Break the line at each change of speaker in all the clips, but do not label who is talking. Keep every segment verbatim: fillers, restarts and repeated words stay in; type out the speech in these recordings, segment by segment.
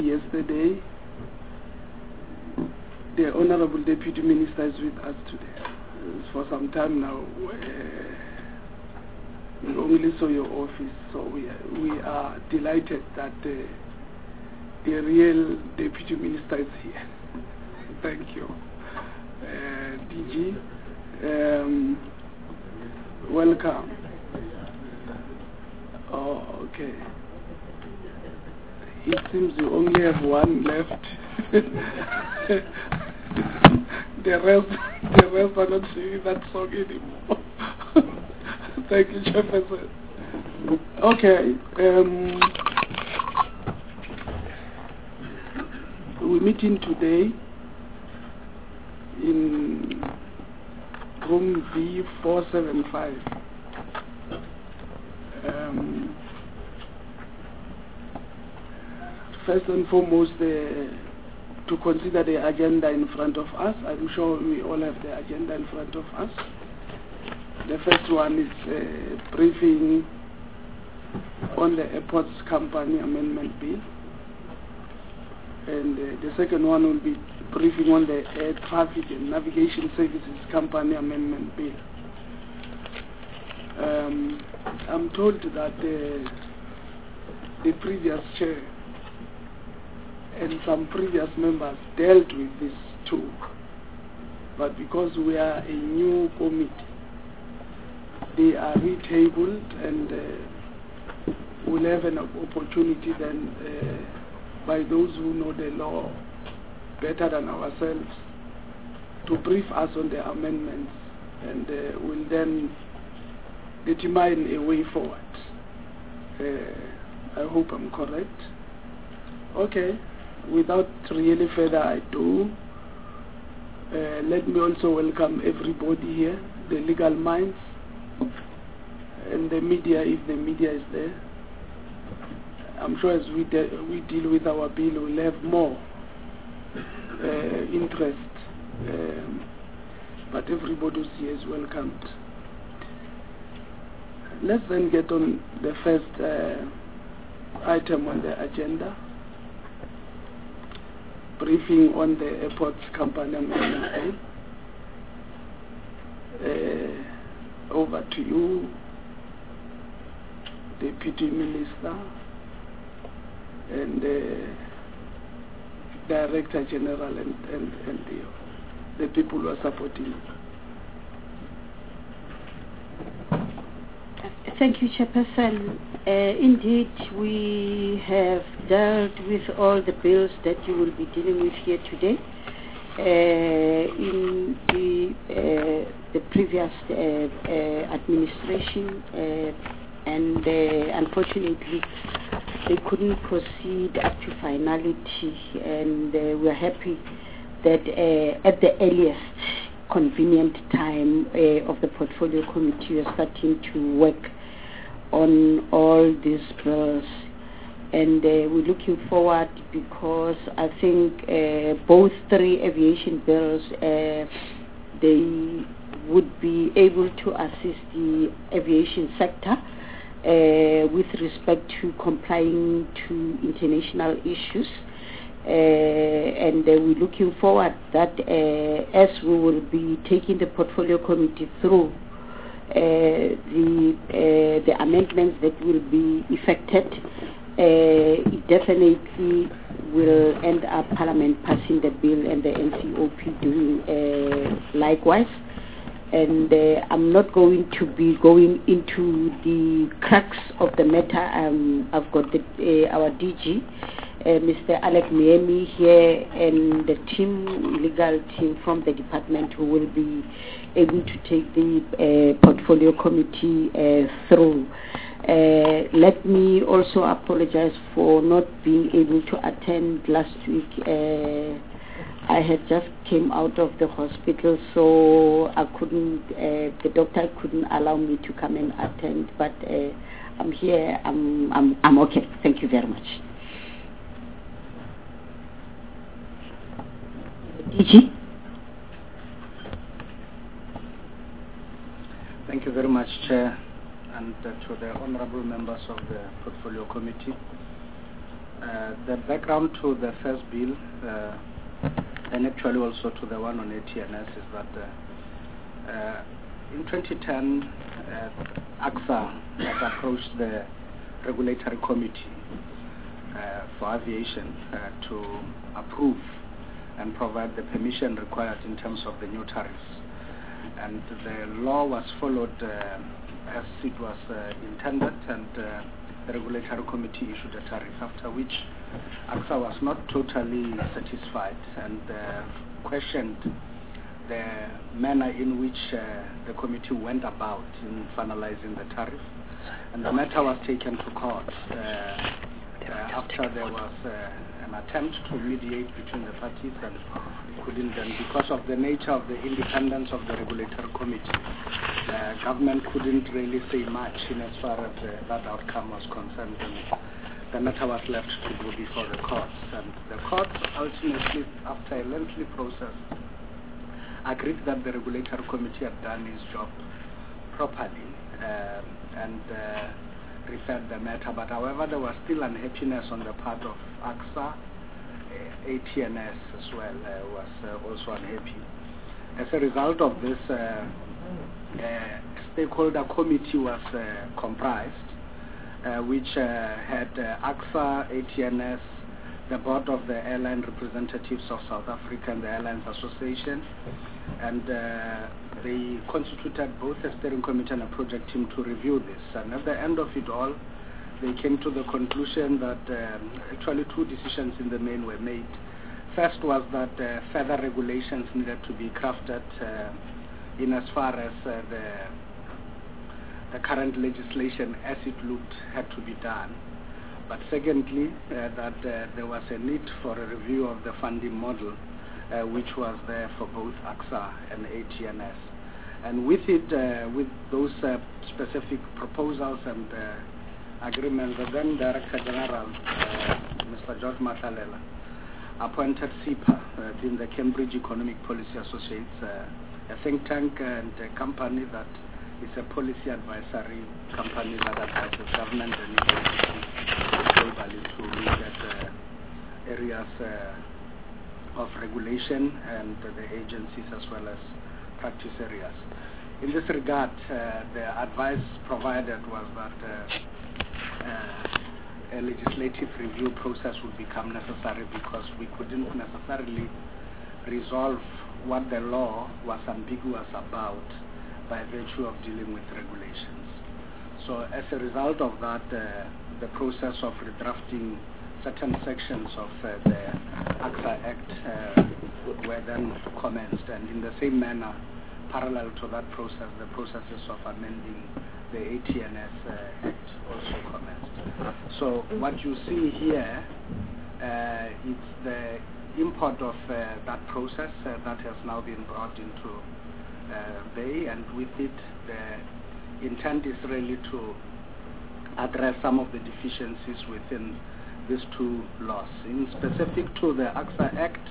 Yesterday, the Honorable Deputy Minister is with us today. Uh, for some time now, uh, we only saw your office, so we are, we are delighted that uh, the real Deputy Minister is here. Thank you. Uh, D G, um, welcome. Oh, okay. It seems you only have one left. the rest, the rest are not singing that song anymore. Thank you, Chairperson. Okay. Um, we're meeting today in room V four seven five. Um, first and foremost, uh, to consider the agenda in front of us. I'm sure we all have the agenda in front of us. The first one is uh, briefing on the Airports Company Amendment Bill. And uh, the second one will be briefing on the Air Traffic and Navigation Services Company Amendment Bill. Um, I'm told that uh, the previous chair and some previous members dealt with this too. But because we are a new committee, they are retabled, and uh, we'll have an opportunity then uh, by those who know the law better than ourselves to brief us on the amendments, and uh, we'll then determine a way forward. Uh, I hope I'm correct. Okay. Without really further ado, uh, let me also welcome everybody here, the legal minds, and the media, if the media is there. I'm sure as we, de we deal with our bill, we'll have more uh, interest, um, but everybody who's here is welcomed. Let's then get on the first uh, item on the agenda. Briefing on the Airports Company Amendment Bill. Uh, over to you, Deputy Minister and uh, Director General and, and, and the, the people who are supporting you.
Thank you, Chairperson. Uh, indeed, we have dealt with all the bills that you will be dealing with here today. Uh, in the, uh, the previous uh, uh, administration, uh, and uh, unfortunately, they couldn't proceed up to finality, and uh, we are happy that uh, at the earliest convenient time uh, of the portfolio committee, we are starting to work on all these bills, and uh, we're looking forward because I think uh, both three aviation bills, uh, they would be able to assist the aviation sector uh, with respect to complying to international issues. Uh, and uh, we're looking forward that uh, as we will be taking the portfolio committee through uh, the uh, the amendments that will be effected, uh, it definitely will end up Parliament passing the bill and the N C O P doing uh, likewise. And uh, I'm not going to be going into the crux of the matter. Um, I've got the, uh, our D G, uh, Mister Alec Miemi here, and the team, legal team from the department, who will be able to take the uh, portfolio committee uh, through. Uh, let me also apologize for not being able to attend last week. Uh, I had just came out of the hospital, so I couldn't, uh, the doctor couldn't allow me to come and attend, but uh, I'm here, I'm, I'm, I'm okay. Thank you very much. D G?
Thank you very much, Chair, and uh, to the honorable members of the Portfolio Committee. Uh, the background to the first bill, uh, and actually also to the one on A T N S, is that uh, uh, in twenty ten, uh, A C S A had approached the regulatory committee uh, for aviation uh, to approve and provide the permission required in terms of the new tariffs. And the law was followed uh, as it was uh, intended, and uh, the regulatory committee issued a tariff, after which A C S A was not totally satisfied and uh, questioned the manner in which uh, the committee went about in finalizing the tariff. And the matter was taken to court uh, uh, after there was uh, an attempt to mediate between the parties, and couldn't, and because of the nature of the independence of the regulatory committee, the government couldn't really say much in as far as uh, that outcome was concerned, and the matter was left to go before the courts. And the courts ultimately, after a lengthy process, agreed that the regulatory committee had done its job properly uh, and uh, referred the matter. But however, there was still unhappiness on the part of A C S A. A T N S as well uh, was uh, also unhappy. As a result of this, uh, a stakeholder committee was uh, comprised, uh, which uh, had uh, A C S A, A T N S, the board of the airline representatives of South Africa and the Airlines Association, and uh, they constituted both a steering committee and a project team to review this. And at the end of it all, they came to the conclusion that um, actually two decisions in the main were made. First was that uh, further regulations needed to be crafted uh, in as far as uh, the, the current legislation as it looked had to be done. But secondly, uh, that uh, there was a need for a review of the funding model, uh, which was there for both A C S A and A T N S. And with it, uh, with those uh, specific proposals and uh, agreement, the then Director General, uh, Mister George Mathalela, appointed C I P A, uh, in the Cambridge Economic Policy Associates, uh, a think tank and a company that is a policy advisory company that advises government and agencies globally to look at uh, areas uh, of regulation and uh, the agencies as well as practice areas. In this regard, uh, the advice provided was that uh, Uh, a legislative review process would become necessary, because we couldn't necessarily resolve what the law was ambiguous about by virtue of dealing with regulations. So as a result of that, uh, the process of redrafting certain sections of uh, the A C S A Act uh, were then commenced, and in the same manner, parallel to that process, the processes of amending the A T N S uh, Act also commenced. So what you see here uh, is the import of uh, that process uh, that has now been brought into uh, bay, and with it the intent is really to address some of the deficiencies within these two laws. In specific to the A C S A Act,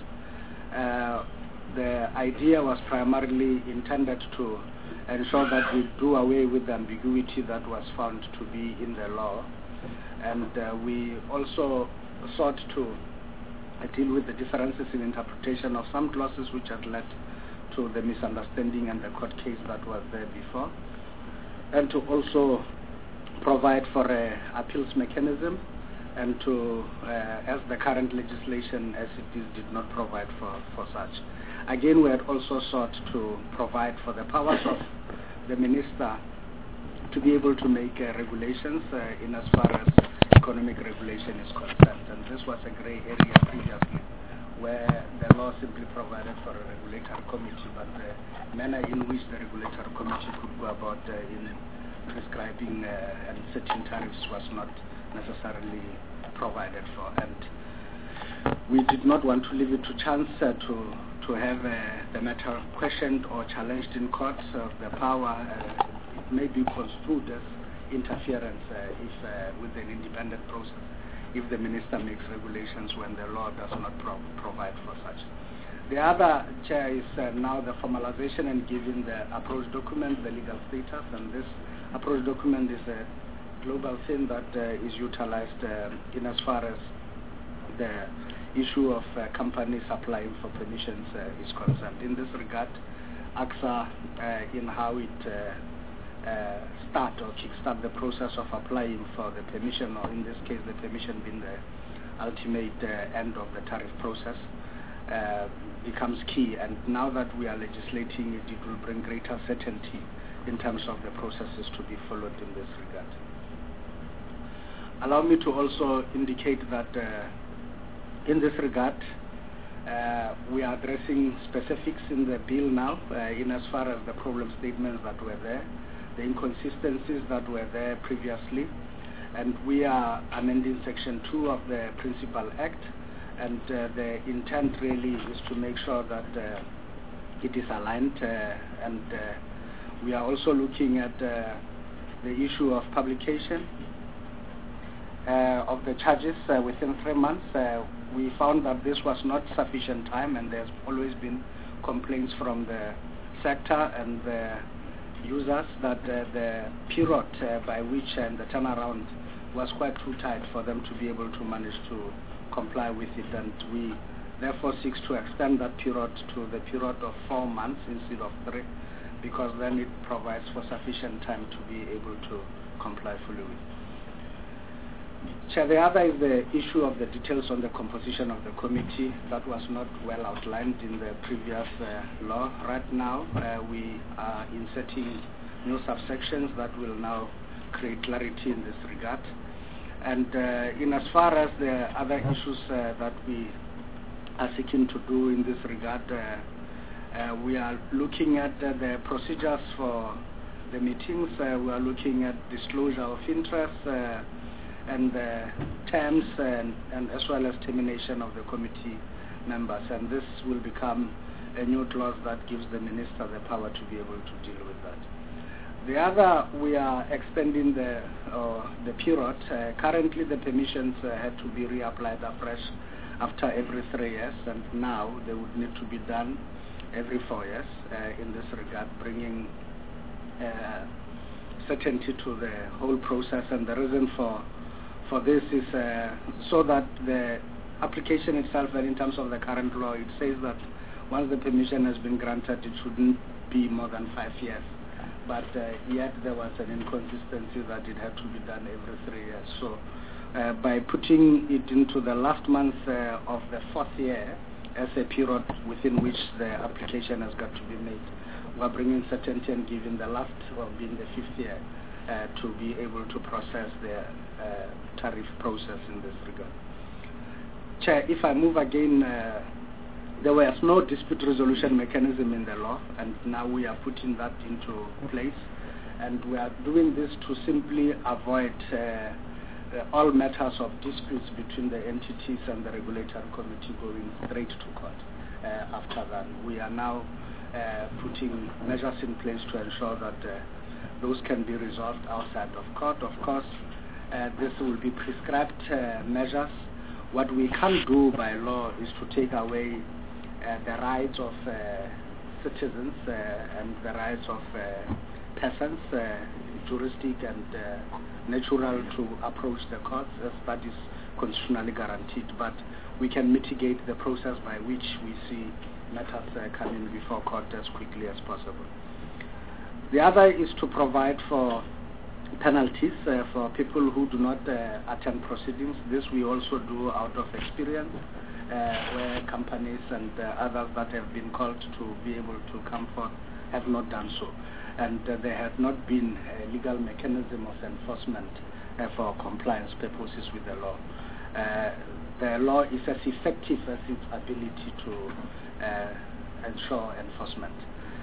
uh, the idea was primarily intended to ensure that we do away with the ambiguity that was found to be in the law, and uh, we also sought to uh, deal with the differences in interpretation of some clauses which had led to the misunderstanding and the court case that was there before, and to also provide for an appeals mechanism, and to, uh, as the current legislation as it is did not provide for, for such. Again, we had also sought to provide for the powers of the minister to be able to make uh, regulations uh, in as far as economic regulation is concerned. And this was a grey area previously, where the law simply provided for a regulatory committee, but the manner in which the regulatory committee could go about uh, in prescribing uh, and setting tariffs was not necessarily provided for. And we did not want to leave it to chance uh, to to have uh, the matter questioned or challenged in court. So the power uh, may be construed as interference uh, if uh, with an independent process, if the minister makes regulations when the law does not pro provide for such. The other, Chair, is uh, now the formalization and giving the approach document the legal status, and this approach document is a global thing that uh, is utilized uh, in as far as the issue of uh, companies applying for permissions uh, is concerned. In this regard, ACSA, uh, in how it uh, uh, start or kickstart the process of applying for the permission, or in this case the permission being the ultimate uh, end of the tariff process, uh, becomes key. And now that we are legislating it, it will bring greater certainty in terms of the processes to be followed in this regard. Allow me to also indicate that uh, in this regard, uh, we are addressing specifics in the bill now, uh, in as far as the problem statements that were there, the inconsistencies that were there previously, and we are amending Section two of the Principal Act, and uh, the intent really is to make sure that uh, it is aligned, uh, and uh, we are also looking at uh, the issue of publication uh, of the charges uh, within three months. Uh, we found that this was not sufficient time, and there's always been complaints from the sector and the users that uh, the period uh, by which and the turnaround was quite too tight for them to be able to manage to comply with it, and we therefore seek to extend that period to the period of four months instead of three, because then it provides for sufficient time to be able to comply fully with. Chair, the other is the issue of the details on the composition of the committee. That was not well outlined in the previous uh, law. Right now, uh, we are inserting new subsections that will now create clarity in this regard. And uh, in as far as the other issues uh, that we are seeking to do in this regard, uh, uh, we are looking at uh, the procedures for the meetings. Uh, we are looking at disclosure of interest uh, and uh, terms and, and as well as termination of the committee members. And this will become a new clause that gives the minister the power to be able to deal with that. The other, we are extending the uh, the period. Uh, currently, the permissions uh, had to be reapplied afresh after every three years, and now they would need to be done every four years. Uh, in this regard, bringing uh, certainty to the whole process. And the reason for for this is uh, so that the application itself, and in terms of the current law, it says that once the permission has been granted, it shouldn't be more than five years. But uh, yet there was an inconsistency that it had to be done every three years. So uh, by putting it into the last month uh, of the fourth year as a period within which the application has got to be made, we're bringing certainty and giving the last, or being the fifth year, uh, to be able to process the uh, tariff process in this regard. Chair, if I move again, uh, there was no dispute resolution mechanism in the law, and now we are putting that into place. And we are doing this to simply avoid uh, uh, all matters of disputes between the entities and the regulatory committee going straight to court. Uh, after that, we are now uh, putting measures in place to ensure that uh, those can be resolved outside of court. Of course, uh, this will be prescribed uh, measures. What we can't do by law is to take away Uh, the rights of uh, citizens uh, and the rights of uh, persons, uh, juristic and uh, natural, to approach the courts, as that is constitutionally guaranteed. But we can mitigate the process by which we see matters uh, coming before court as quickly as possible. The other is to provide for penalties uh, for people who do not uh, attend proceedings. This we also do out of experience. Uh, where companies and uh, others that have been called to be able to come forth have not done so. And uh, there has not been a legal mechanism of enforcement uh, for compliance purposes with the law. Uh, the law is as effective as its ability to uh, ensure enforcement.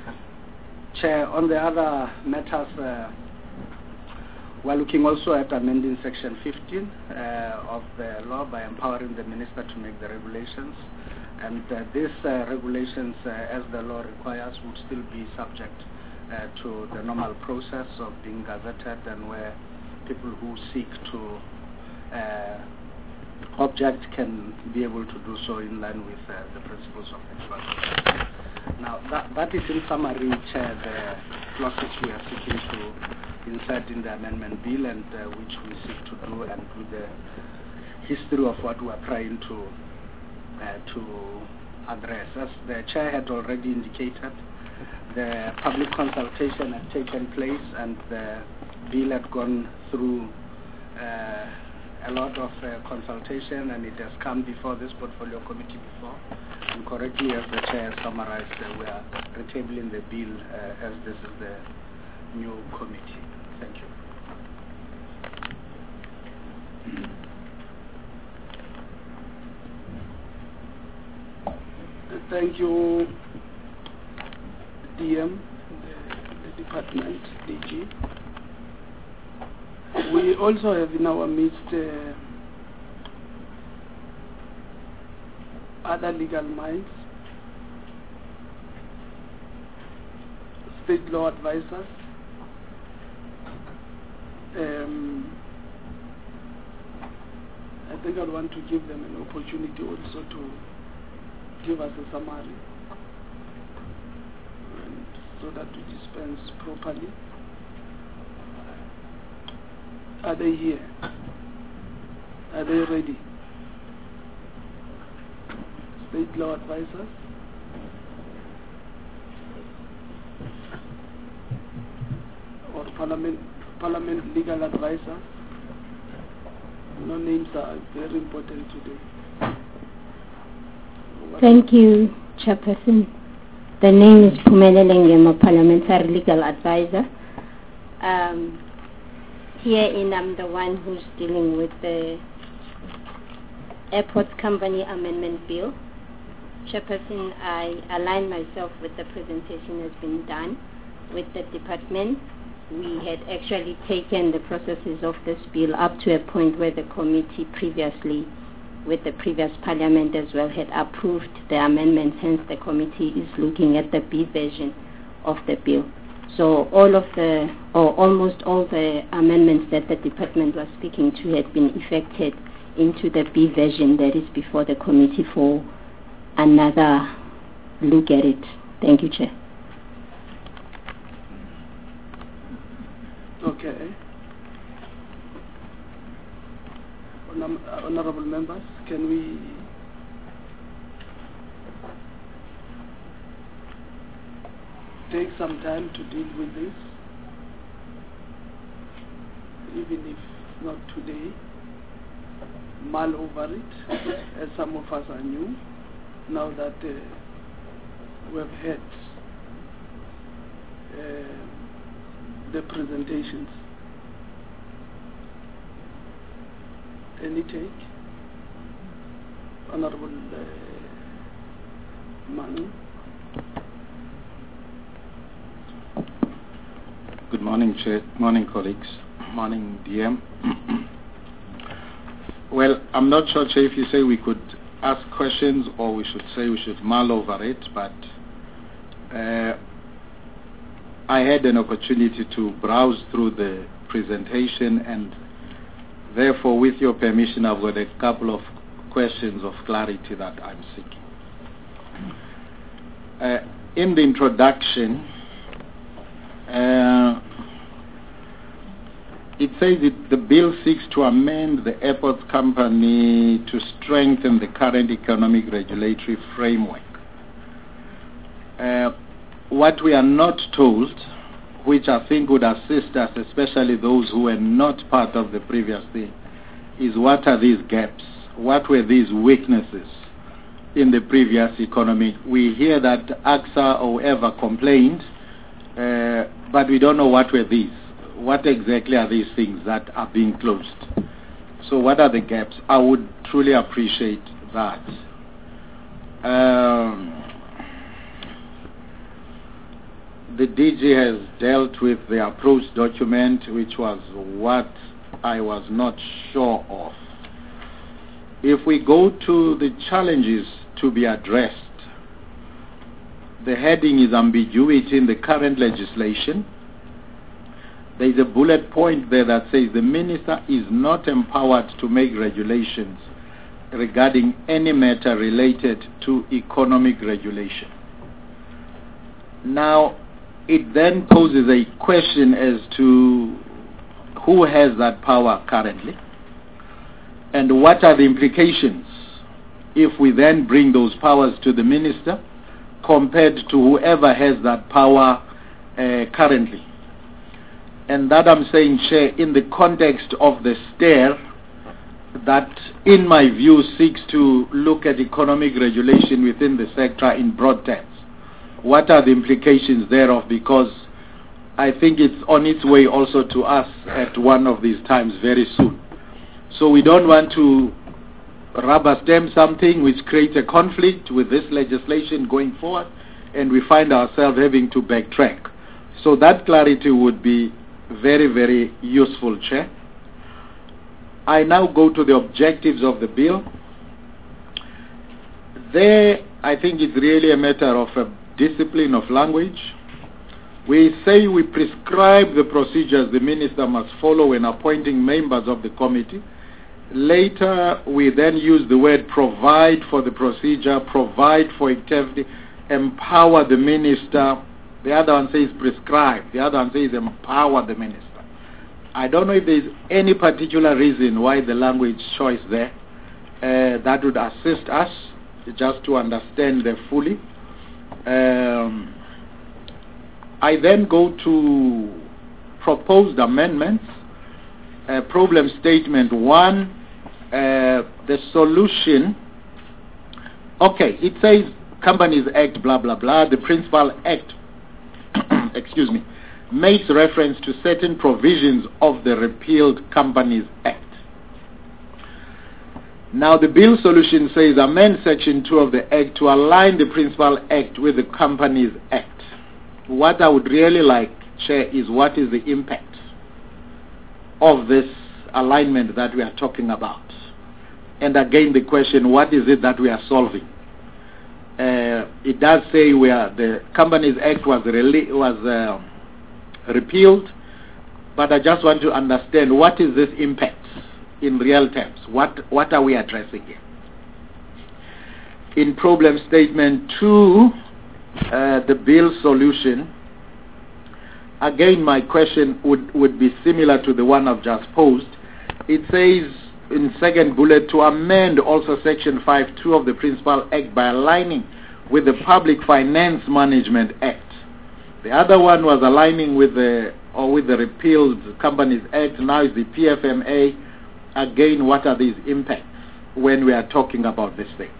Chair, on the other matters, uh, we're looking also at amending Section fifteen uh, of the law by empowering the minister to make the regulations. And uh, these uh, regulations, uh, as the law requires, would still be subject uh, to the normal process of being gazetted, and where people who seek to uh, object can be able to do so in line with uh, the principles of equality. Now, that, that is in summary, Chair, the clauses we are seeking to insert in the amendment bill, and uh, which we seek to do, and with the history of what we are trying to uh, to address. As the chair had already indicated, the public consultation had taken place and the bill had gone through uh, a lot of uh, consultation, and it has come before this portfolio committee before. And correctly, as the chair summarized, uh, we are retabling the bill uh, as this is the new committee. Thank you.
Thank you, D M, the, the department, D G. We also have in our midst uh, other legal minds, state law advisors, um, I think I want to give them an opportunity also to give us a summary, and so that we dispense properly. Are they here? Are they ready? State law advisors? Or parliament, parliament legal advisors? No names are very important today. What
Thank you, Chairperson. The name is Phumelele Ngema, Parliamentary Legal Advisor. Um, here in I'm the one who's dealing with the Airports Company Amendment Bill. Chairperson, I align myself with the presentation has been done with the department. We had actually taken the processes of this bill up to a point where the committee previously, with the previous parliament as well, had approved the amendments. Hence, the committee is looking at the B version of the bill. So all of the, or almost all the amendments that the department was speaking to had been effected into the B version that is before the committee for another look at it. Thank you, Chair.
Okay. Honor- Honorable members, can we take some time to deal with this, even if not today, mull over it, as some of us are new, now that uh, we have had uh, the presentations. Any take? Honorable uh, Manu.
Good morning, Chair. Morning, colleagues. Morning, D M. Well, I'm not sure, Chair, if you say we could ask questions or we should say we should mull over it, but uh, I had an opportunity to browse through the presentation, and therefore, with your permission, I've got a couple of questions of clarity that I'm seeking. Uh, in the introduction, uh, it says that the bill seeks to amend the airports company to strengthen the current economic regulatory framework. Uh, what we are not told, which I think would assist us, especially those who were not part of the previous thing, is what are these gaps? What were these weaknesses in the previous economy? We hear that AXA or whoever complained, uh, but we don't know what were these. What exactly are these things that are being closed? So what are the gaps? I would truly appreciate that. Um, the D G has dealt with the approach document, which was what I was not sure of. If we go to the challenges to be addressed, the heading is ambiguity in the current legislation. There is a bullet point there that says the minister is not empowered to make regulations regarding any matter related to economic regulation. Now, it then poses a question as to who has that power currently. And what are the implications if we then bring those powers to the minister compared to whoever has that power uh, currently? And that I'm saying, Chair, in the context of the STARE, that in my view seeks to look at economic regulation within the sector in broad terms. What are the implications thereof? Because I think it's on its way also to us at one of these times very soon. So we don't want to rubber stamp something which creates a conflict with this legislation going forward, and we find ourselves having to backtrack. So that clarity would be very, very useful, Chair. I now go to the objectives of the bill. There, I think it's really a matter of a discipline of language. We say we prescribe the procedures the minister must follow when appointing members of the committee. Later, we then use the word provide for the procedure, provide for activity, empower the minister. The other one says prescribe. The other one says empower the minister. I don't know if there is any particular reason why the language choice there uh, that would assist us just to understand them fully. Um, I then go to proposed amendments. Uh, problem statement one, uh, the solution. Okay, it says Companies Act, blah, blah, blah. The Principal Act, excuse me, makes reference to certain provisions of the repealed Companies Act. Now the bill solution says amend Section two of the Act to align the Principal Act with the Companies Act. What I would really like, Chair, is what is the impact of this alignment that we are talking about? And again the question, what is it that we are solving? Uh, it does say we are, the Companies Act was, rele- was uh, repealed, but I just want to understand what is this impact in real terms? What, what are we addressing here? In problem statement two, uh, the bill solution, again my question would, would be similar to the one I've just posed. It says in second bullet to amend also Section five two of the Principal Act by aligning with the Public Finance Management Act. The other one was aligning with the or with the repealed Companies Act. Now is the P F M A. Again, what are these impacts when we are talking about this thing?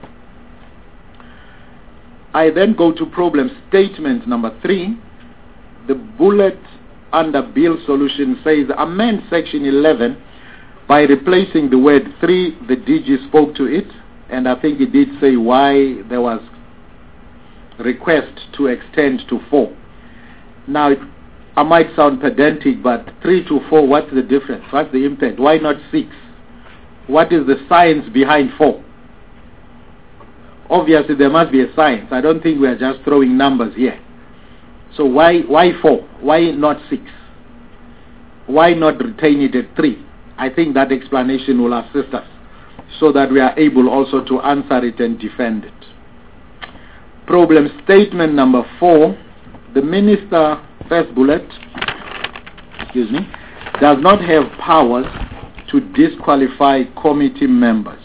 I then go to problem statement number three. The bullet under bill solution says amend Section eleven by replacing the word three. The D G spoke to it, and I think it did say why there was request to extend to four. Now, it, I might sound pedantic, but three to four, what's the difference? What's the impact? Why not six? What is the science behind four? Obviously, there must be a science. I don't think we are just throwing numbers here. So why why four? Why not six? Why not retain it at three? I think that explanation will assist us so that we are able also to answer it and defend it. Problem statement number four, the minister, first bullet, excuse me, does not have powers to disqualify committee members.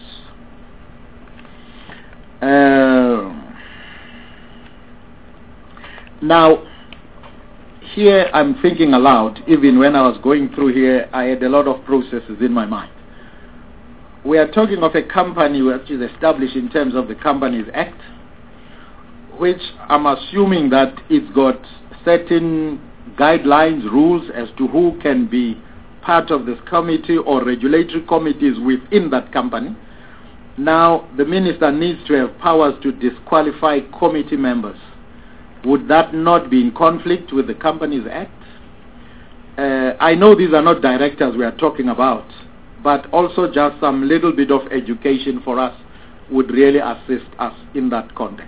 Uh, now, here I'm thinking aloud. Even when I was going through here, I had a lot of processes in my mind. We are talking of a company which is established in terms of the Companies Act, which I'm assuming that it's got certain guidelines, rules as to who can be part of this committee or regulatory committees within that company. Now, the minister needs to have powers to disqualify committee members. Would that not be in conflict with the Companies Act? Uh, I know these are not directors we are talking about, but also just some little bit of education for us would really assist us in that context.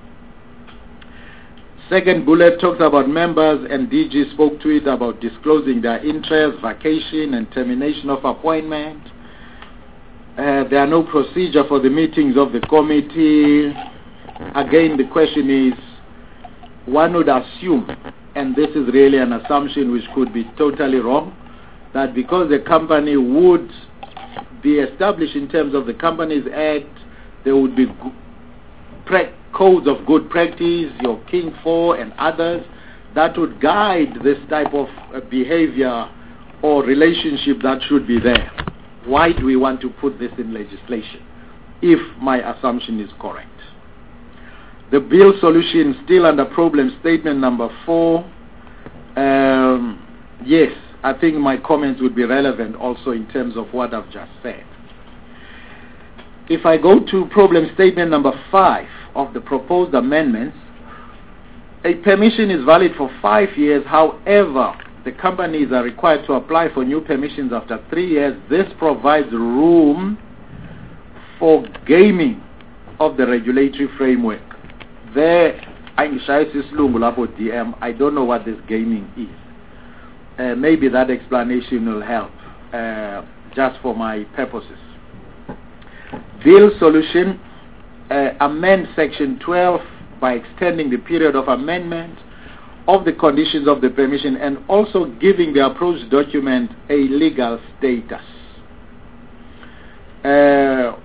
Second bullet talks about members, and D G spoke to it about disclosing their interest, vacation, and termination of appointment. Uh, there are no procedure for the meetings of the committee. Again, the question is, one would assume, and this is really an assumption which could be totally wrong, that because the company would be established in terms of the Companies Act. There would be pre- codes of good practice, your King four and others, that would guide this type of uh, behavior or relationship that should be there. Why do we want to put this in legislation, if my assumption is correct? The bill solution still under problem statement number four. Um, yes, I think my comments would be relevant also in terms of what I've just said. If I go to problem statement number five of the proposed amendments, a permission is valid for five years. However, the companies are required to apply for new permissions after three years. This provides room for gaming of the regulatory framework. There, I don't know what this gaming is. Uh, maybe that explanation will help, uh, just for my purposes. Bill solution, uh, amend section twelve by extending the period of amendment of the conditions of the permission and also giving the approach document a legal status. Uh,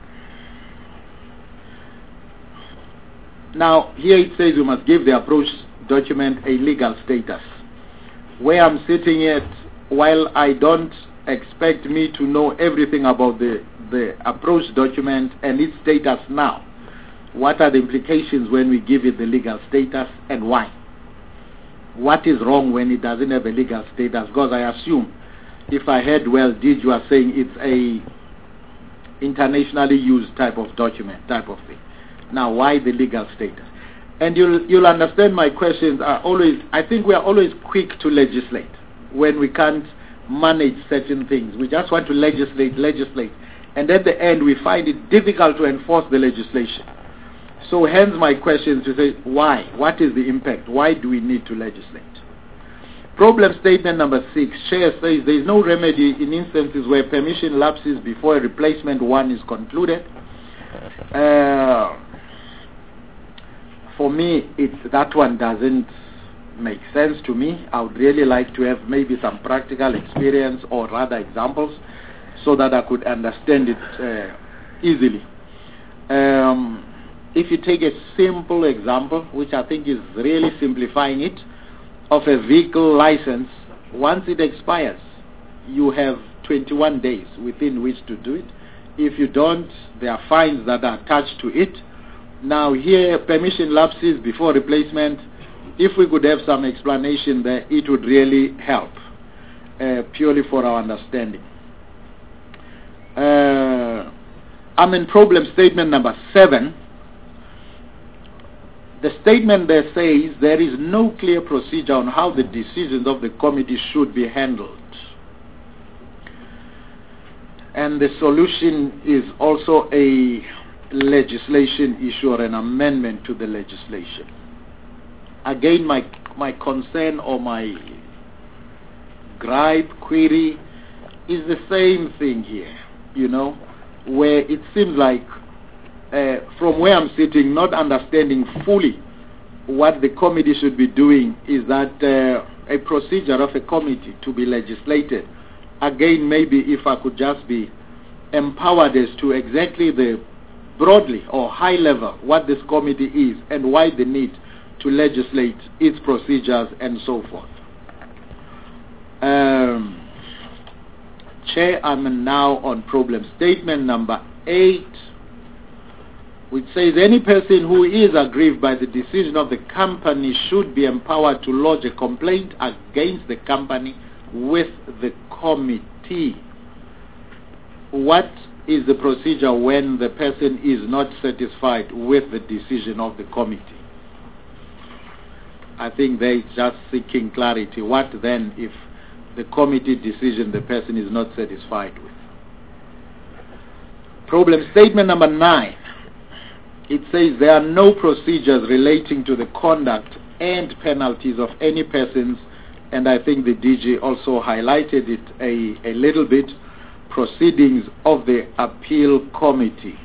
now, here it says we must give the approach document a legal status. Where I'm sitting at, while I don't expect me to know everything about the, the approach document and its status now, what are the implications when we give it the legal status and why? What is wrong when it doesn't have a legal status? Because I assume, if I heard well, did you are saying it's a internationally used type of document, type of thing. Now, why the legal status? And you'll, you'll understand my questions are always, I think we are always quick to legislate when we can't manage certain things. We just want to legislate, legislate. And at the end, we find it difficult to enforce the legislation. So hence my question to say, why? What is the impact? Why do we need to legislate? Problem statement number six. Chair says there is no remedy in instances where permission lapses before a replacement one is concluded. Uh, for me, it's, that one doesn't make sense to me. I would really like to have maybe some practical experience or rather examples so that I could understand it uh, easily. Um, If you take a simple example, which I think is really simplifying it, of a vehicle license, once it expires, you have twenty-one days within which to do it. If you don't, there are fines that are attached to it. Now here, permission lapses before replacement. If we could have some explanation there, it would really help, uh, purely for our understanding. Uh, I'm in problem statement number seven. The statement there says there is no clear procedure on how the decisions of the committee should be handled. And the solution is also a legislation issue or an amendment to the legislation. Again, my, my concern or my gripe, query, is the same thing here, you know, where it seems like Uh, from where I'm sitting, not understanding fully what the committee should be doing, is that uh, a procedure of a committee to be legislated. Again, maybe if I could just be empowered as to exactly the broadly or high level what this committee is and why the need to legislate its procedures and so forth. Um, Chair, I'm now on problem statement number eight, which says any person who is aggrieved by the decision of the company should be empowered to lodge a complaint against the company with the committee. What is the procedure when the person is not satisfied with the decision of the committee? I think they just seeking clarity. What then if the committee decision the person is not satisfied with? Problem statement number nine. It says there are no procedures relating to the conduct and penalties of any persons, and I think the D G also highlighted it a, a little bit, proceedings of the appeal committee.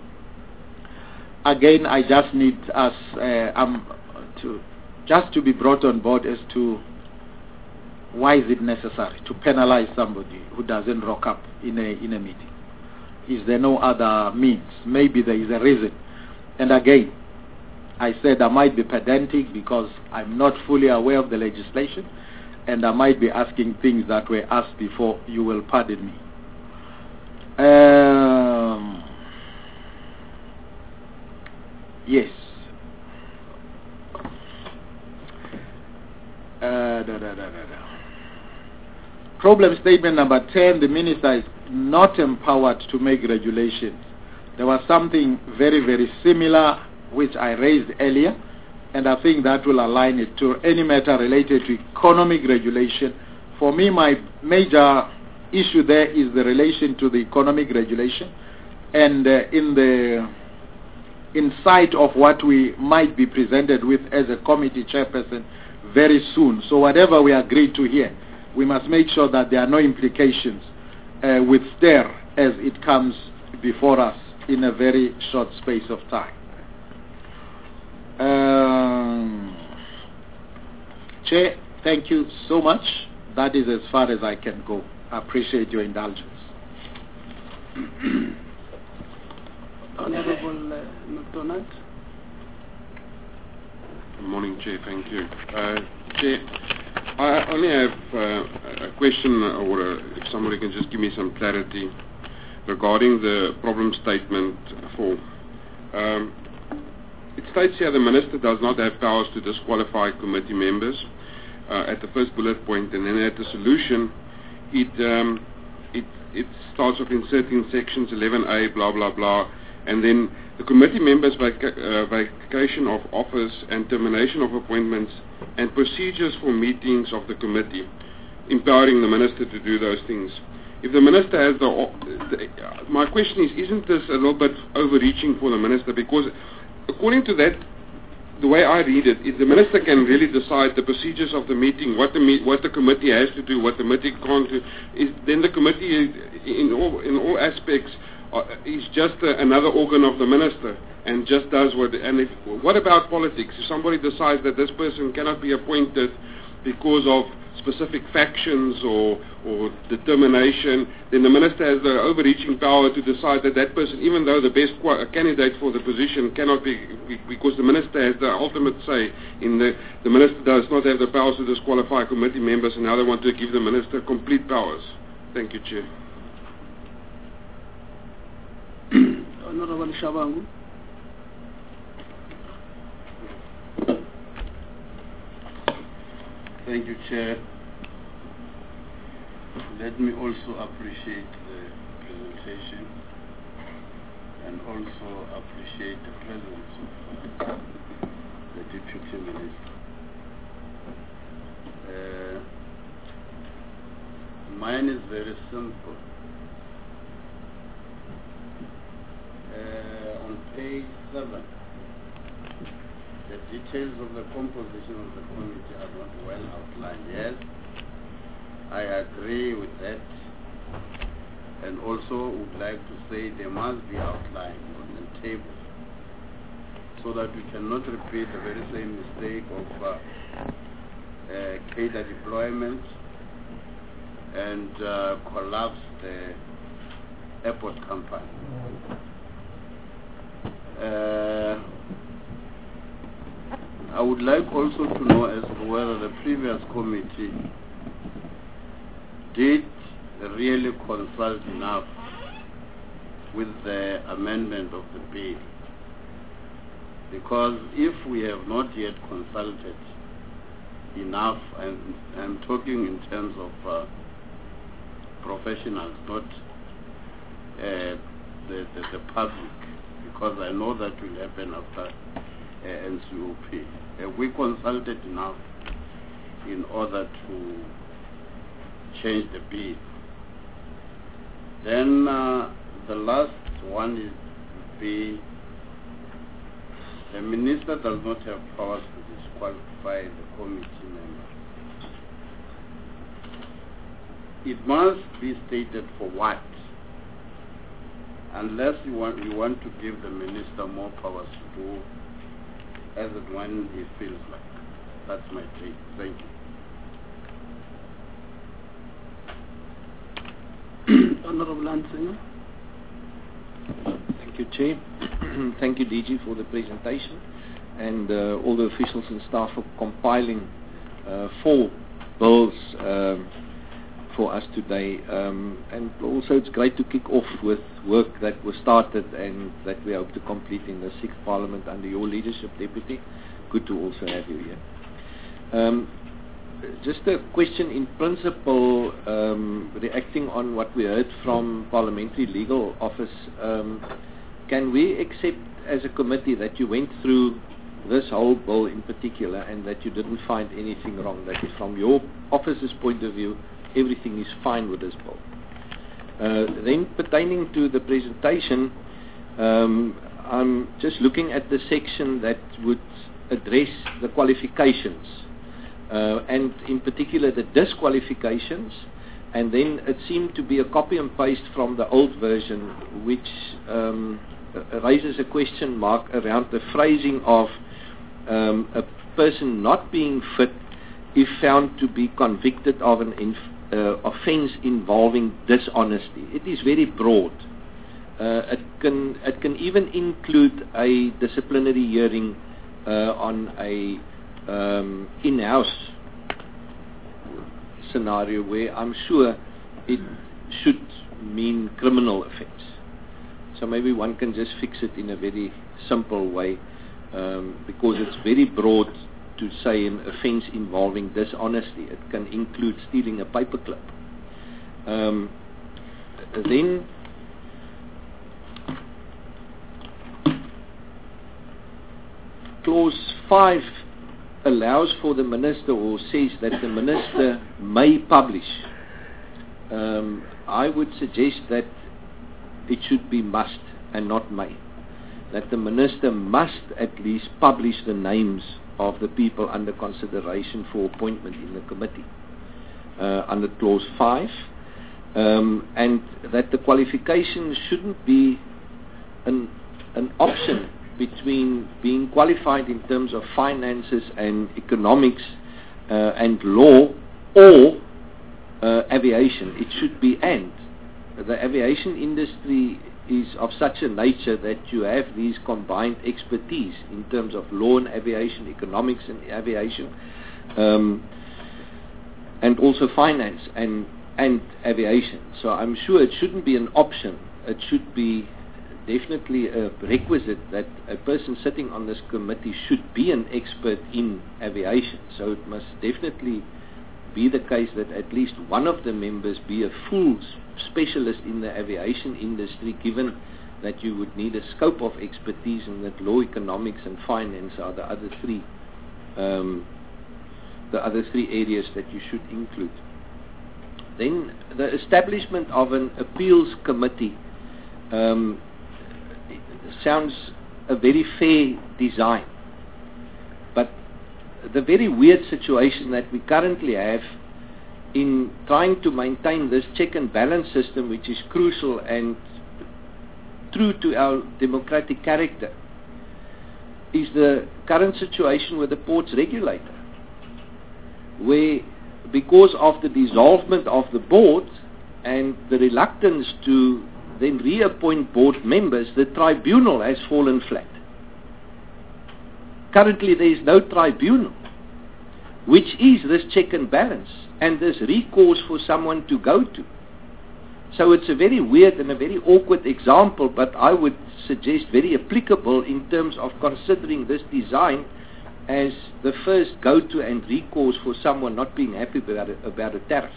Again, I just need us uh, um, to just to be brought on board as to why is it necessary to penalize somebody who doesn't rock up in a in a meeting. is there no other means? Maybe there is a reason. And again, I said I might be pedantic because I'm not fully aware of the legislation, and I might be asking things that were asked before. You will pardon me. Um, yes. Uh, da, da, da, da, da. Problem statement number ten, the minister is not empowered to make regulations. There was something very, very similar which I raised earlier, and I think that will align it to any matter related to economic regulation. For me, my major issue there is the relation to the economic regulation, and uh, in the in sight of what we might be presented with as a committee chairperson very soon. So whatever we agree to here, we must make sure that there are no implications uh, with S T E R as it comes before us in a very short space of time. Um, Chair, thank you so much. That is as far as I can go. I appreciate your indulgence.
Honorable uh, McDonald.
Good morning, Chair. Thank you. Uh, Chair, I only have uh, a question, or a, if somebody can just give me some clarity regarding the problem statement four. Um, it states here the Minister does not have powers to disqualify committee members uh, at the first bullet point, and then at the solution, it, um, it, it starts off inserting sections eleven A, blah, blah, blah, and then the committee members' vaca uh, vacation of office and termination of appointments and procedures for meetings of the committee, empowering the Minister to do those things. If the Minister has the, the... My question is, isn't this a little bit overreaching for the Minister? Because according to that, the way I read it, is the Minister can really decide the procedures of the meeting, what the me what the committee has to do, what the committee can't do. Is then the committee, in all in all aspects, uh, is just uh, another organ of the Minister and just does what. And if, what about politics? If somebody decides that this person cannot be appointed because of specific factions or or determination, then the Minister has the overreaching power to decide that that person, even though the best candidate for the position, cannot be, because the Minister has the ultimate say in the, the Minister does not have the powers to disqualify committee members, and now they want to give the Minister complete powers. Thank you, Chair.
Honorable Shabangu.
Thank you, Chair. Let me also appreciate the presentation and also appreciate the presence of uh, the Deputy Minister. Uh, mine is very simple. Uh, on page seven, the details of the composition of the committee are not well outlined. Yes, I agree with that, and also would like to say they must be outlined on the table so that we cannot repeat the very same mistake of uh, uh, cadre deployment and uh, collapse the airport company. Uh, I would like also to know as to whether the previous committee did really consult enough with the amendment of the bill. Because if we have not yet consulted enough, and I'm talking in terms of uh, professionals, not uh, the, the, the public, because I know that will happen after uh, N C O P. Uh, we consulted enough in order to change the bill. Then uh, the last one is the the minister does not have powers to disqualify the committee member. It must be stated for what, unless you want you want to give the minister more powers to do as and when he feels like. That's my take. Thank you.
Honorable Lansinger.
Thank you, Chair. Thank you, D G, for the presentation, and uh, all the officials and staff for compiling uh, four bills um, for us today. Um, and also it's great to kick off with work that was started and that we hope to complete in the sixth Parliament under your leadership, Deputy. Good to also have you here. Um, just a question in principle, um, reacting on what we heard from Parliamentary Legal Office. Um, can we accept as a committee that you went through this whole bill in particular and that you didn't find anything wrong, that from your office's point of view everything is fine with this bill? Uh, then pertaining to the presentation, um, I'm just looking at the section that would address the qualifications uh, and in particular the disqualifications, and then it seemed to be a copy and paste from the old version, which um, raises a question mark around the phrasing of um, a person not being fit if found to be convicted of an inf uh, offence involving dishonesty. It is very broad. Uh, it can it can even include a disciplinary hearing uh, on a um, in-house scenario where I'm sure it should mean criminal offence. So maybe one can just fix it in a very simple way, um, because it's very broad to say an offence involving dishonesty. It can include stealing a paperclip. Um, then clause five allows for the minister, or says that the minister may publish. Um, I would suggest that it should be must and not may. That the minister must at least publish the names of the people under consideration for appointment in the committee uh, under clause five, um, and that the qualifications shouldn't be an, an option between being qualified in terms of finances and economics uh, and law or uh, aviation. It should be and. The aviation industry is of such a nature that you have these combined expertise in terms of law and aviation, economics and aviation, um, and also finance and, and aviation. So I'm sure it shouldn't be an option. It should be definitely a requisite that a person sitting on this committee should be an expert in aviation. So it must definitely be the case that at least one of the members be a full specialist in the aviation industry, given that you would need a scope of expertise and that law, economics and finance are the other three um, the other three areas that you should include. Then the establishment of an appeals committee um, sounds a very fair design, but the very weird situation that we currently have in trying to maintain this check and balance system, which is crucial and true to our democratic character, is the current situation with the ports regulator, where because of the dissolvement of the board and the reluctance to then reappoint board members, the tribunal has fallen flat. Currently there is no tribunal, which is this check and balance and this recourse for someone to go to. So it's a very weird and a very awkward example, but I would suggest very applicable in terms of considering this design as the first go-to and recourse for someone not being happy about a, about a tariff.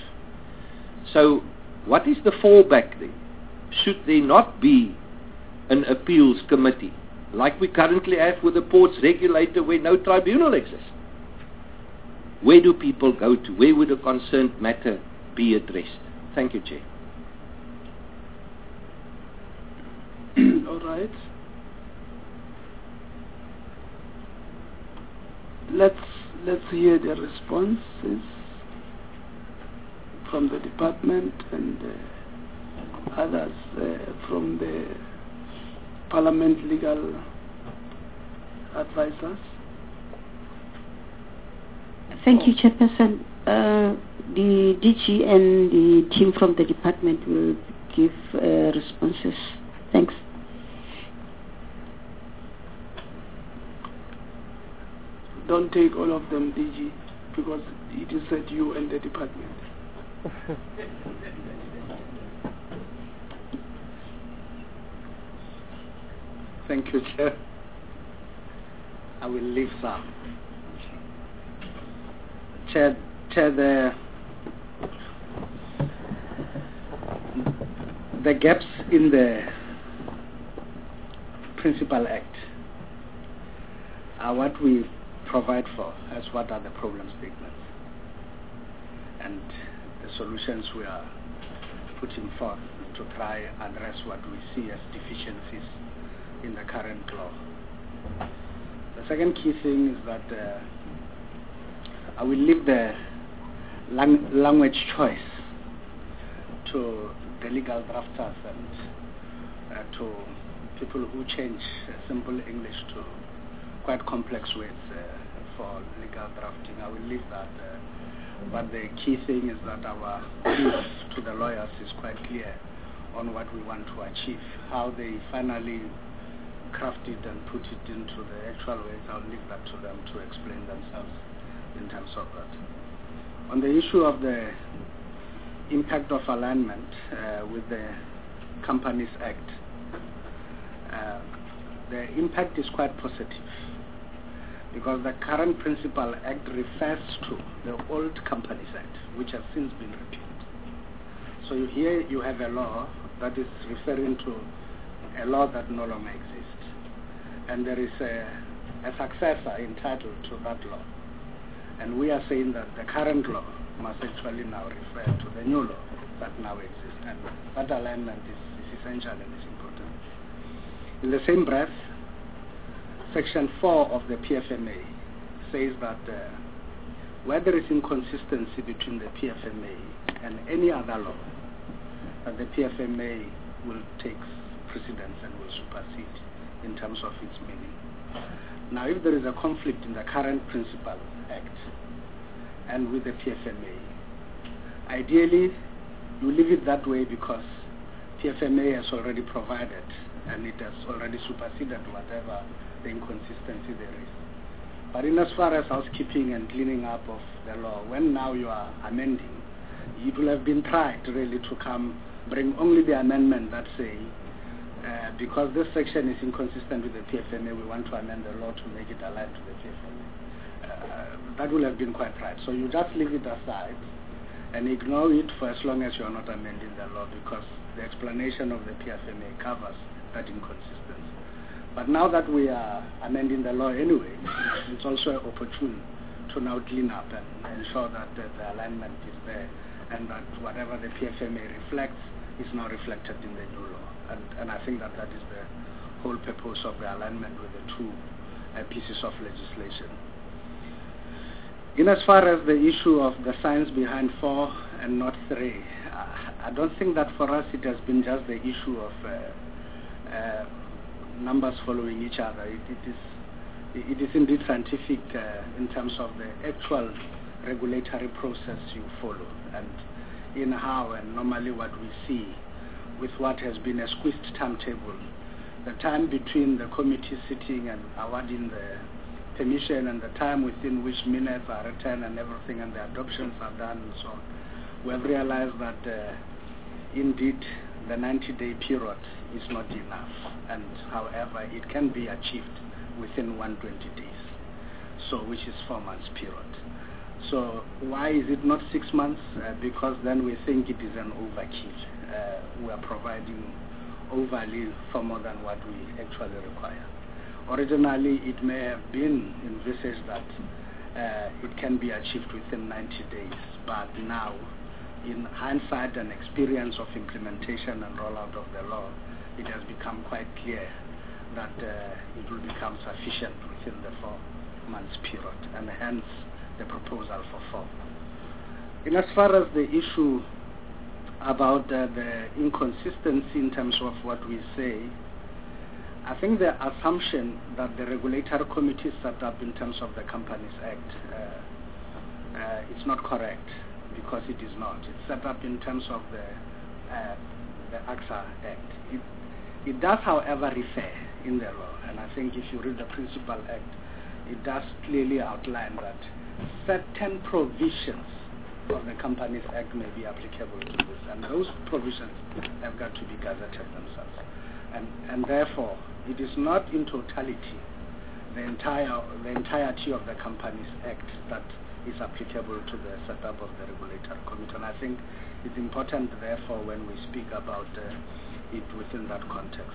So what is the fallback then? Should there not be an appeals committee like we currently have with the ports regulator, where no tribunal exists? Where do people go to? Where would a concerned matter be addressed? Thank you, Chair.
All right. Let's let's hear the responses from the department and uh, others uh, from the Parliament legal advisors.
Thank you, Chairperson. Uh, the D G and the team from the department will give uh, responses. Thanks.
don't take all of them, D G, because it is at you and the department.
Thank you, Chair. I will leave some. Chair, Chair, the the gaps in the Principal Act are what we provide for as what are the problem statements and the solutions we are putting forth to try and address what we see as deficiencies in the current law. The second key thing is that uh, I will leave the lang language choice to the legal drafters and uh, to people who change uh, simple English to quite complex words uh, for legal drafting. I will leave that. Uh, but the key thing is that our brief to the lawyers is quite clear on what we want to achieve. How they finally craft it and put it into the actual ways, I'll leave that to them to explain themselves in terms of that. On the issue of the impact of alignment uh, with the Companies Act, uh, the impact is quite positive because the current Principal Act refers to the old Companies Act, which has since been repealed. So you, here you have a law that is referring to a law that no longer exists. And there is a, a successor entitled to that law. And we are saying that the current law must actually now refer to the new law that now exists. And that alignment is, is essential and is important. In the same breath, Section four of the P F M A says that uh, where there is inconsistency between the P F M A and any other law, that the P F M A will take precedence and will supersede in terms of its meaning. Now, if there is a conflict in the current Principal Act and with the P F M A, ideally you leave it that way because P F M A has already provided and it has already superseded whatever the inconsistency there is. But in as far as housekeeping and cleaning up of the law, when now you are amending, it will have been tried really to come, bring only the amendment that say, uh, because this section is inconsistent with the P F M A, we want to amend the law to make it aligned to the P F M A. Uh, that will have been quite right. So you just leave it aside and ignore it for as long as you are not amending the law, because the explanation of the P F M A covers that inconsistency. But now that we are amending the law anyway, it's also opportune to now clean up and ensure that uh, the alignment is there and that whatever the P F M A reflects is now reflected in the new law. And, and I think that that is the whole purpose of the alignment with the two uh, pieces of legislation. In as far as the issue of the science behind four and not three, I, I don't think that for us it has been just the issue of uh, uh, numbers following each other. It, it is it is indeed scientific uh, in terms of the actual regulatory process you follow and in how and normally what we see with what has been a squeezed timetable. The time between the committee sitting and awarding the permission and the time within which minutes are written and everything and the adoptions are done and so on. We have realized that uh, indeed the ninety-day period is not enough, and however it can be achieved within one hundred twenty days, so which is four months period. So why is it not six months? Uh, because then we think it is an overkill. Uh, we are providing overly for more than what we actually require. Originally, it may have been envisaged that uh, it can be achieved within ninety days, but now, in hindsight and experience of implementation and rollout of the law, it has become quite clear that uh, it will become sufficient within the four months period, and hence the proposal for four. In as far as the issue about uh, the inconsistency in terms of what we say, I think the assumption that the regulatory committee is set up in terms of the Companies Act, uh, uh, it's not correct, because it is not. It's set up in terms of the, uh, the AXA Act. It, it does, however, refer in the law, and I think if you read the Principal Act, it does clearly outline that certain provisions of the Companies Act may be applicable to this, and those provisions have got to be gazetted themselves. And, and therefore, it is not in totality the entire the entirety of the Companies Act that is applicable to the setup of the regulatory committee. And I think it's important, therefore, when we speak about uh, it within that context.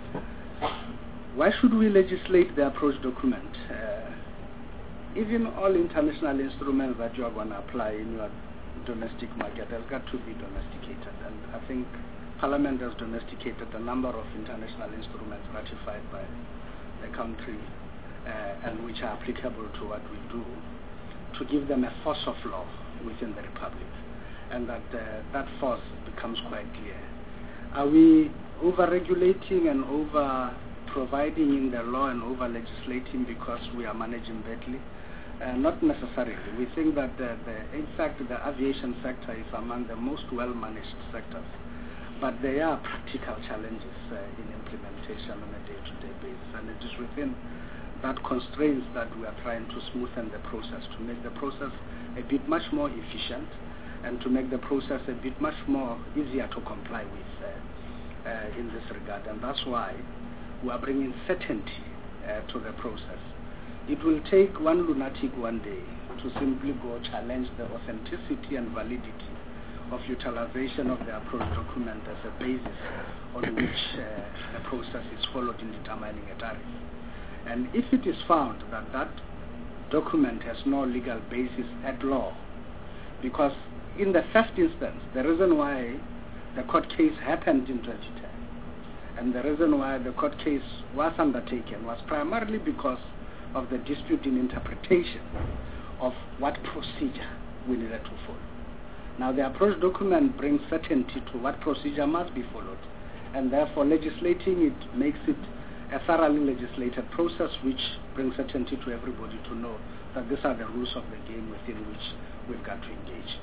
Why should we legislate the approach document? Uh, even all international instruments that you are going to apply in your domestic market has got to be domesticated. And I think Parliament has domesticated a number of international instruments ratified by the country uh, and which are applicable to what we do, to give them a force of law within the Republic, and that uh, that force becomes quite clear. Are we over-regulating and over-providing in the law and over-legislating because we are managing badly? Uh, not necessarily. We think that, the, the, in fact, the aviation sector is among the most well-managed sectors, but there are practical challenges uh, in implementation on a day-to-day basis, and it is within that constraints that we are trying to smoothen the process, to make the process a bit much more efficient and to make the process a bit much more easier to comply with uh, uh, in this regard. And that's why we are bringing certainty uh, to the process. It will take one lunatic one day to simply go challenge the authenticity and validity of utilization of the approach document as a basis on which uh, the process is followed in determining a tariff. And if it is found that that document has no legal basis at law, because in the first instance, the reason why the court case happened in twenty ten, and the reason why the court case was undertaken was primarily because of the dispute in interpretation of what procedure we needed to follow. Now, the approach document brings certainty to what procedure must be followed, and therefore legislating it makes it a thoroughly legislated process which brings certainty to everybody to know that these are the rules of the game within which we've got to engage.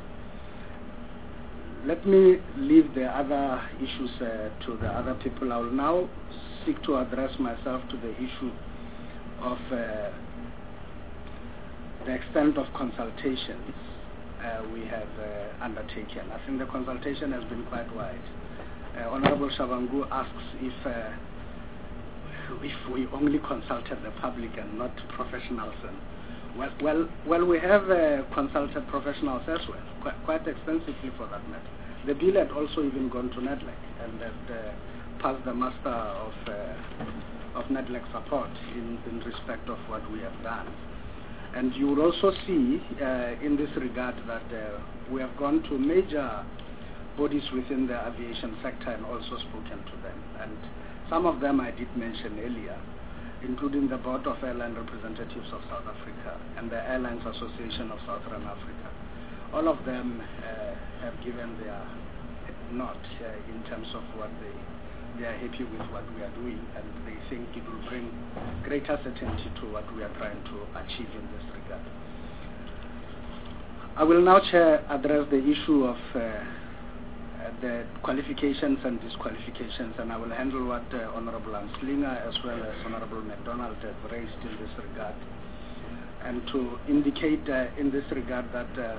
Let me leave the other issues uh, to the other people. I will now seek to address myself to the issue of uh, the extent of consultations uh, we have uh, undertaken. I think the consultation has been quite wide. Uh, Honorable Shabangu asks if uh, if we only consulted the public and not professionals. And well, well, well, we have uh, consulted professionals as well, quite, quite extensively for that matter. The bill had also even gone to NEDLAC and had uh, passed the master of uh, of NEDLAC support in, in respect of what we have done. And you will also see uh, in this regard that uh, we have gone to major bodies within the aviation sector and also spoken to them. And some of them I did mention earlier, including the Board of Airline Representatives of South Africa and the Airlines Association of Southern Africa. All of them uh, have given their nod uh, in terms of what they they are happy with what we are doing, and they think it will bring greater certainty to what we are trying to achieve in this regard. I will now, Chair, address the issue of uh, the qualifications and disqualifications, and I will handle what uh, Honorable Anslinger as well as Honorable MacDonald have raised in this regard, and to indicate uh, in this regard that uh,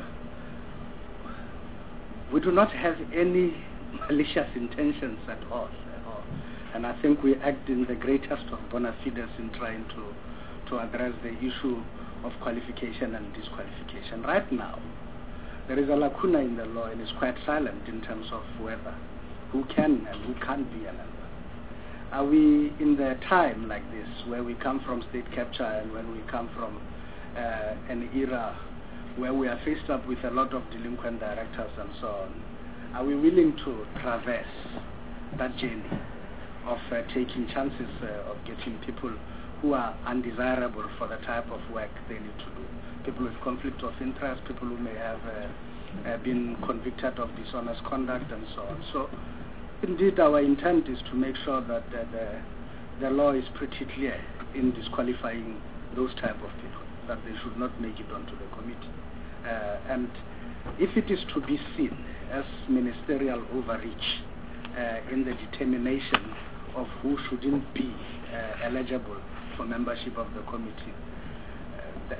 we do not have any malicious intentions at all, at all, and I think we act in the greatest of bona fides in trying to, to address the issue of qualification and disqualification. Right now, there is a lacuna in the law and it's quite silent in terms of whether, who can and who can't be a member. Are we in the time like this where we come from state capture and when we come from uh, an era where we are faced up with a lot of delinquent directors and so on, are we willing to traverse that journey of uh, taking chances uh, of getting people who are undesirable for the type of work they need to do? People with conflict of interest, people who may have uh, uh, been convicted of dishonest conduct and so on. So, indeed, our intent is to make sure that uh, the, the law is pretty clear in disqualifying those type of people, that they should not make it onto the committee. Uh, and if it is to be seen as ministerial overreach uh, in the determination of who shouldn't be uh, eligible for membership of the committee,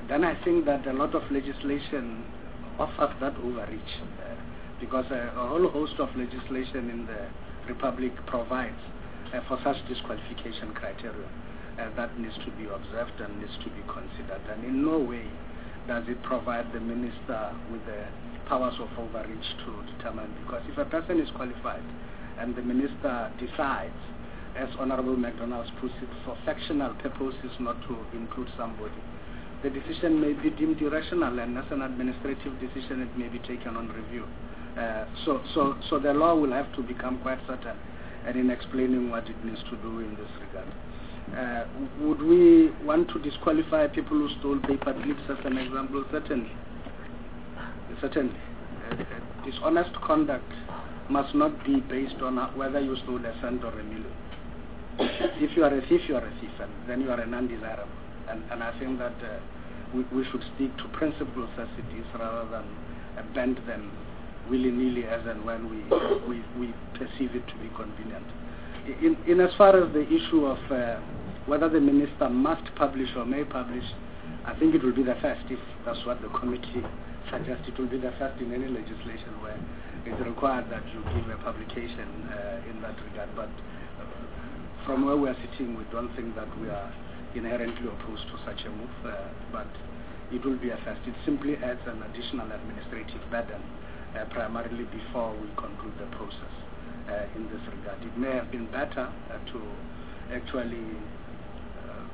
then I think that a lot of legislation offers that overreach, uh, because uh, a whole host of legislation in the Republic provides uh, for such disqualification criteria uh, that needs to be observed and needs to be considered. And in no way does it provide the minister with the powers of overreach to determine, because if a person is qualified and the minister decides, as Honorable McDonald puts it, for factional purposes not to include somebody, the decision may be deemed irrational, and as an administrative decision it may be taken on review. Uh, so, so, so the law will have to become quite certain and in explaining what it needs to do in this regard. Uh, would we want to disqualify people who stole paper clips as an example? Certainly. Certainly. Uh, uh, dishonest conduct must not be based on uh, whether you stole a cent or a million. If you are a thief, you are a thief, and then you are an undesirable. And, and I think that uh, we, we should stick to principles as it is rather than uh, bend them willy-nilly as and when we, we, we perceive it to be convenient. In, in as far as the issue of uh, whether the minister must publish or may publish, I think it will be the first, if that's what the committee suggests. It will be the first in any legislation where it's required that you give a publication uh, in that regard. But uh, from where we are sitting, we don't think that we are inherently opposed to such a move, uh, but it will be a first. It simply adds an additional administrative burden, uh, primarily before we conclude the process uh, in this regard. It may have been better uh, to actually uh,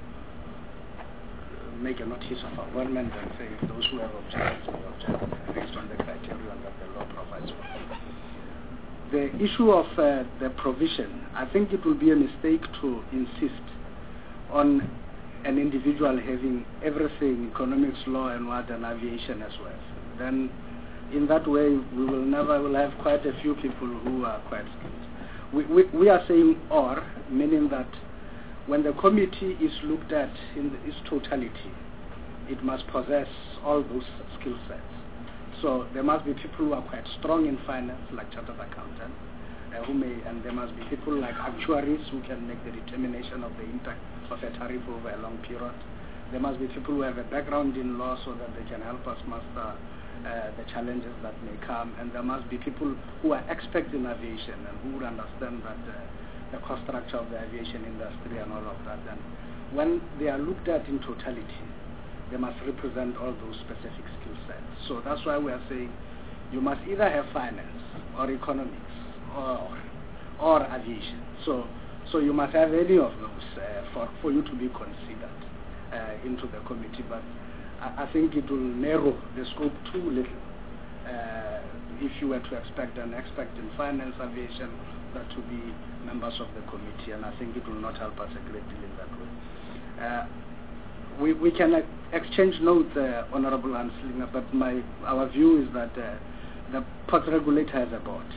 make a notice of amendment and say those who have objections will object based on the criteria that the law provides for. The issue of uh, the provision, I think it will be a mistake to insist on an individual having everything, economics, law, and what, and aviation as well. Then, in that way, we will never will have quite a few people who are quite skilled. We, we, we are saying or, meaning that when the committee is looked at in the, its totality, it must possess all those skill sets. So there must be people who are quite strong in finance, like chartered accountants, uh, who may, and there must be people like actuaries who can make the determination of the impact of a tariff over a long period. There must be people who have a background in law so that they can help us master uh, the challenges that may come. And there must be people who are experts in aviation and who would understand that uh, the cost structure of the aviation industry and all of that. And when they are looked at in totality, they must represent all those specific skill sets. So that's why we are saying you must either have finance or economics or or aviation. So so you must have any of those uh, for, for you to be considered uh, into the committee. But I, I think it will narrow the scope too little uh, if you were to expect an expert in finance, aviation, that to be members of the committee, and I think it will not help us a great deal in that way. Uh, We, we can uh, exchange notes, uh, Honorable Anslinger, but my our view is that uh, the port regulator has a board,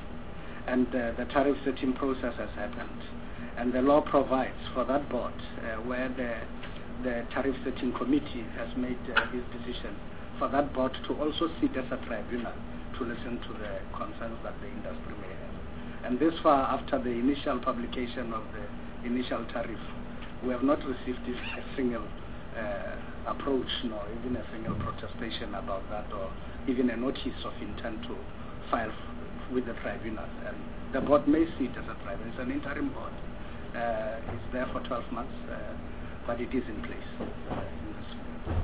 and uh, the tariff setting process has happened, and the law provides for that board uh, where the the tariff setting committee has made uh, his decision for that board to also sit as a tribunal to listen to the concerns that the industry may have. And this far after the initial publication of the initial tariff, we have not received this a single Uh, approach, nor even a single protestation about that, or even a notice of intent to file f- with the tribunal. And the board may sit as a tribunal. It's an interim board. Uh, it's there for twelve months, uh, but it is in place. Uh, in this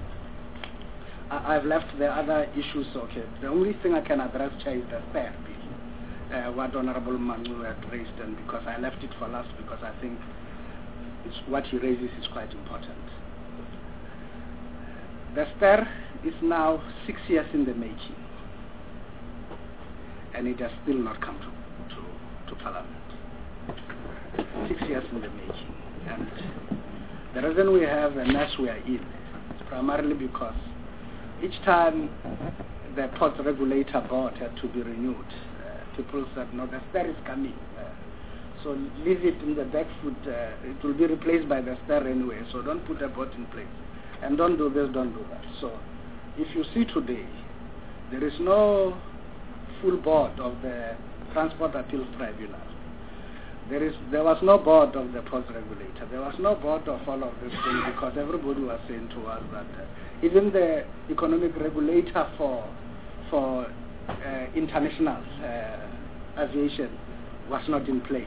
I- I've left the other issues. Okay, the only thing I can address, Chair, is the third bill, uh, what Honorable Manu had raised, and because I left it for last, because I think it's, what he raises is quite important. The S T E R is now six years in the making, and it has still not come to, to, to Parliament. Six years in the making. And the reason we have a mess we are in is primarily because each time the Port Regulator Board had to be renewed, uh, people said, no, the S T E R is coming. Uh, so leave it in the back foot. Uh, it will be replaced by the S T E R anyway, so don't put a board in place. And don't do this, don't do that. So if you see today, there is no full board of the Transport Appeals Tribunal. There is, there was no board of the post regulator. There was no board of all of this thing because everybody was saying to us that uh, even the economic regulator for for uh, international uh, aviation was not in place.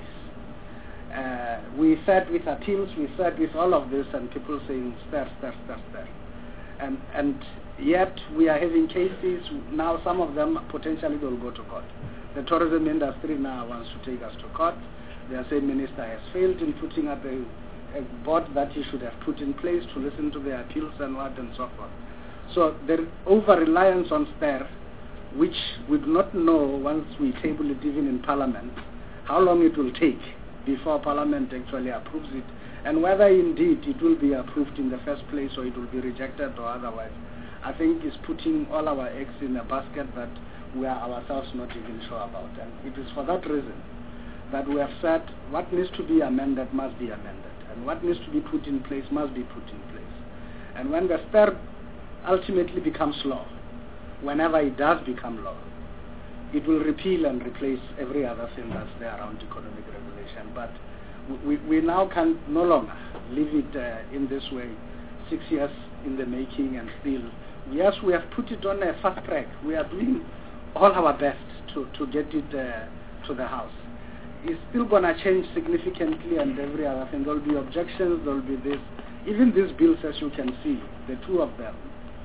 Uh, we sat with appeals, we sat with all of this, and people saying stir, stir, stir, stir, and and yet we are having cases now. Some of them potentially will go to court. The tourism industry now wants to take us to court. The same minister has failed in putting up a, a board that he should have put in place to listen to the appeals and what and so forth. So the over-reliance on S T A R, which we do not know once we table it even in Parliament, how long it will take before Parliament actually approves it, and whether indeed it will be approved in the first place or it will be rejected or otherwise, I think is putting all our eggs in a basket that we are ourselves not even sure about. And it is for that reason that we have said what needs to be amended must be amended, and what needs to be put in place must be put in place. And when the S T A R ultimately becomes law, whenever it does become law, it will repeal and replace every other thing that's there around economic regulation. But we, we now can no longer leave it uh, in this way, six years in the making, and still, yes, we have put it on a fast track. We are doing all our best to, to get it uh, to the House. It's still going to change significantly, and every other thing. There will be objections, there will be this. Even these bills, as you can see, the two of them,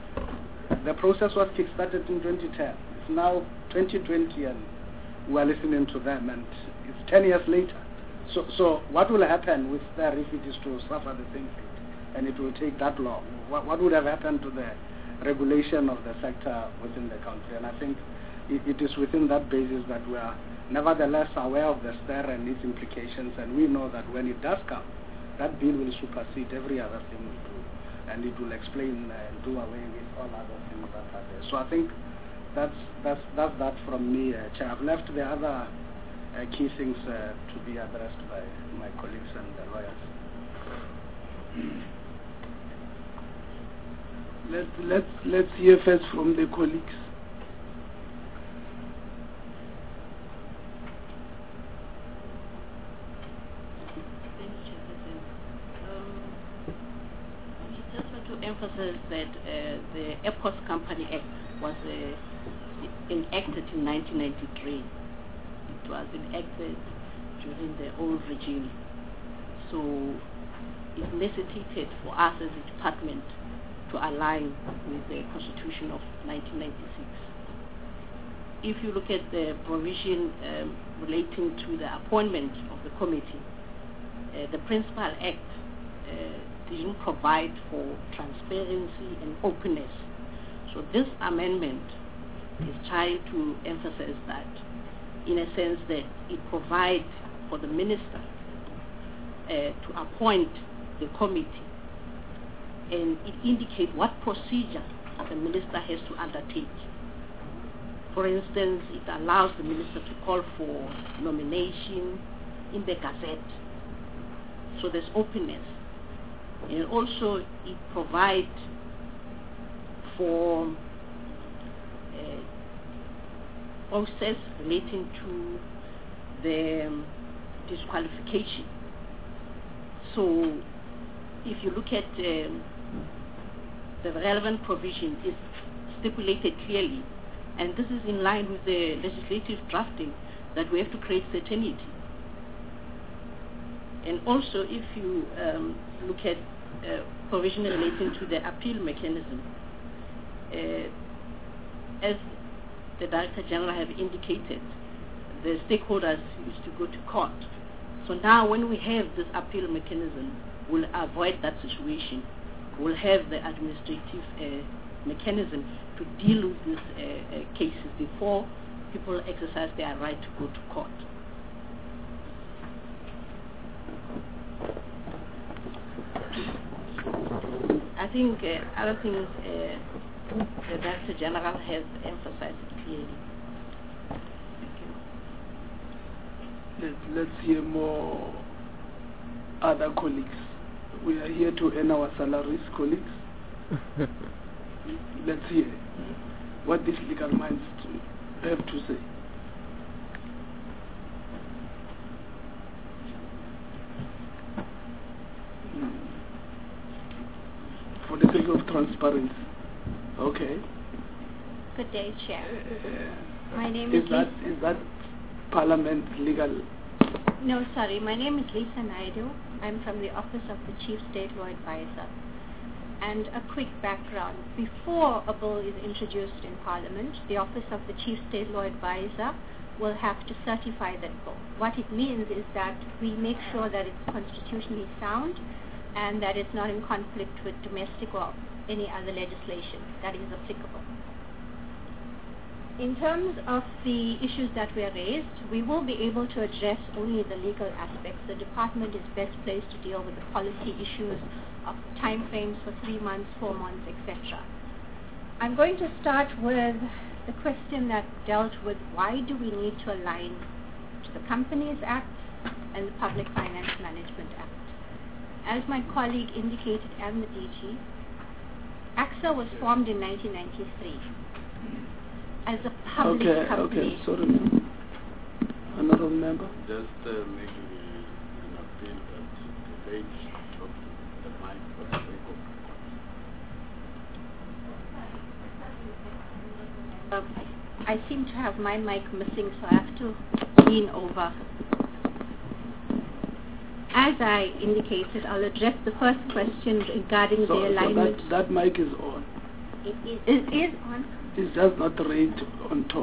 the process was kick-started in twenty ten. It's now twenty twenty, and we are listening to them, and it's ten years later. So, so what will happen with S T A R if it is to suffer the same fate, and it will take that long? What, what would have happened to the regulation of the sector within the country? And I think it, it is within that basis that we are nevertheless aware of the S T A R and its implications, and we know that when it does come, that bill will supersede every other thing we do, and it will explain and do away with all other things that are there. So I think that's that's that's that from me, uh, Chair. I've left the other uh, key things uh, to be addressed by my colleagues and the lawyers.
Let's let's let's hear first from the colleagues.
Emphasize that uh, the Airports Company Act was uh, enacted in nineteen ninety-three. It was enacted during the old regime. So it necessitated for us as a department to align with the Constitution of nineteen ninety-six. If you look at the provision um, relating to the appointment of the committee, uh, the Principal Act uh, didn't provide for transparency and openness. So this amendment is trying to emphasize that, in a sense that it provides for the minister uh, to appoint the committee, and it indicates what procedure the minister has to undertake. For instance, it allows the minister to call for nomination in the Gazette. So there's openness. And also it provides for a process relating to the um, disqualification. So if you look at um, the relevant provision, it's stipulated clearly, and this is in line with the legislative drafting that we have to create certainty. And also, if you um, look at uh, provision relating to the appeal mechanism, uh, as the Director General have indicated, the stakeholders used to go to court. So now when we have this appeal mechanism, we'll avoid that situation. We'll have the administrative uh, mechanism to deal with these uh, uh, cases before people exercise their right to go to court. I think uh, other things uh, the Director General has emphasized clearly.
Let's, let's hear more other colleagues. We are here to earn our salaries, colleagues. Let's hear what these legal minds to, have to say. transparency. Okay.
Good day, Chair.
Uh,
My name
is
is
that
Lisa.
is that Parliament legal?
No, sorry. My name is Lisa Naidu. I'm from the Office of the Chief State Law Advisor. And a quick background. Before a bill is introduced in Parliament, the Office of the Chief State Law Advisor will have to certify that bill. What it means is that we make sure that it's constitutionally sound and that it's not in conflict with domestic or any other legislation that is applicable. In terms of the issues that were raised, we will be able to address only the legal aspects. The department is best placed to deal with the policy issues of timeframes for three months, four months, et cetera. I'm going to start with the question that dealt with why do we need to align to the Companies Act and the Public Finance Management Act. As my colleague indicated and the D G, AXA was formed in nineteen ninety-three as a public
okay,
company.
Okay, sorry. Another member?
Just uh, making an appeal that the late drop the mic for the sake of
Uh, I seem to have my mic missing, so I have to lean over. As I indicated, I'll address the first question regarding
So,
the
so
alignment.
that, that mic is on.
It is, it is on.
It's just not read on top.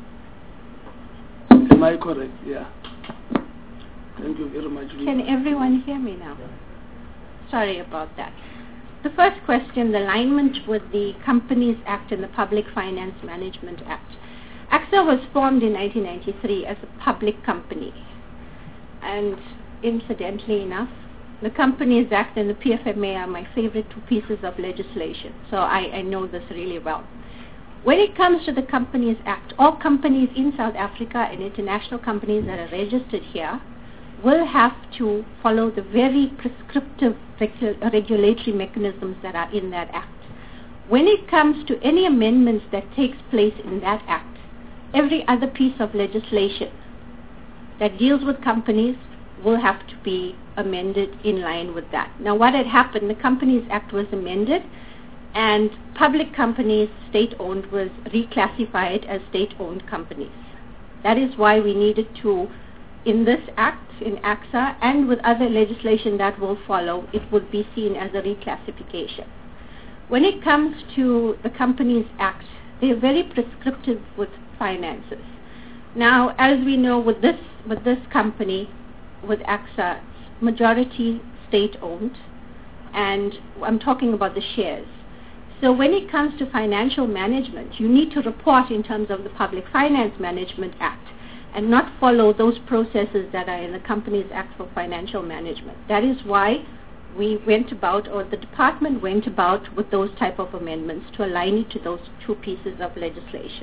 Am I correct? Yeah. Thank you very much.
Can everyone hear me now? Sorry about that. The first question, the alignment with the Companies Act and the Public Finance Management Act. AXA was formed in nineteen ninety-three as a public company. And incidentally enough, the Companies Act and the P F M A are my favorite two pieces of legislation. So I, I know this really well. When it comes to the Companies Act, all companies in South Africa and international companies that are registered here will have to follow the very prescriptive regu- regulatory mechanisms that are in that act. When it comes to any amendments that takes place in that act, every other piece of legislation that deals with companies will have to be amended in line with that. Now what had happened, the Companies Act was amended and public companies, state-owned, was reclassified as state-owned companies. That is why we needed to, in this act, in AXA, and with other legislation that will follow, it would be seen as a reclassification. When it comes to the Companies Act, they are very prescriptive with finances. Now, as we know, with this, with this company, with AXA, majority state-owned, and I'm talking about the shares. So when it comes to financial management, you need to report in terms of the Public Finance Management Act and not follow those processes that are in the Companies Act for financial management. That is why we went about, or the department went about with those type of amendments to align it to those two pieces of legislation.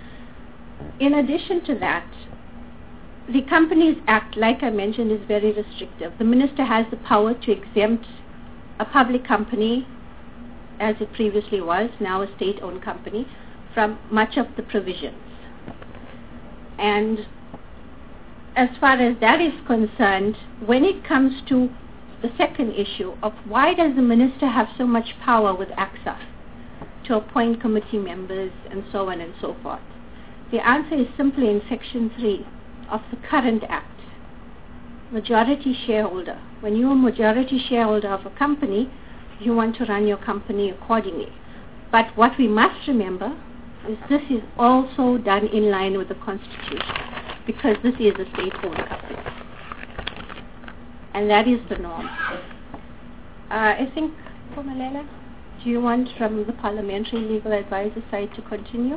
In addition to that, the Companies Act, like I mentioned, is very restrictive. The minister has the power to exempt a public company, as it previously was, now a state-owned company, from much of the provisions. And as far as that is concerned, when it comes to the second issue of why does the minister have so much power with AXA to appoint committee members and so on and so forth, the answer is simply in Section three of the current Act. Majority shareholder. When you're a majority shareholder of a company, you want to run your company accordingly. But what we must remember is this is also done in line with the Constitution, because this is a state-owned company. And that is the norm. Uh, I think, Pumalela, do you want from the Parliamentary Legal Advisor side to continue?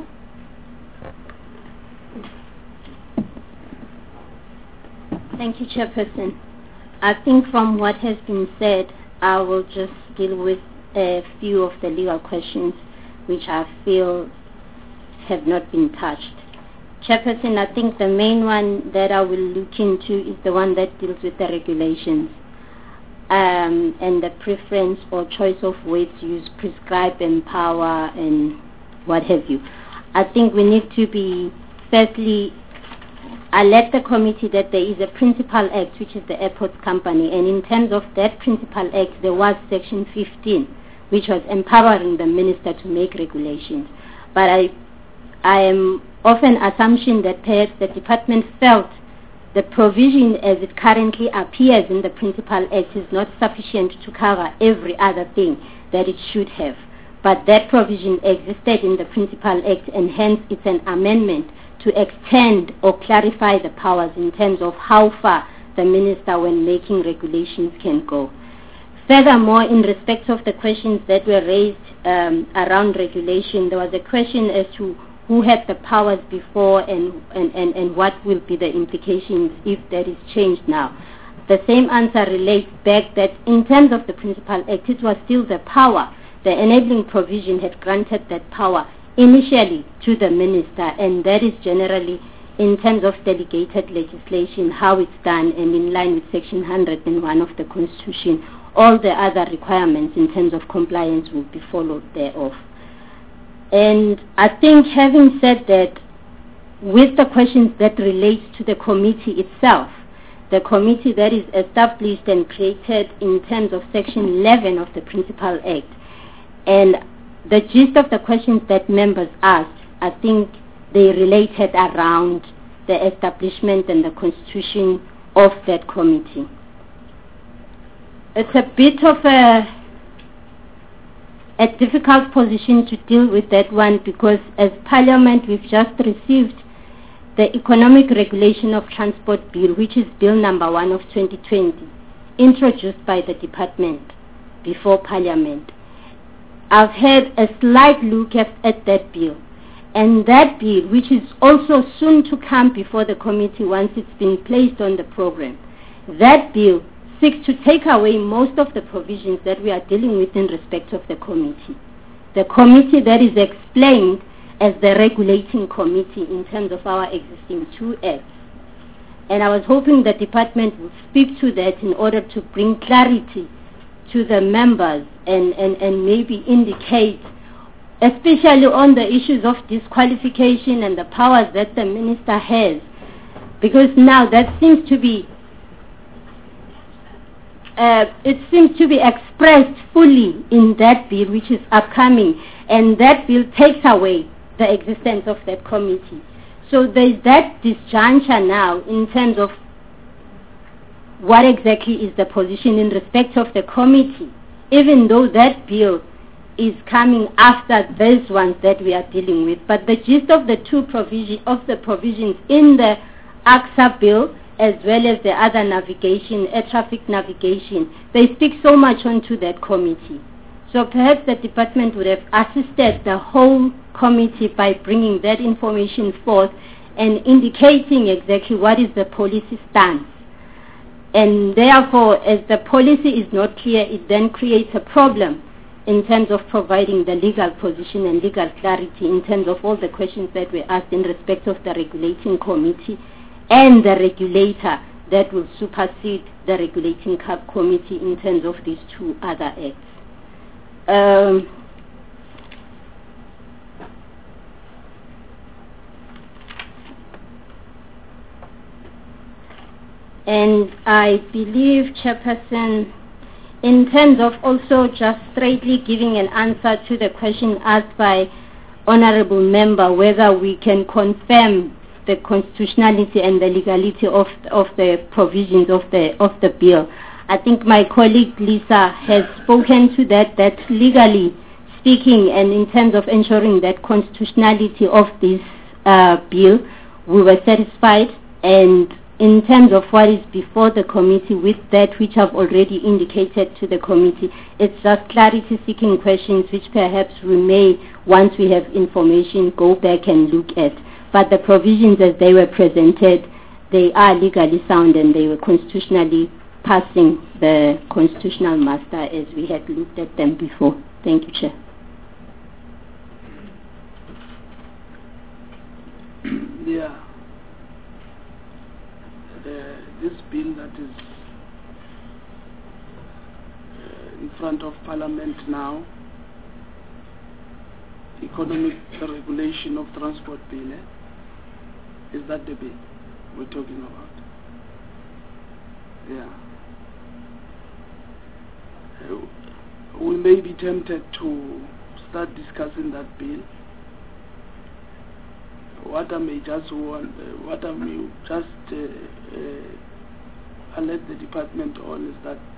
Thank you, Chairperson. I think from what has been said, I will just deal with a few of the legal questions which I feel have not been touched. Chairperson, I think the main one that I will look into is the one that deals with the regulations um, and the preference or choice of words used, prescribe, empower, and what have you. I think we need to be, firstly, alert the committee that there is a Principal Act, which is the Airports Company, and in terms of that Principal Act, there was Section fifteen, which was empowering the minister to make regulations. But I, I am of an assumption that perhaps the department felt the provision as it currently appears in the Principal Act is not sufficient to cover every other thing that it should have. But that provision existed in the Principal Act, and hence it's an amendment to extend or clarify the powers in terms of how far the minister, when making regulations, can go. Furthermore, in respect of the questions that were raised um, around regulation, there was a question as to who had the powers before and, and, and, and what will be the implications if that is changed now. The same answer relates back that in terms of the Principal Act, it was still the power. The enabling provision had granted that power initially to the minister, and that is generally in terms of delegated legislation, how it's done, and in line with Section one hundred and one of the Constitution. All the other requirements in terms of compliance will be followed thereof. And I think, having said that, with the questions that relate to the committee itself, the committee that is established and created in terms of Section eleven of the Principal Act, and the gist of the questions that members asked, I think they related around the establishment and the constitution of that committee. It's a bit of a a difficult position to deal with that one, because as Parliament we've just received the Economic Regulation of Transport Bill, which is Bill number one of twenty twenty, introduced by the department before Parliament. I've had a slight look at, at that bill, and that bill, which is also soon to come before the committee once it's been placed on the program, that bill seeks to take away most of the provisions that we are dealing with in respect of the committee. The committee that is explained as the regulating committee in terms of our existing two acts. And I was hoping the department would speak to that in order to bring clarity to the members and, and, and maybe indicate, especially on the issues of disqualification and the powers that the minister has, because now that seems to be Uh, it seems to be expressed fully in that bill which is upcoming, and that bill takes away the existence of that committee. So there is that disjuncture now in terms of what exactly is the position in respect of the committee, even though that bill is coming after those ones that we are dealing with. But the gist of the two provision of the provisions in the A C S A bill, as well as the other navigation, air traffic navigation, they speak so much onto that committee. So perhaps the department would have assisted the whole committee by bringing that information forth and indicating exactly what is the policy stance. And therefore, as the policy is not clear, it then creates a problem in terms of providing the legal position and legal clarity in terms of all the questions that were asked in respect of the regulating committee and the regulator that will supersede the regulating committee in terms of these two other acts. Um, and I believe, Chairperson, in terms of also just straightly giving an answer to the question asked by Honorable Member, whether we can confirm the constitutionality and the legality of of the provisions of the of the bill. I think my colleague Lisa has spoken to that, that legally speaking and in terms of ensuring that constitutionality of this uh, bill, we were satisfied, and in terms of what is before the committee with that which I've already indicated to the committee, it's just clarity seeking questions which perhaps we may, once we have information, go back and look at. But the provisions as they were presented, they are legally sound and they were constitutionally passing the constitutional muster as we had looked at them before. Thank you, Chair.
Yeah. Uh, this bill that is uh, in front of Parliament now, Economic Regulation of Transport Bill, eh? Is that the bill we're talking about? Yeah. Uh, we may be tempted to start discussing that bill. What I may just want, uh, what I may just uh, uh, alert the department on is that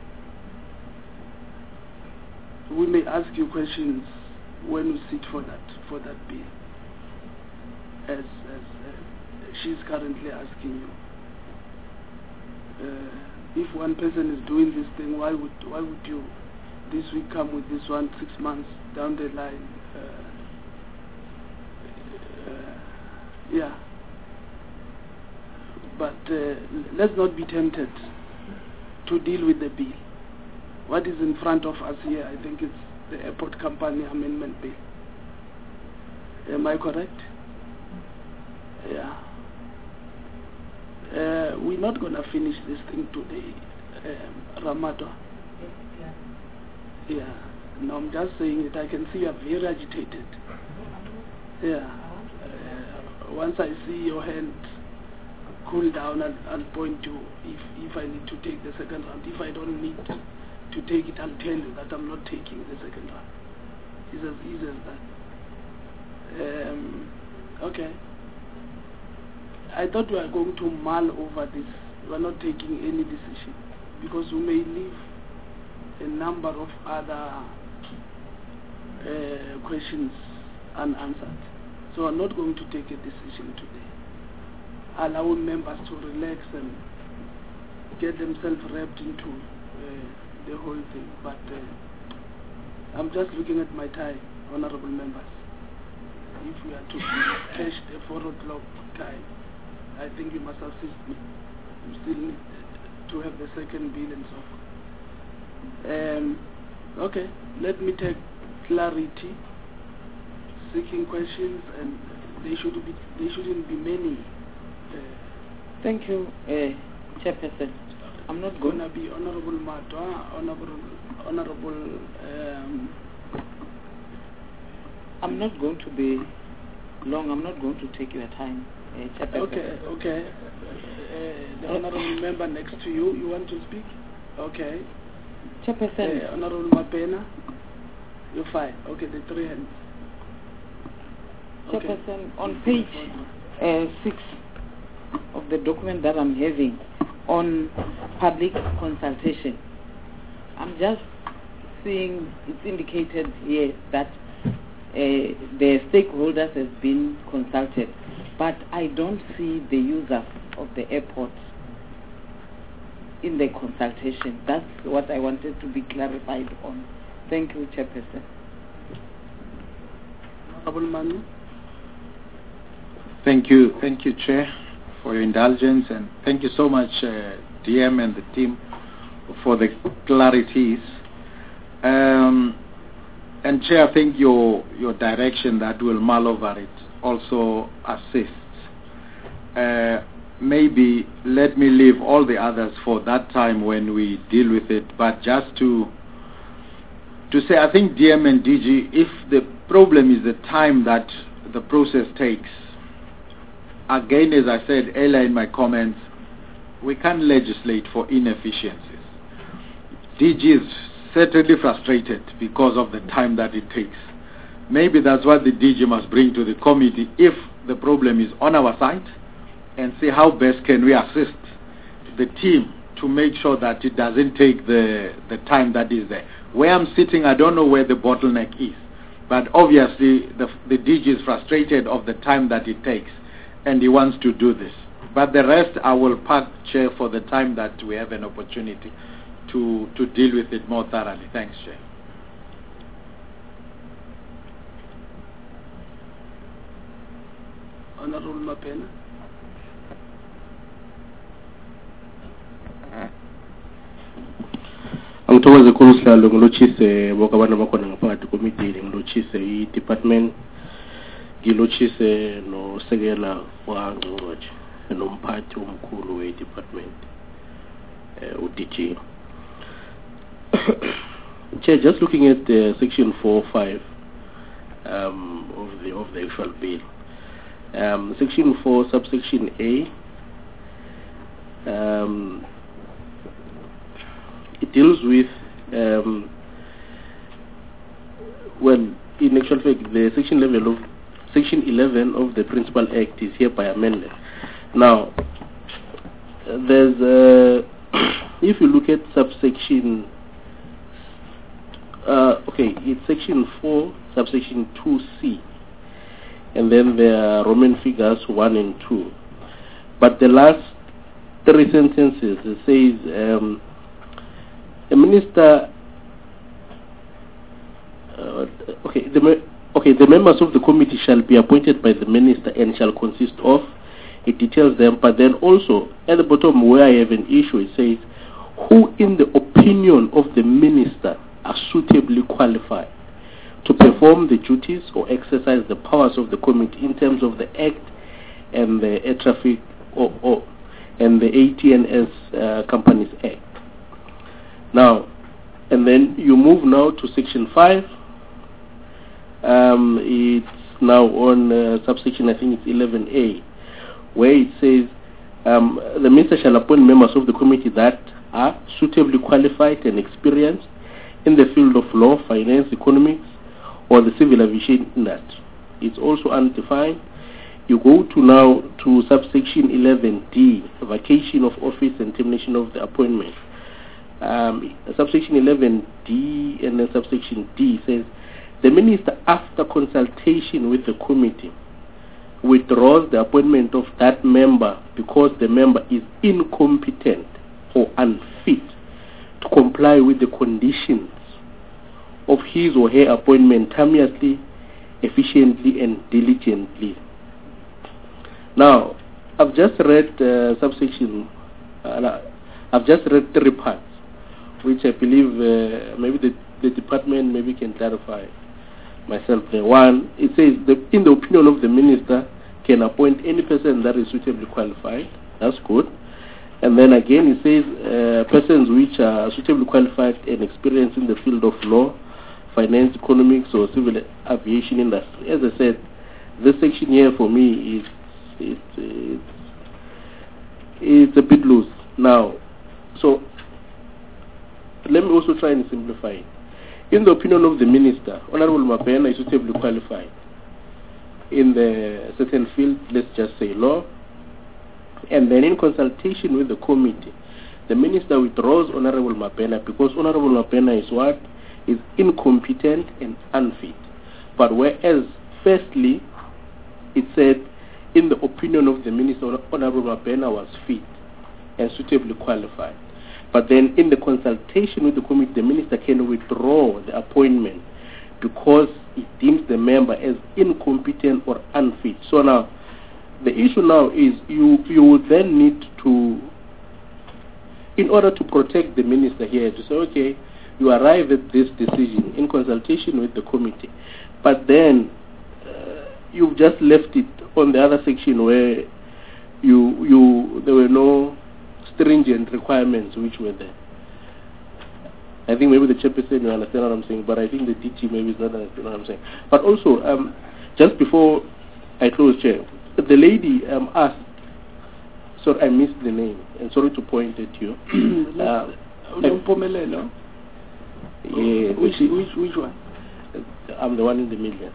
we may ask you questions when we sit for that for that bill, as as uh, she's currently asking you. Uh, if one person is doing this thing, why would why would you this week come with this one six months down the line? Uh, uh, yeah. But uh, let's not be tempted to deal with the bill. What is in front of us here, I think it's the Airport Company Amendment Bill. Am I correct? Yeah. Uh, we're not going to finish this thing today, um, Ramato. Yeah. No, I'm just saying it. I can see you're very agitated. Yeah. Uh, once I see your hand cool down, I'll, I'll point you if, if I need to take the second round. If I don't need to, to take it, I'll tell you that I'm not taking the second round. It's as easy as that. Um, okay. I thought we were going to mull over this. We are not taking any decision because we may leave a number of other uh, questions unanswered. So I'm not going to take a decision today. Allow members to relax and get themselves wrapped into uh, the whole thing. But uh, I'm just looking at my time, honorable members. If we are to catch the four o'clock time, I think you must assist me. You still need to have the second bill and so forth. Um, okay, let me take clarity, seeking questions, and they should be. They shouldn't be many. Uh,
Thank you, uh, Chairperson. I'm not
going to be Honorable Matwa, Honorable, Honorable. Um,
I'm not going to be long. I'm not going to take your time. Uh,
okay, okay. Uh, the honorable member next to you, you want to speak? Okay.
Chairperson.
Uh, honorable Mapena, you're fine. Okay, the three hands. Okay.
Chairperson, on page uh, six of the document that I'm having on public consultation, I'm just seeing it's indicated here that uh, the stakeholders have been consulted. But I don't see the users of the airport in the consultation. That's what I wanted to be clarified on. Thank you, Chairperson.
Thank you, thank you, Chair, for your indulgence, and thank you so much, uh, D M and the team, for the clarities. Um, and Chair, I think your your direction that will mull over it also assists. Uh, maybe let me leave all the others for that time when we deal with it, but just to to say, I think D M and D G, if the problem is the time that the process takes, again, as I said earlier in my comments, we can't legislate for inefficiencies. D G is certainly frustrated because of the time that it takes. Maybe that's what the D G must bring to the committee if the problem is on our side, and see how best can we assist the team to make sure that it doesn't take the, the time that is there. Where I'm sitting, I don't know where the bottleneck is, but obviously the, the D G is frustrated of the time that it takes, and he wants to do this. But the rest I will park, Chair, for the time that we have an opportunity to, to deal with it more thoroughly. Thanks, Chair.
Honorable Mapena.
Angithokoze kakhulu sihlalo ngilotshise bonke abantu abakhona ngaphakathi komidili, ngilotshise i-department, ngilotshise nosekela wangcongcothe nomphathi omkhulu we-department, uh, U D G. Chair, just looking at the section four oh five um, of the of the actual bill, um, section four subsection A, um, it deals with um, well, in actual fact, the section level of section eleven of the Principal Act is hereby amended. Now, there's uh, if you look at subsection, uh, okay, it's section four, subsection two C, and then there are Roman figures one and two. But the last three sentences, it says um, a minister. Uh, okay, the okay, the members of the committee shall be appointed by the minister and shall consist of. It details them, but then also at the bottom where I have an issue, it says who, in the opinion of the minister, are suitably qualified to perform the duties or exercise the powers of the committee in terms of the Act and the Air Traffic or, or and the A T N S uh, Companies Act. Now, and then you move now to section five. Um, it's now on uh, subsection, I think it's eleven A, where it says um, the minister shall appoint members of the committee that are suitably qualified and experienced in the field of law, finance, economics, or the civil aviation industry. It's also undefined. You go to now to subsection eleven D, vacation of office and termination of the appointment. Um, subsection eleven D and then subsection D says the minister, after consultation with the committee, withdraws the appointment of that member because the member is incompetent or unfit to comply with the conditions of his or her appointment timeously, efficiently, and diligently. Now, I've just read uh, subsection, uh, I've just read three parts, which I believe uh, maybe the, the department maybe can clarify myself there. One, it says, the, in the opinion of the minister, can appoint any person that is suitably qualified. That's good. And then again, it says, uh, persons which are suitably qualified and experienced in the field of law, finance, economics, or civil aviation industry. As I said, this section here for me is it's, it's, it's a bit loose. Now, so let me also try and simplify it. In the opinion of the minister, Honorable Mabena is suitably qualified in the certain field, let's just say law, and then in consultation with the committee, the minister withdraws Honorable Mabena because Honorable Mabena is what? Is incompetent and unfit. But whereas, firstly, it said, in the opinion of the minister, Honorable Mabena was fit and suitably qualified. But then in the consultation with the committee, the minister can withdraw the appointment because it deems the member as incompetent or unfit. So now, the issue now is you, you would then need to, in order to protect the minister here, to say, okay, you arrive at this decision in consultation with the committee, but then uh, you've just left it on the other section where you, you, there were no stringent requirements which were there. I think maybe the chairperson you understand what I'm saying, but I think the D G maybe is not understand what I'm saying. But also, um, just before I close, Chair, the lady um, asked, sorry, I missed the name, and sorry to point at you. uh,
Unompumelelo?
Yeah,
which, which, which one?
I'm the one in the middle.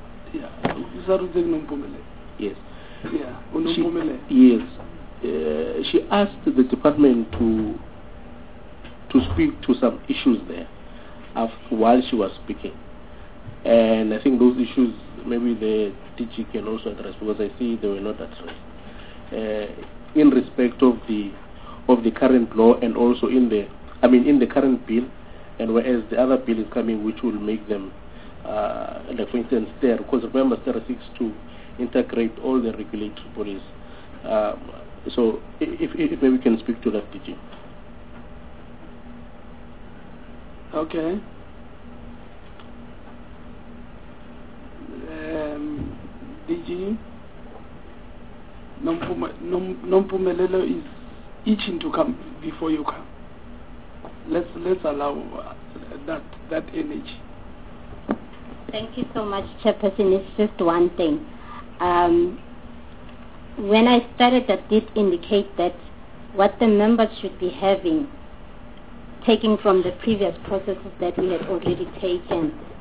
Yeah.
Yes.
Yeah. Unompumele.
Yes. Uh, she asked the department to to speak to some issues there after, while she was speaking, and I think those issues maybe the D G can also address because I see they were not addressed uh, in respect of the of the current law and also in the I mean in the current bill, and whereas the other bill is coming which will make them uh, like for instance there, because remember Stara seeks to integrate all the regulatory bodies. Um, so if, if maybe we can speak to that, D G.
Okay. Um, D G, Nompumelelo is itching to come before you come. Let's let's allow uh, that that energy.
Thank you so much, Chairperson. It's just one thing. Um, when I started, I did indicate that what the members should be having, taking from the previous processes that we had already taken,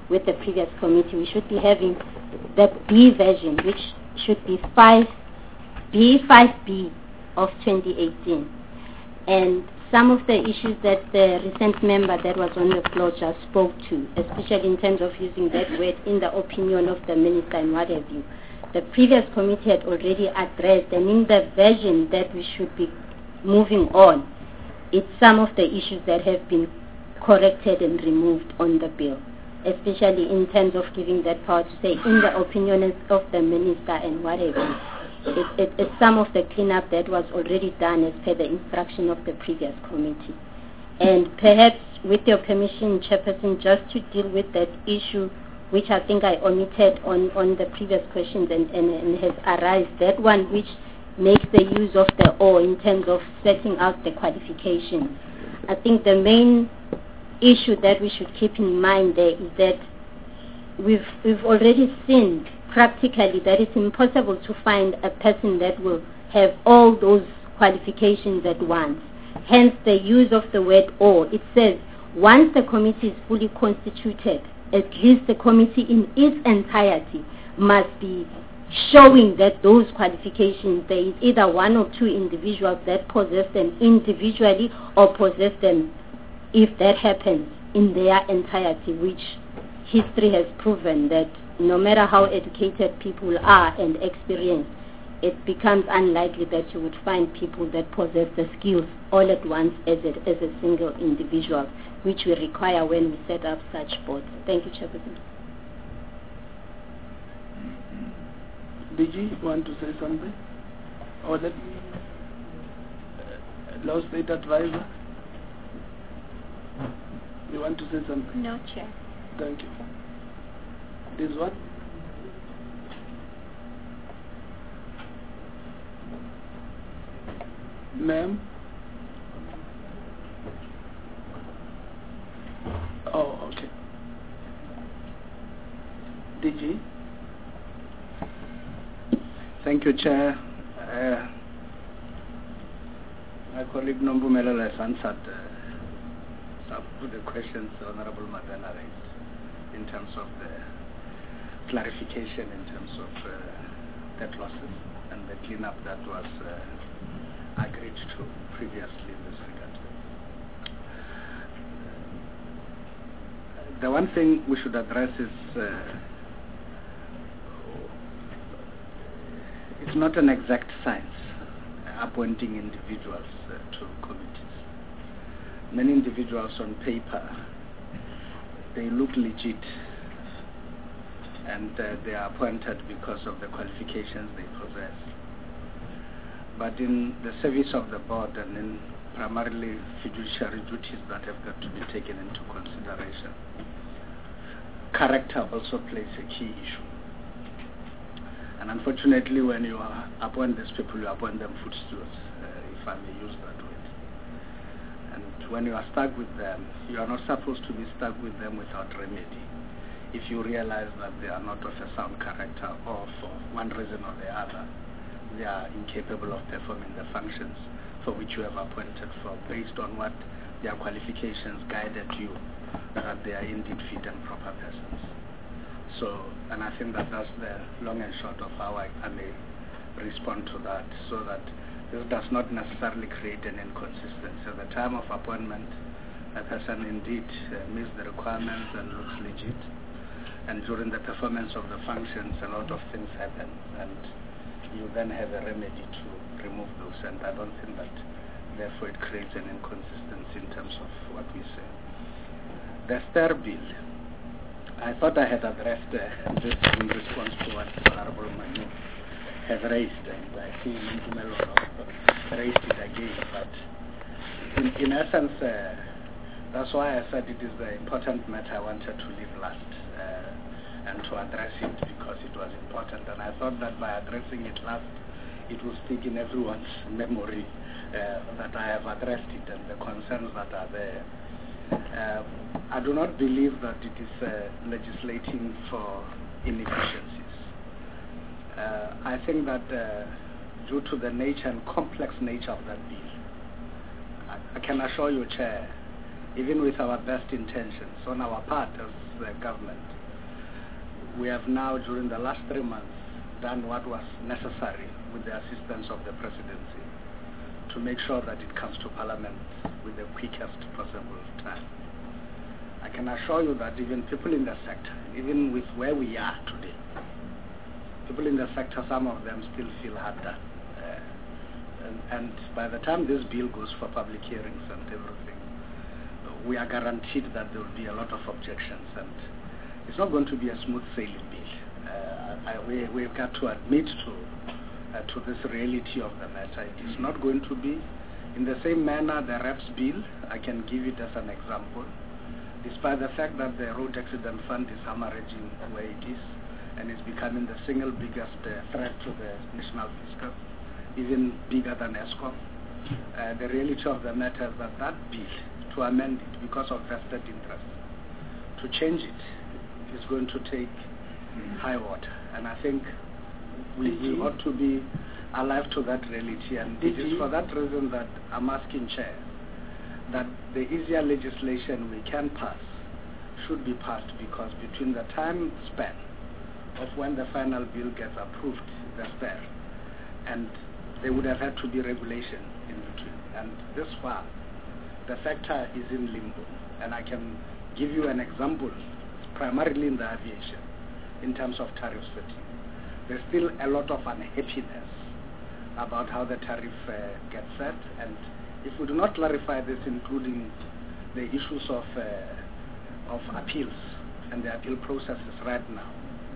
with the previous committee. We should be having the B version, which should be five B five B of twenty eighteen. And some of the issues that the recent member that was on the floor just spoke to, especially in terms of using that word in the opinion of the minister and what have you, the previous committee had already addressed, and in the version that we should be moving on, it's some of the issues that have been corrected and removed on the bill, especially in terms of giving that power to say in the opinion of the minister and whatever. It, it, it's some of the cleanup that was already done as per the instruction of the previous committee. And perhaps with your permission, Chairperson, just to deal with that issue, which I think I omitted on, on the previous questions and, and, and has arisen, that one which makes the use of the O in terms of setting out the qualifications. I think the main issue that we should keep in mind there is that we've, we've already seen practically that it's impossible to find a person that will have all those qualifications at once. Hence the use of the word or. It says once the committee is fully constituted, at least the committee in its entirety must be showing that those qualifications, there is either one or two individuals that possess them individually or possess them, if that happens, in their entirety, which history has proven that no matter how educated people are and experienced, it becomes unlikely that you would find people that possess the skills all at once as a, as a single individual, which we require when we set up such boards. Thank you, Chairperson.
D G, want to say something? Or let me, uh, Law State Advisor, you want to say something?
No, Chair.
Thank you. This one? Ma'am? Oh, okay. D G?
Thank you, Chair. Uh, my colleague Nombumelo has answered uh, some of the questions Honorable Madana raised in terms of the clarification in terms of uh, debt losses and the cleanup that was uh, agreed to previously in this regard. The one thing we should address is uh, it's not an exact science uh, appointing individuals uh, to committees. Many individuals on paper, they look legit, and uh, they are appointed because of the qualifications they possess. But in the service of the board and in primarily fiduciary duties that have got to be taken into consideration, character also plays a key issue. And unfortunately, when you uh, appoint these people, you appoint them footstools, uh, if I may use that word. And when you are stuck with them, you are not supposed to be stuck with them without remedy. If you realize that they are not of a sound character, or for one reason or the other, they are incapable of performing the functions for which you have appointed for, based on what their qualifications guided you, that they are indeed fit and proper persons. So, and I think that that's the long and short of how I, I may respond to that, so that this does not necessarily create an inconsistency. At the time of appointment, a person indeed uh, meets the requirements and looks legit, and during the performance of the functions, a lot of things happen, and you then have a remedy to remove those, and I don't think that therefore it creates an inconsistency in terms of what we say. The third bill, I thought I had addressed uh, this in response to what Honorable Manu has raised, and I see Melo raised it again, but in, in essence, uh, that's why I said it is the important matter I wanted to leave last uh, and to address it, because it was important, and I thought that by addressing it last, it will stick in everyone's memory uh, that I have addressed it and the concerns that are there. Uh, I do not believe that it is uh, legislating for inefficiencies. Uh, I think that uh, due to the nature and complex nature of that bill, I, I can assure you, Chair, even with our best intentions on our part as the government, we have now, during the last three months, done what was necessary with the assistance of the presidency to make sure that it comes to Parliament with the quickest possible time. I can assure you that even people in the sector, even with where we are today, people in the sector, some of them still feel hard done. Uh, and, and by the time this bill goes for public hearings and everything, we are guaranteed that there will be a lot of objections, and it's not going to be a smooth sailing bill. Uh, I, we, we've got to admit to uh, to this reality of the matter. It is not going to be in the same manner the R E P S bill. I can give it as an example. Despite the fact that the road accident fund is hemorrhaging where it is, and is becoming the single biggest uh, threat to the national fiscal, even bigger than ESCOM, uh, the reality of the matter is that that bill, to amend it because of vested interest, to change it is going to take high water. And I think we, we ought to be alive to that reality. And it is for that reason that I'm asking Chair that the easier legislation we can pass should be passed, because between the time span of when the final bill gets approved, that's there, and there would have had to be regulation in between. And this far, the sector is in limbo. And I can give you an example, primarily in the aviation, in terms of tariff setting. There's still a lot of unhappiness about how the tariff uh, gets set, and if we do not clarify this, including the issues of uh, of appeals and the appeal processes right now,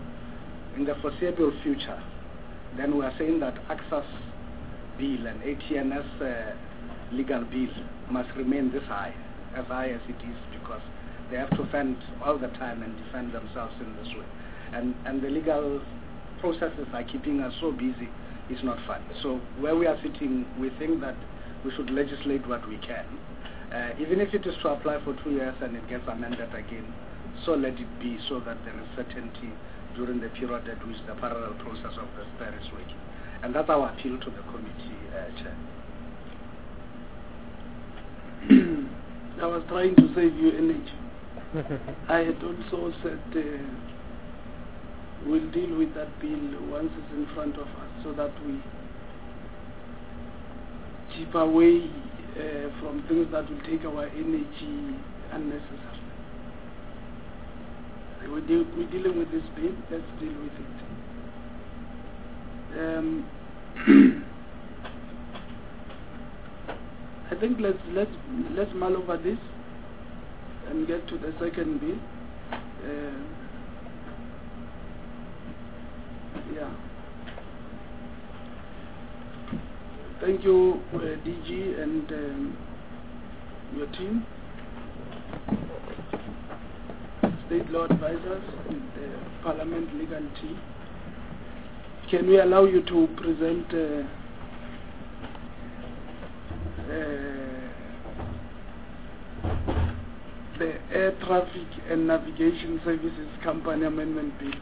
in the foreseeable future, then we are saying that access bill and A T N S uh, legal bill must remain this high, as high as it is, because they have to fend all the time and defend themselves in this way. And, and the legal processes are keeping us so busy, it's not fun. So where we are sitting, we think that we should legislate what we can. Uh, even if it is to apply for two years and it gets amended again, so let it be, so that there is certainty during the period at which the parallel process of the spare is working. And that's our appeal to the committee, uh, Chair.
I was trying to save you energy. I had also said uh, we'll deal with that bill once it's in front of us, so that we chip away uh, from things that will take our energy unnecessarily. We deal, we're dealing with this bill, let's deal with it. Um, I think let's let's let's mull over this and get to the second bill. Uh, yeah. Thank you, uh, D G and um, your team, State Law Advisors, and the Parliament Legal Team. Can we allow you to present uh, uh, the Air Traffic and Navigation Services Company Amendment Bill?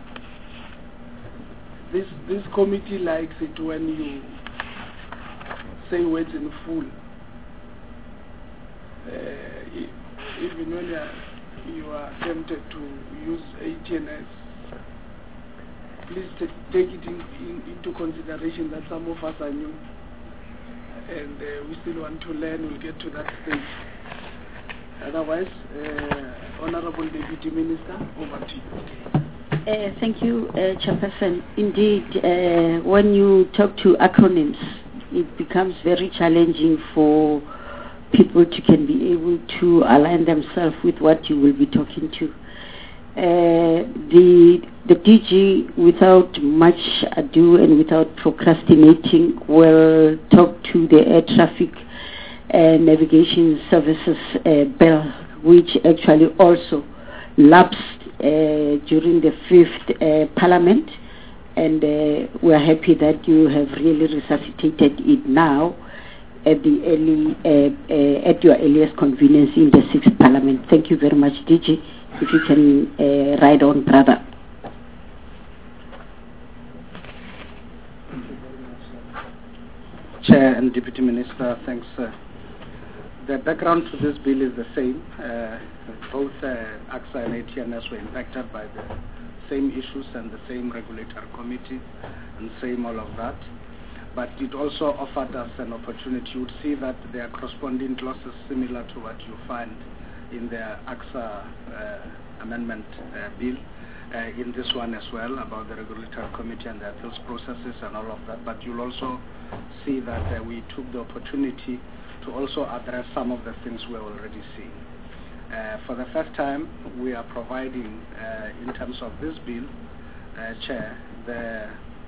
This this committee likes it when you say words in full. Uh, even when you are, you are tempted to use A T N S, please t take it in, in, into consideration that some of us are new, and uh, we still want to learn. We'll get to that stage. Otherwise, uh, Honorable Deputy Minister, over to you.
Uh, thank you, uh, Chairperson. Indeed, uh, when you talk to acronyms, it becomes very challenging for people to can be able to align themselves with what you will be talking to. Uh, the the D G, without much ado and without procrastinating, will talk to the Air Traffic and Navigation Services uh, bill, which actually also lapsed uh, during the fifth uh, Parliament, and uh, we are happy that you have really resuscitated it now at the early uh, uh, at your earliest convenience in the sixth Parliament. Thank you very much, D G. If you can uh, ride on, brother.
Chair and Deputy Minister, thanks. Uh, the background to this bill is the same. Uh, both uh, A C S A and A T N S were impacted by the same issues and the same regulatory committee and same all of that. But it also offered us an opportunity. You would see that there are corresponding clauses similar to what you find in the AXA uh, amendment uh, bill, uh, in this one as well, about the regulatory committee and the appeals processes and all of that. But you'll also see that uh, we took the opportunity to also address some of the things we're already seeing. Uh, for the first time, we are providing, uh, in terms of this bill, uh, Chair, the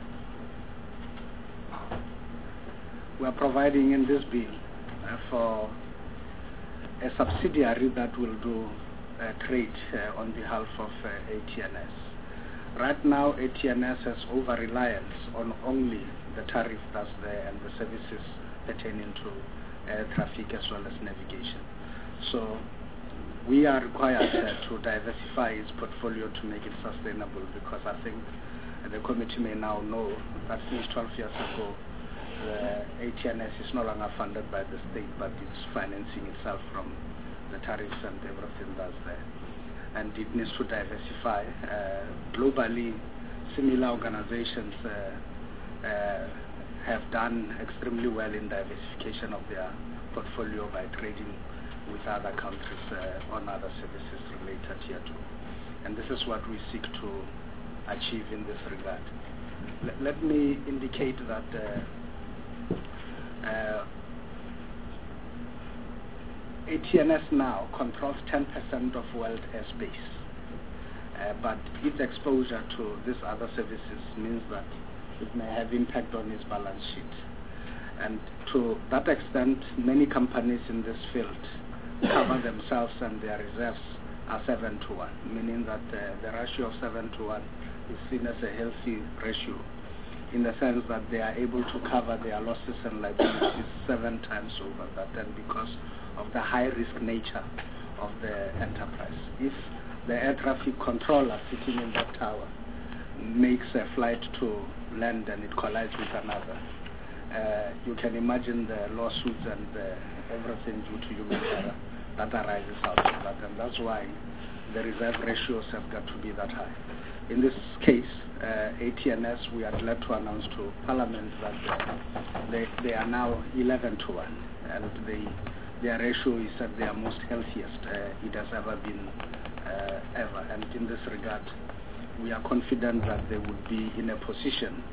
we are providing in this bill uh, for a subsidiary that will do uh, trade uh, on behalf of uh, A T N S. Right now, A T N S has over-reliance on only the tariff that's there and the services pertaining to air traffic as well as navigation. So we are required uh, to diversify its portfolio to make it sustainable, because I think uh, the committee may now know that since twelve years ago, the A T N S is no longer funded by the state, but it's financing itself from the tariffs and everything that's there. And it needs to diversify. Uh, globally, similar organizations uh, uh, have done extremely well in diversification of their portfolio by trading with other countries uh, on other services related here too. And this is what we seek to achieve in this regard. L- let me indicate that uh, uh, A T N S now controls ten percent of world airspace, uh, but its exposure to these other services means that it may have impact on its balance sheet. And to that extent, many companies in this field cover themselves and their reserves are seven to one, meaning that uh, the ratio of seven to one is seen as a healthy ratio, in the sense that they are able to cover their losses and liabilities seven times over that, and because of the high-risk nature of the enterprise. If the air traffic controller sitting in that tower makes a flight to land and it collides with another, uh, you can imagine the lawsuits and uh, everything due to human error that arises out of that, and that's why the reserve ratios have got to be that high. In this case, uh, A T N S, we are glad to announce to Parliament that uh, they, they are now eleven to one, and they, their ratio is at their most healthiest uh, it has ever been uh, ever. And in this regard, we are confident that they would be in a position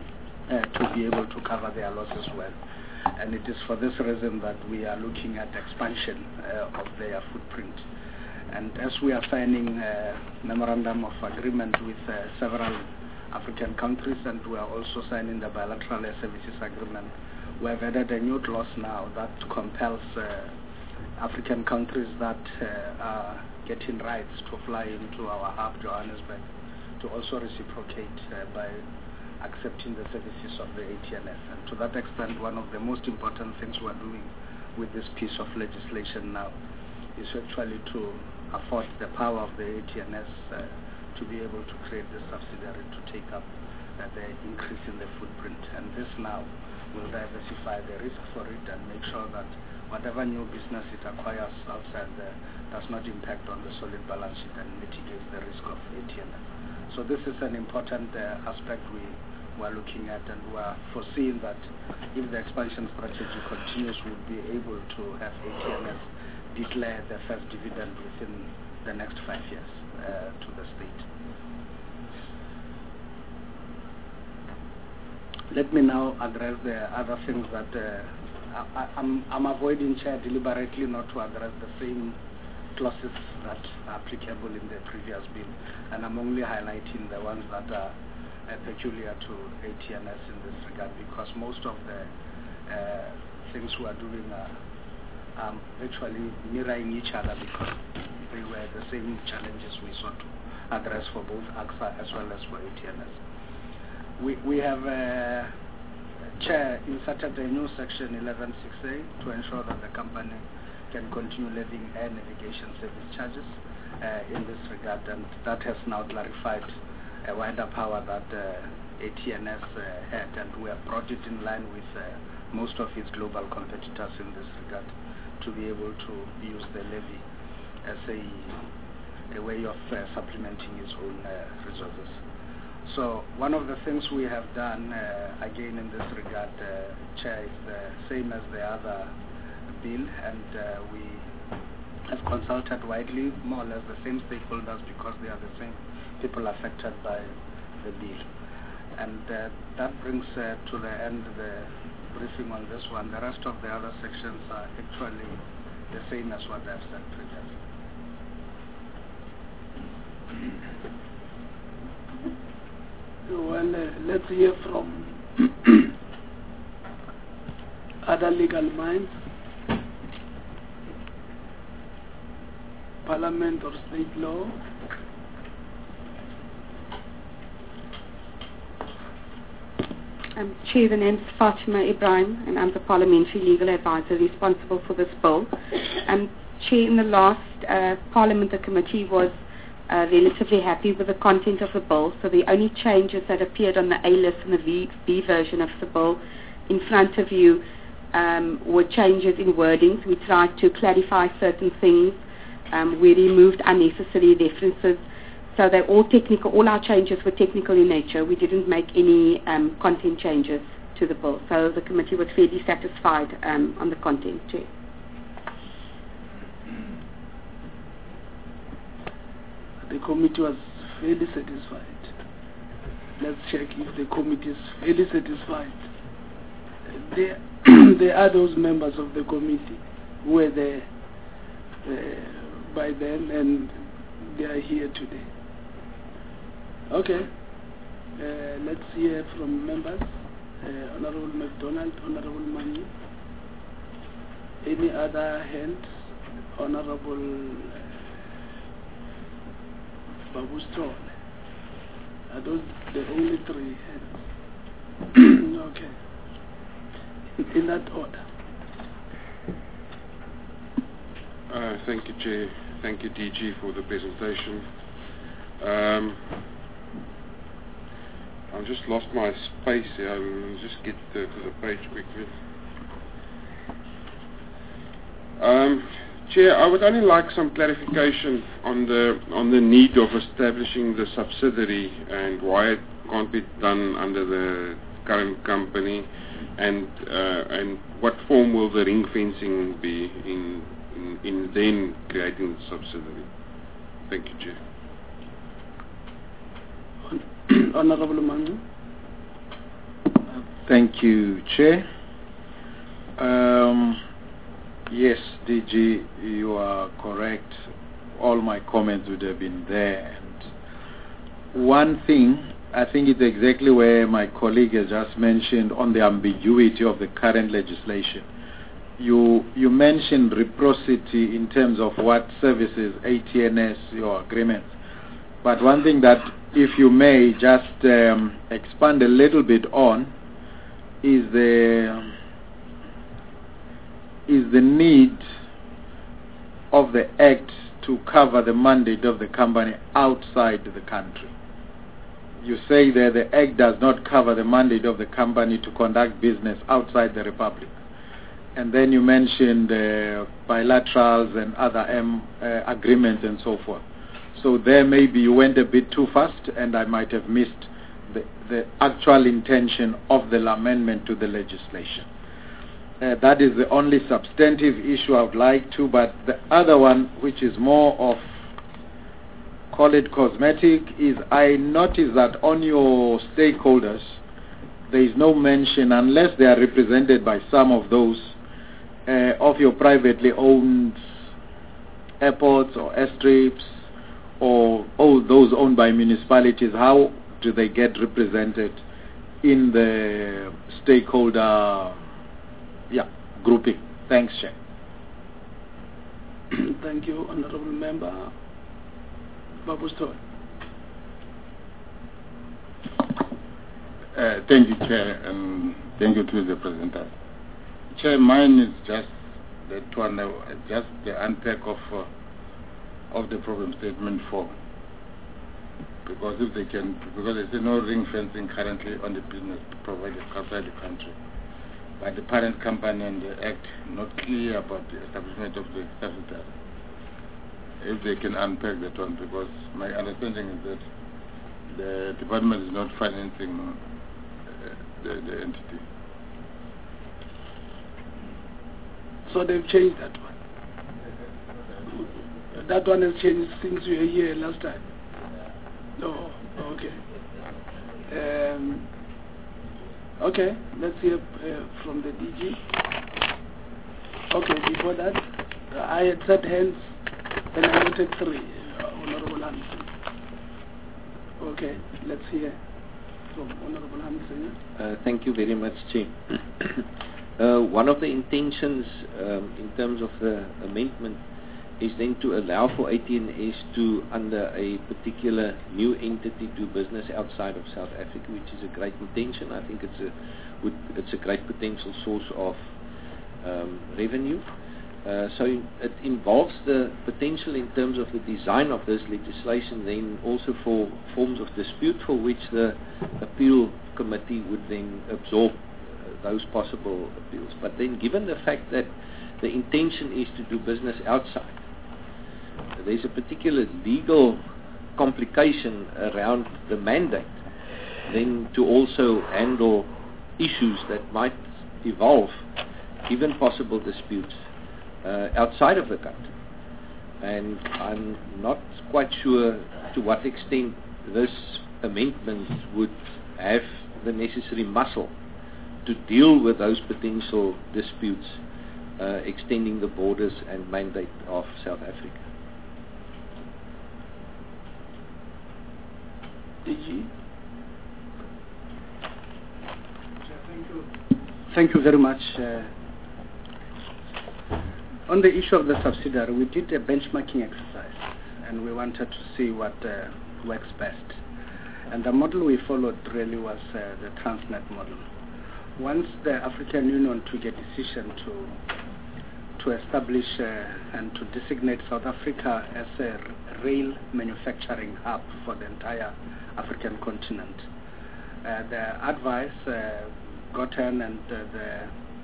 uh, to be able to cover their losses well. And it is for this reason that we are looking at expansion uh, of their footprint. And as we are signing a memorandum of agreement with uh, several African countries, and we are also signing the bilateral air services agreement, we have added a new clause now that compels uh, African countries that uh, are getting rights to fly into our hub, Johannesburg, to also reciprocate uh, by accepting the services of the A T N S. And to that extent, one of the most important things we are doing with this piece of legislation now is actually to afford the power of the A T N S uh, to be able to create the subsidiary to take up uh, the increase in the footprint. And this now will diversify the risk for it and make sure that whatever new business it acquires outside there does not impact on the solid balance sheet and mitigates the risk of A T N S. So this is an important uh, aspect we were looking at, and we are foreseeing that if the expansion strategy continues, we'll be able to have A T N S declare the first dividend within the next five years uh, to the state. Let me now address the other things that uh, I, I'm, I'm avoiding, Chair, deliberately not to address the same clauses that are applicable in the previous bill, and I'm only highlighting the ones that are uh, peculiar to A T N S in this regard, because most of the uh, things we are doing are um, virtually mirroring each other, because they were the same challenges we sought to address for both AXA as well as for A T N S. We, we have uh, Chair inserted a new section eleven six A to ensure that the company can continue levying air navigation service charges uh, in this regard, and that has now clarified a wider power that uh, A T N S uh, had, and we have brought it in line with uh, most of its global competitors in this regard, to be able to use the levy as a a way of uh, supplementing its own uh, resources. So one of the things we have done, uh, again in this regard, uh, Chair, is the same as the other bill, and uh, we have consulted widely, more or less the same stakeholders, because they are the same people affected by the bill. And uh, that brings uh, to the end the briefing on this one. The rest of the other sections are actually the same as what I've said previously.
Well, uh, let's hear from other legal minds, Parliament or state law.
Um, Chair, the name is Fatima Ibrahim, and I'm the Parliamentary Legal Advisor responsible for this bill. Um, Chair, in the last uh, Parliament, the committee was uh, relatively happy with the content of the bill, so the only changes that appeared on the A list and the V, V version of the bill in front of you um, were changes in wordings. We tried to clarify certain things. Um, we removed unnecessary references. So they're all technical. All our changes were technical in nature. We didn't make any um, content changes to the bill. So the committee was fairly satisfied um, on the content, Chair.
The committee was fairly satisfied. Let's check if the committee is fairly satisfied. There, there are those members of the committee who were there uh, by then, and they are here today. Okay, uh, let's hear from members. Uh, Honorable MacDonald, Honorable Mani. Any other hands? Honorable uh, Babu Stone. Are those the only three hands? Okay. In that order.
Uh, thank you, Chair. Thank you, D G, for the presentation. Um, I've just lost my space here. I'll just get to, to the page quickly. Um, Chair, I would only like some clarification on the on the need of establishing the subsidiary and why it can't be done under the current company, and uh, and what form will the ring fencing be in in, in then creating the subsidiary. Thank you, Chair.
Honorable Manu.
Thank you, Chair. Um, yes, D G, you are correct. All my comments would have been there. And one thing, I think it's exactly where my colleague has just mentioned on the ambiguity of the current legislation. You you mentioned reciprocity in terms of what services A T N S, your agreements. But one thing that, if you may just um, expand a little bit on, is the is the need of the Act to cover the mandate of the company outside the country. You say that the Act does not cover the mandate of the company to conduct business outside the Republic. And then you mentioned uh, bilaterals and other M, uh, agreements and so forth. So there maybe you went a bit too fast, and I might have missed the, the actual intention of the amendment to the legislation. Uh, that is the only substantive issue I would like to, but the other one, which is more of, call it cosmetic, is I notice that on your stakeholders, there is no mention, unless they are represented by some of those, uh, of your privately owned airports or airstrips, or all those owned by municipalities. How do they get represented in the stakeholder yeah, grouping? Thanks, Chair.
Thank you, Honorable Member Babu Stone.
Uh, thank you, Chair, and thank you to the presenter. Chair, mine is just that one, uh, just the unpack of uh, of the problem statement four, because if they can, because there's no ring fencing currently on the business provided outside the country, but the parent company and the Act not clear about the establishment of the subsidiary.
if they can unpack that one, because my understanding is that the department is not financing uh, the, the entity.
So they've changed that one. That one has changed since we were here last time. No, okay. Um, okay, let's hear uh, from the D G. Okay, before that, uh, I had said hands and I noted three, uh, Honorable Hansen. Okay, let's hear from Honorable Hansen.
Uh, thank you very much, Chair. uh, one of the intentions um, in terms of the amendment is then to allow for A T N S to, under a particular new entity, do business outside of South Africa, which is a great intention. I think it's a would, it's a great potential source of um, revenue. Uh, so it involves the potential in terms of the design of this legislation, then also for forms of dispute for which the appeal committee would then absorb uh, those possible appeals. But then, given the fact that the intention is to do business outside, there's a particular legal complication around the mandate, then to also handle issues that might evolve, given possible disputes uh, outside of the country. And I'm not quite sure to what extent this amendment would have the necessary muscle to deal with those potential disputes uh, extending the borders and mandate of South Africa.
D G.
Thank you. Thank you very much. Uh, on the issue of the subsidiary, we did a benchmarking exercise, and we wanted to see what uh, works best. And the model we followed really was uh, the Transnet model. Once the African Union took a decision to to establish uh, and to designate South Africa as a rail manufacturing hub for the entire African continent, uh, the advice uh, gotten and uh, the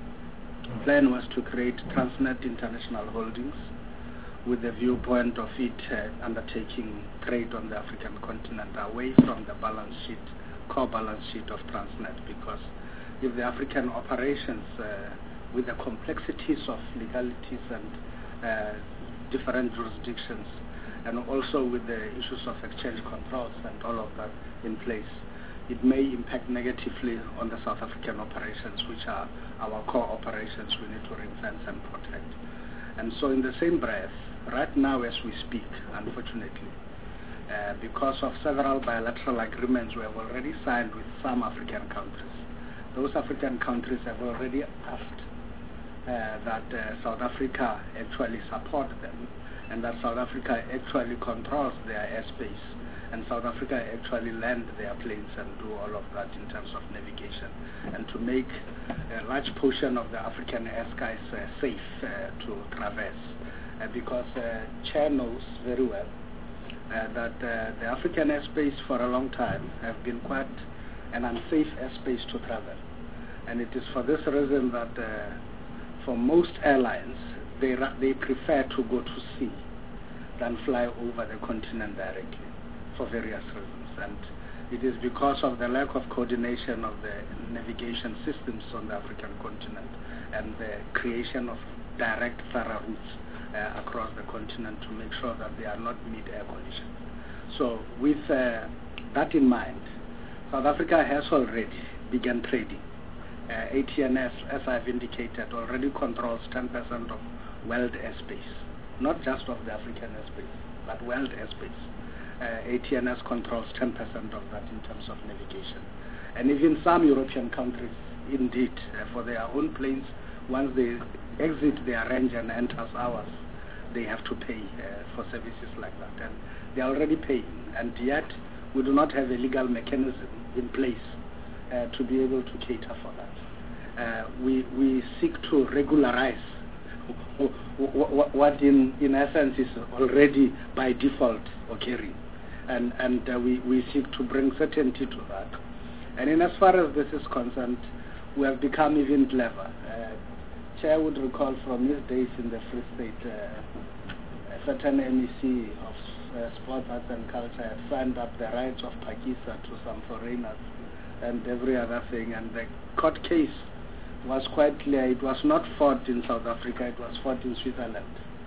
plan was to create Transnet International Holdings with the viewpoint of it uh, undertaking trade on the African continent away from the balance sheet, core balance sheet of Transnet, because if the African operations uh, with the complexities of legalities and uh, different jurisdictions, and also with the issues of exchange controls and all of that in place, it may impact negatively on the South African operations, which are our core operations we need to ring-fence and protect. And so in the same breath, right now as we speak, unfortunately, uh, because of several bilateral agreements we have already signed with some African countries, those African countries have already asked uh, that uh, South Africa actually support them, and that South Africa actually controls their airspace, and South Africa actually land their planes and do all of that in terms of navigation, and to make a large portion of the African airspace uh, safe uh, to traverse. Uh, because uh, Chair knows very well uh, that uh, the African airspace for a long time have been quite an unsafe airspace to travel. And it is for this reason that uh, for most airlines, they, ra they prefer to go to sea than fly over the continent directly for various reasons. And it is because of the lack of coordination of the navigation systems on the African continent and the creation of direct thorough routes uh, across the continent to make sure that they are not mid-air collisions. So with uh, that in mind, South Africa has already begun trading. Uh, A T N S, as I've indicated, already controls ten percent of world airspace, not just of the African airspace, but world airspace. Uh, A T N S controls ten percent of that in terms of navigation. And even some European countries, indeed, uh, for their own planes, once they exit their range and enter ours, they have to pay uh, for services like that. And they are already paying, and yet we do not have a legal mechanism in place uh, to be able to cater for that. Uh, we, we seek to regularize what in, in essence is already by default occurring. And, and uh, we, we seek to bring certainty to that. And in as far as this is concerned, we have become even clever. Uh, Chair would recall from his days in the Free State uh, certain M E C of uh, Sports, Arts and Culture had signed up the rights of Pakistan to some foreigners and every other thing, and the court case was quite clear. It was not fought in South Africa, it was fought in Switzerland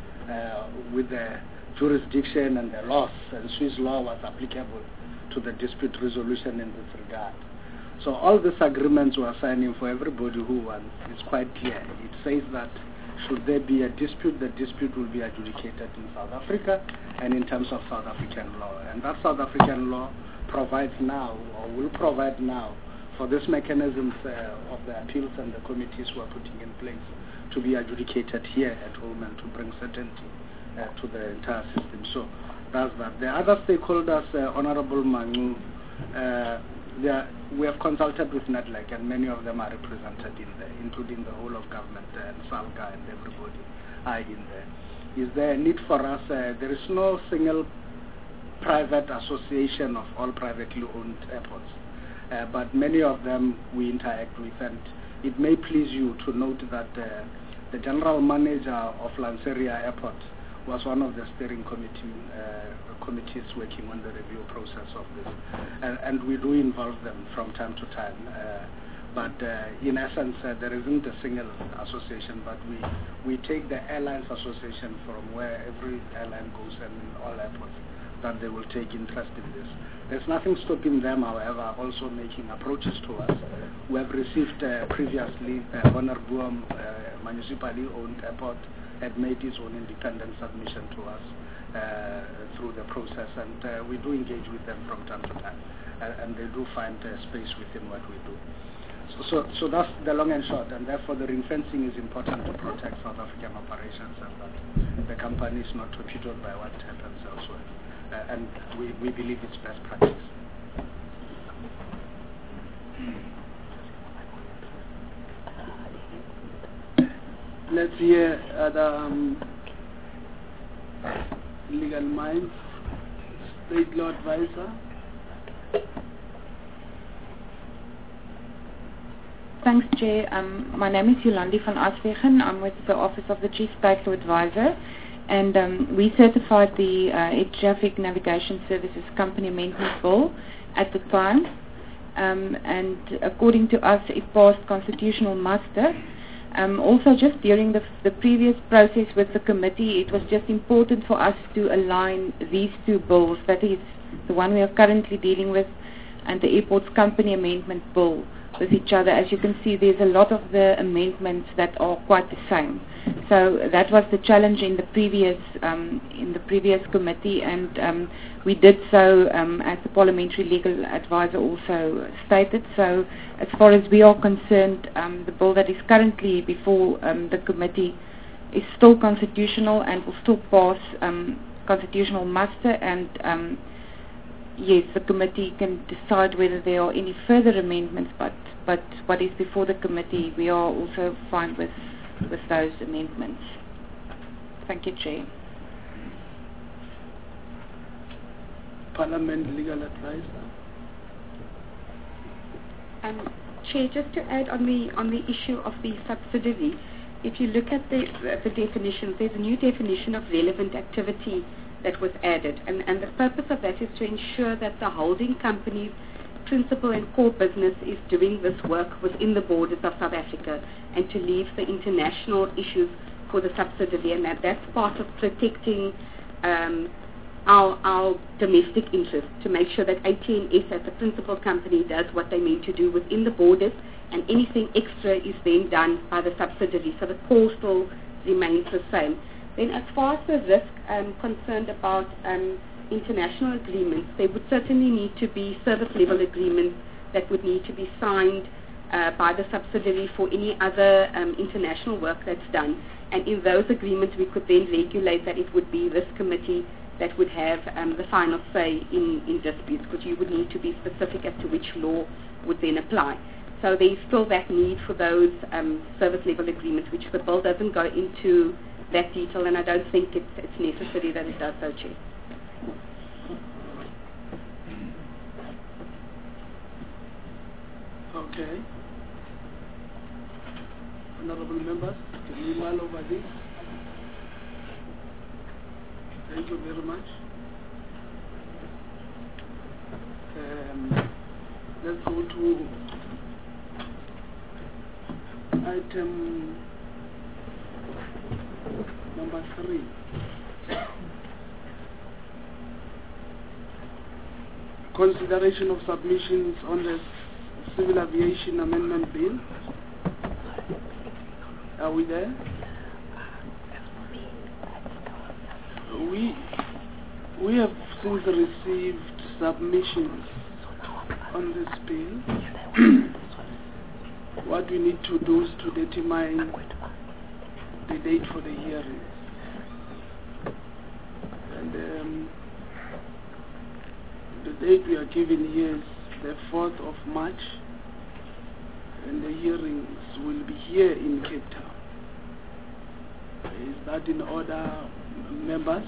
uh, with the jurisdiction and the laws, and Swiss law was applicable to the dispute resolution in this regard. So all these agreements were signing for everybody who wants. It's quite clear. It says that should there be a dispute, the dispute will be adjudicated in South Africa and in terms of South African law. And that South African law provides now, or will provide now, for these mechanisms uh, of the appeals and the committees we are putting in place to be adjudicated here at home and to bring certainty uh, to the entire system. So that's that. The other stakeholders, uh, Honorable Manu, uh, are, we have consulted with NEDLAC, and many of them are represented in there, including the whole of government uh, and SALGA and everybody are in there. Is there a need for us? Uh, there is no single private association of all privately owned airports, uh, but many of them we interact with, and it may please you to note that uh, the general manager of Lanseria Airport was one of the steering committee uh, committees working on the review process of this, and, and we do involve them from time to time. Uh, but uh, in essence, uh, there isn't a single association, but we we take the Airlines Association from where every airline goes and in all airports, that they will take interest in this. There's nothing stopping them, however, also making approaches to us. We have received uh, previously uh, Honorbuam, uh, municipally owned airport, had made its own independent submission to us uh, through the process, and uh, we do engage with them from time to time, uh, and they do find uh, space within what we do. So, so, so that's the long and short, and therefore the ring fencing is important to protect South African operations, and that the company is not torpedoed by what happens elsewhere, uh, and we, we believe it's best practice.
Let's hear other um, legal minds. State law advisor.
Thanks, Chair. Um, my name is Yolandi van Aswegen. I'm with the Office of the Chief State Law Advisor, and um, we certified the uh, Air Traffic Navigation Services Company Amendment Bill at the time, um, and according to us, it passed constitutional muster. Um, also, just during the, the previous process with the committee, it was just important for us to align these two bills, that is, the one we are currently dealing with and the Airports Company Amendment Bill, with each other. As you can see, there's a lot of the amendments that are quite the same. So that was the challenge in the previous um, in the previous committee, and um, we did so um, as the parliamentary legal advisor also stated. So as far as we are concerned, um, the bill that is currently before um, the committee is still constitutional and will still pass um, constitutional muster, and um, yes, the committee can decide whether there are any further amendments, but, but what is before the committee, we are also fine with, with those amendments. Thank you, Chair.
Parliament legal advisor.
Um, Chair, just to add on the on the issue of the subsidiary, if you look at the, the definitions, there's a new definition of relevant activity that was added, and, and the purpose of that is to ensure that the holding company's principal and core business is doing this work within the borders of South Africa, and to leave the international issues for the subsidiary, and that that's part of protecting um, our, our domestic interests, to make sure that A T N S as a principal company does what they mean to do within the borders, and anything extra is then done by the subsidiary, so the core still remains the same. Then as far as the risk um, concerned about um, international agreements, there would certainly need to be service level agreements that would need to be signed uh, by the subsidiary for any other um, international work that's done. And in those agreements we could then regulate that it would be this committee that would have um, the final say in, in disputes, because you would need to be specific as to which law would then apply. So there is still that need for those um, service level agreements, which the bill doesn't go into that detail, and I don't think it's, it's necessary that it does so, Chair.
Okay. Honorable members, can we mull over this? Thank you very much. Um, let's go to item number three. Consideration of submissions on the Civil Aviation Amendment Bill. Are we there? We we have since received submissions on this bill. What we need to do is to determine the date for the hearing. And um, the date we are given here is the fourth of March, and the hearings will be here in Cape Town. Is that in order, members?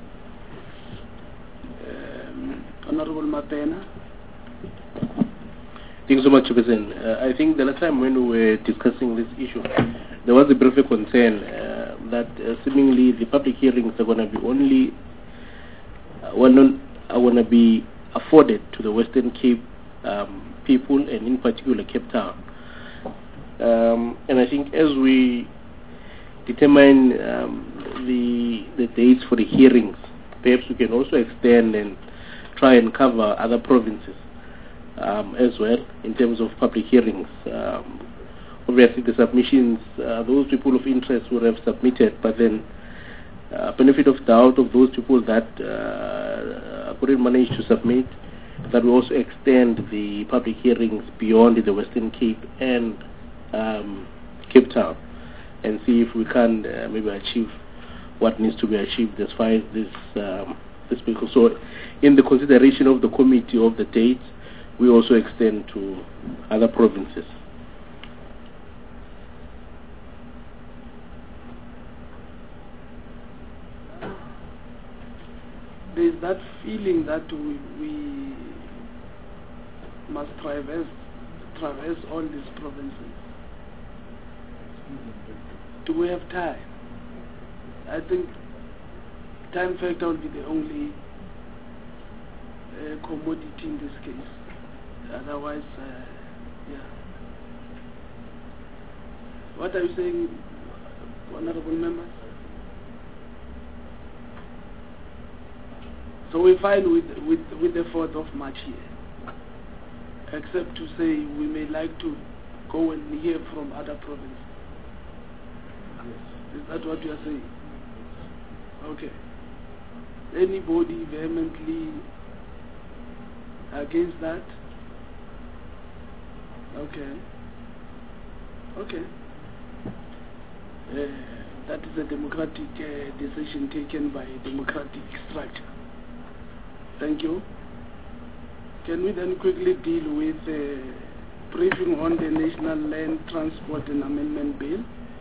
Um, Honorable Mapena.
Thank you so much, President. Uh, I think the last time when we were discussing this issue, there was a brief concern uh, that uh, seemingly the public hearings are going to be only, uh, well, not, are going to be afforded to the Western Cape um, people, and in particular Cape Town. Um, and I think as we determine um, the the dates for the hearings, perhaps we can also extend and try and cover other provinces um, as well in terms of public hearings. Um, obviously, the submissions, uh, those people of interest would have submitted, but then uh, benefit of doubt of those people that uh, couldn't manage to submit, that we also extend the public hearings beyond the Western Cape and um, Cape Town, and see if we can uh, maybe achieve what needs to be achieved as far as this um, this bill. So, in the consideration of the committee of the dates, we also extend to other provinces.
There is that feeling that we, we must traverse traverse all these provinces. Do we have time? I think time factor will be the only uh, commodity in this case. Otherwise, uh, yeah. What are you saying, honorable members? So we're fine with, with, with the fourth of March here, except to say we may like to go and hear from other provinces. Is that what you are saying? Okay. Anybody vehemently against that? Okay. Okay. Uh, that is a democratic uh, decision taken by a democratic structure. Thank you. Can we then quickly deal with the uh, briefing on the National Land Transport and Amendment Bill?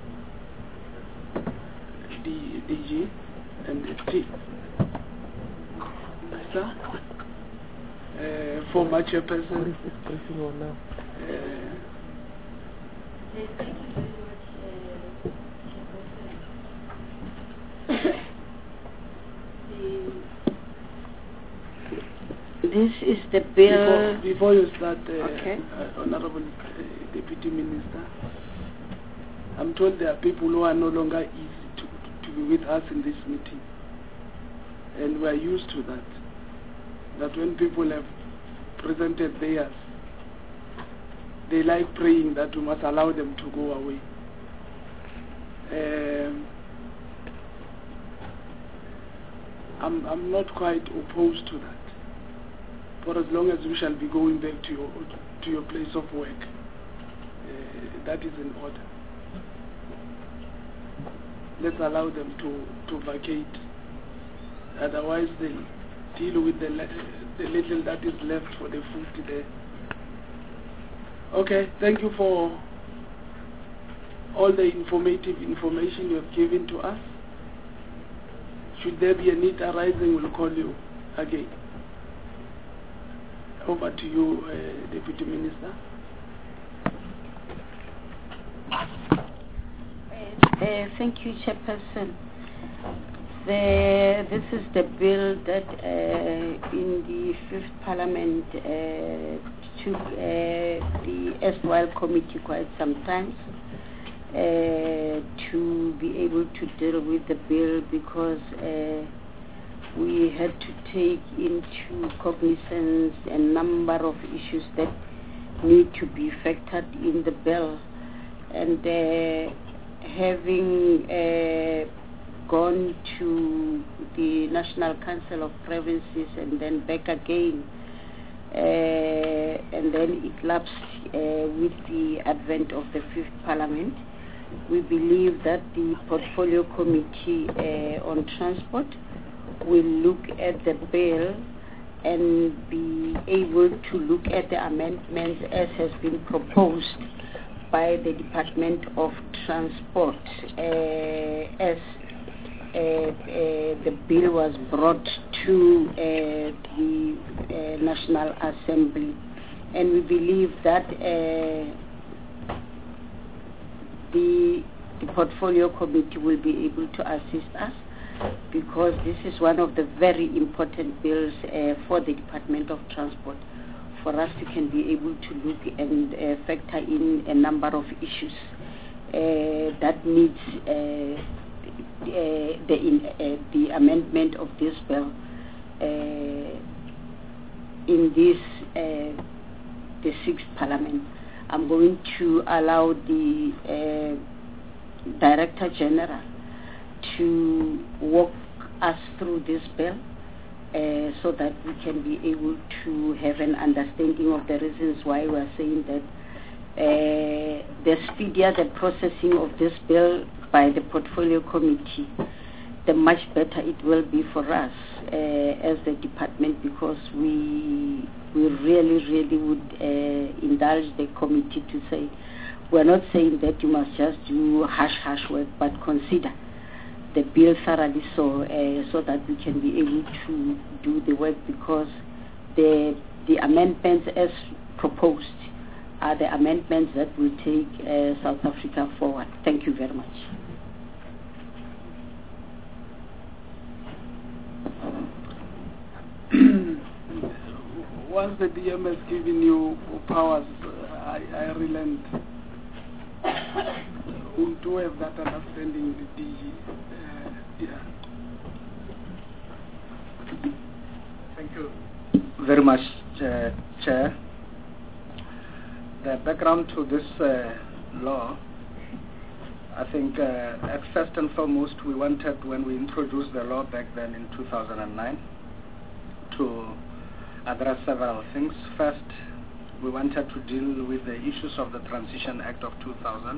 D G and T. Sir? Uh, former chairperson. Uh,
This is the bill.
Before, before you start, uh,
okay.
uh, Honorable uh, Deputy Minister, I'm told there are people who are no longer easy to, to be with us in this meeting. And we are used to that. That when people have presented theirs, they like praying that we must allow them to go away. Um, I'm, I'm not quite opposed to that. For as long as we shall be going back to your, to your place of work, uh, that is in order. Let's allow them to, to vacate. Otherwise, they'll deal with the, le the little that is left for the food there. Okay, thank you for all the informative information you have given to us. Should there be a need arising, we'll call you again. Over to you, uh, Deputy Minister.
Uh, thank you, Chairperson. The, this is the bill that uh, in the fifth Parliament uh, took uh, the erstwhile committee quite some time uh, to be able to deal with the bill, because uh, we had to take into cognizance a number of issues that need to be factored in the bill. And uh, having uh, gone to the National Council of Provinces and then back again, uh, and then it lapsed uh, with the advent of the fifth Parliament, we believe that the Portfolio Committee uh, on Transport will look at the bill and be able to look at the amendments as has been proposed by the Department of Transport uh, as uh, uh, the bill was brought to uh, the uh, National Assembly. And we believe that uh, the, the Portfolio Committee will be able to assist us, because this is one of the very important bills uh, for the Department of Transport, for us to can be able to look and uh, factor in a number of issues uh, that needs uh, uh, the, in, uh, the amendment of this bill uh, in this uh, the sixth Parliament. I'm going to allow the uh, Director General to walk us through this bill uh, so that we can be able to have an understanding of the reasons why we are saying that uh, the speedier the processing of this bill by the Portfolio Committee, the much better it will be for us uh, as the department, because we we really, really would uh, indulge the committee to say, we're not saying that you must just do hush-hush work, but consider the bill thoroughly so uh, so that we can be able to do the work, because the the amendments as proposed are the amendments that will take uh, South Africa forward. Thank you very much.
Once the D M has given you powers, uh, I, I relent. We do have that understanding, the D G. Uh, yeah.
Thank you very much, uh, Chair. The background to this uh, law, I think, uh, first and foremost, we wanted, when we introduced the law back then in two thousand nine, to address several things. First, we wanted to deal with the issues of the Transition Act of two thousand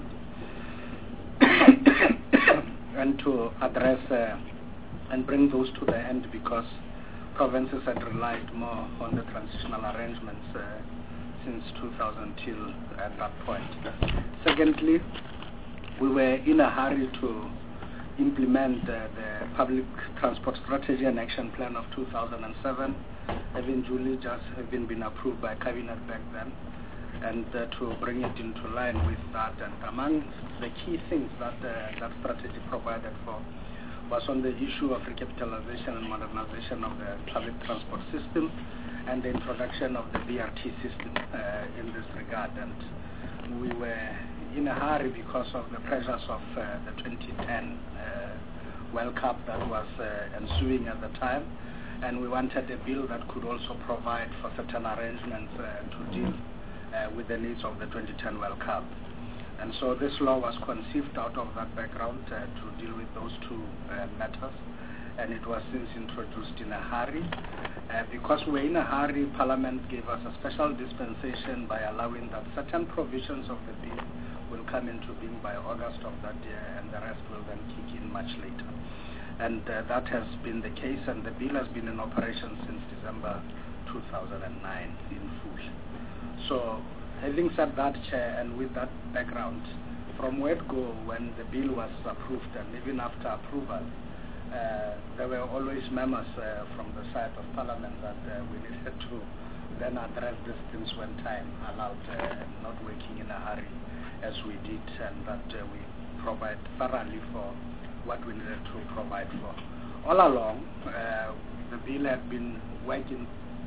and to address uh, and bring those to the end, because provinces had relied more on the transitional arrangements uh, since two thousand till at that point. Secondly, we were in a hurry to implement uh, the Public Transport Strategy and Action Plan of two thousand seven, having duly just having been approved by Cabinet back then, and uh, to bring it into line with that. And among the key things that uh, that strategy provided for was on the issue of recapitalization and modernization of the public transport system, and the introduction of the B R T system uh, in this regard. And we were in a hurry because of the pressures of uh, the twenty ten uh, World Cup that was uh, ensuing at the time, and we wanted a bill that could also provide for certain arrangements uh, to deal uh, with the needs of the twenty ten World Cup. And so this law was conceived out of that background uh, to deal with those two uh, matters, and it was since introduced in a hurry. Uh, because we're in a hurry, Parliament gave us a special dispensation by allowing that certain provisions of the bill will come into being by August of that year, and the rest will then kick in much later. And uh, that has been the case, and the bill has been in operation since December two thousand nine in full. So, having said that, Chair, and with that background, from word-go, when the bill was approved, and even after approval, uh, there were always murmurs uh, from the side of Parliament that uh, we needed to then address these things when time allowed, uh, not working in a hurry as we did, and that uh, we provide thoroughly for what we needed to provide for. all along, uh, the bill had been working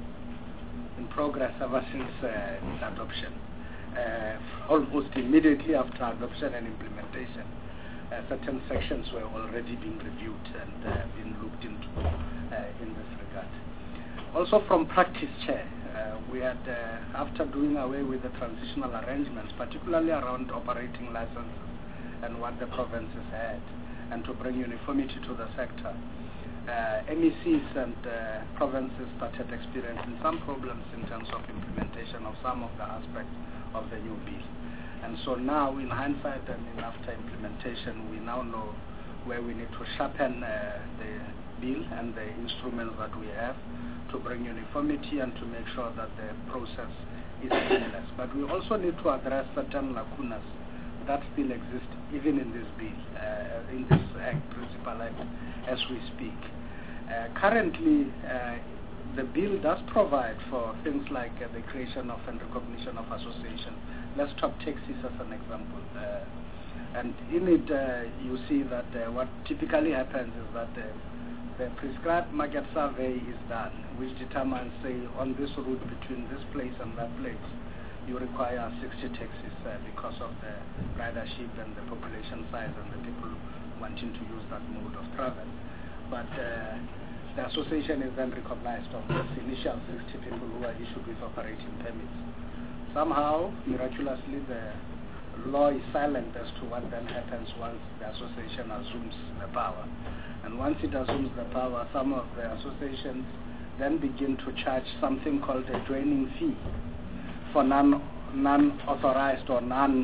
in progress ever since uh, its adoption. Uh, almost immediately after adoption and implementation, uh, certain sections were already being reviewed and uh, being looked into uh, in this regard. Also from practice, Chair, uh, we had, uh, after doing away with the transitional arrangements, particularly around operating licenses and what the provinces had, and to bring uniformity to the sector, uh, M E Cs and uh, provinces started experiencing some problems in terms of implementation of some of the aspects of the new bill. And so now, in hindsight and in after implementation, we now know where we need to sharpen uh, the bill and the instruments that we have to bring uniformity and to make sure that the process is seamless. But we also need to address certain lacunas that still exist even in this bill, uh, in this act, principal act, as we speak. Uh, currently, uh, the bill does provide for things like uh, the creation of and recognition of association. Let's talk taxis as an example. Uh, and in it, uh, you see that uh, what typically happens is that uh, the prescribed market survey is done, which determines, say, on this route between this place and that place, you require sixty taxis uh, because of the ridership and the population size and the people wanting to use that mode of travel. But uh, the association is then recognized of those initial sixty people who are issued with operating permits. Somehow, miraculously, the law is silent as to what then happens once the association assumes the power. And once it assumes the power, some of the associations then begin to charge something called a joining fee for non, non-authorized or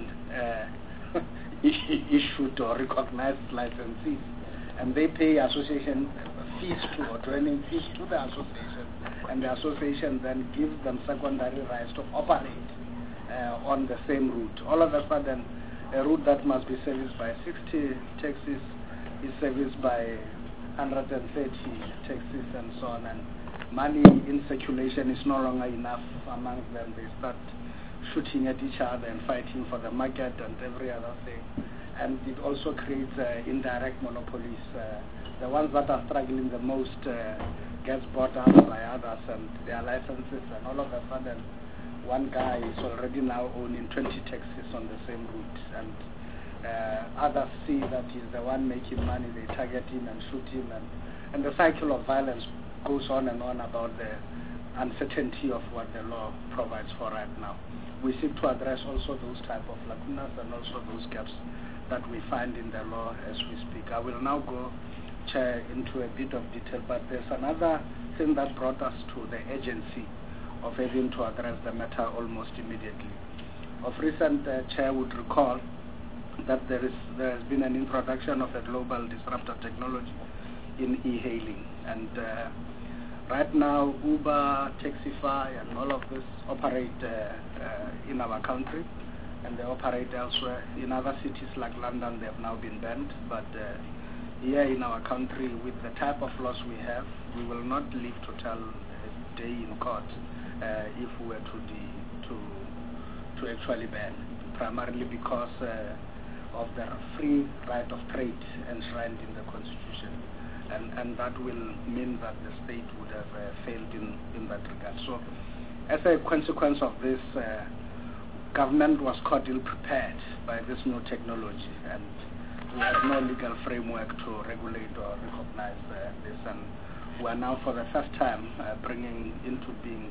non-issued uh, or recognized licensees. And they pay association fees to, or joining fees to the association, and the association then gives them secondary rights to operate uh, on the same route. All of a sudden, a route that must be serviced by sixty taxis is serviced by one hundred thirty taxis and so on, and money in circulation is no longer enough among them. They start shooting at each other and fighting for the market and every other thing. And it also creates uh, indirect monopolies. Uh, the ones that are struggling the most uh, gets bought out by others and their licenses, and all of a sudden one guy is already now owning twenty taxis on the same route, and uh, others see that he's the one making money, they target him and shoot him, and, and the cycle of violence goes on and on about the uncertainty of what the law provides for right now. We seek to address also those type of lacunas and also those gaps that we find in the law as we speak. I will now go, Chair, into a bit of detail, but there's another thing that brought us to the urgency of having to address the matter almost immediately. Of recent, uh, Chair would recall that there is there has been an introduction of a global disruptive technology in e-hailing, and uh, right now Uber, Taxify, and all of this operate uh, uh, in our country, and they operate elsewhere. In other cities like London, they have now been banned, but uh, here in our country, with the type of laws we have, we will not live to tell a day in court uh, if we were to, de to to actually ban, primarily because uh, of the free right of trade enshrined in the Constitution, and, and that will mean that the state would have uh, failed in, in that regard. So, as a consequence of this, uh, government was caught ill-prepared by this new technology, and we have no legal framework to regulate or recognize uh, this, and we are now for the first time uh, bringing into being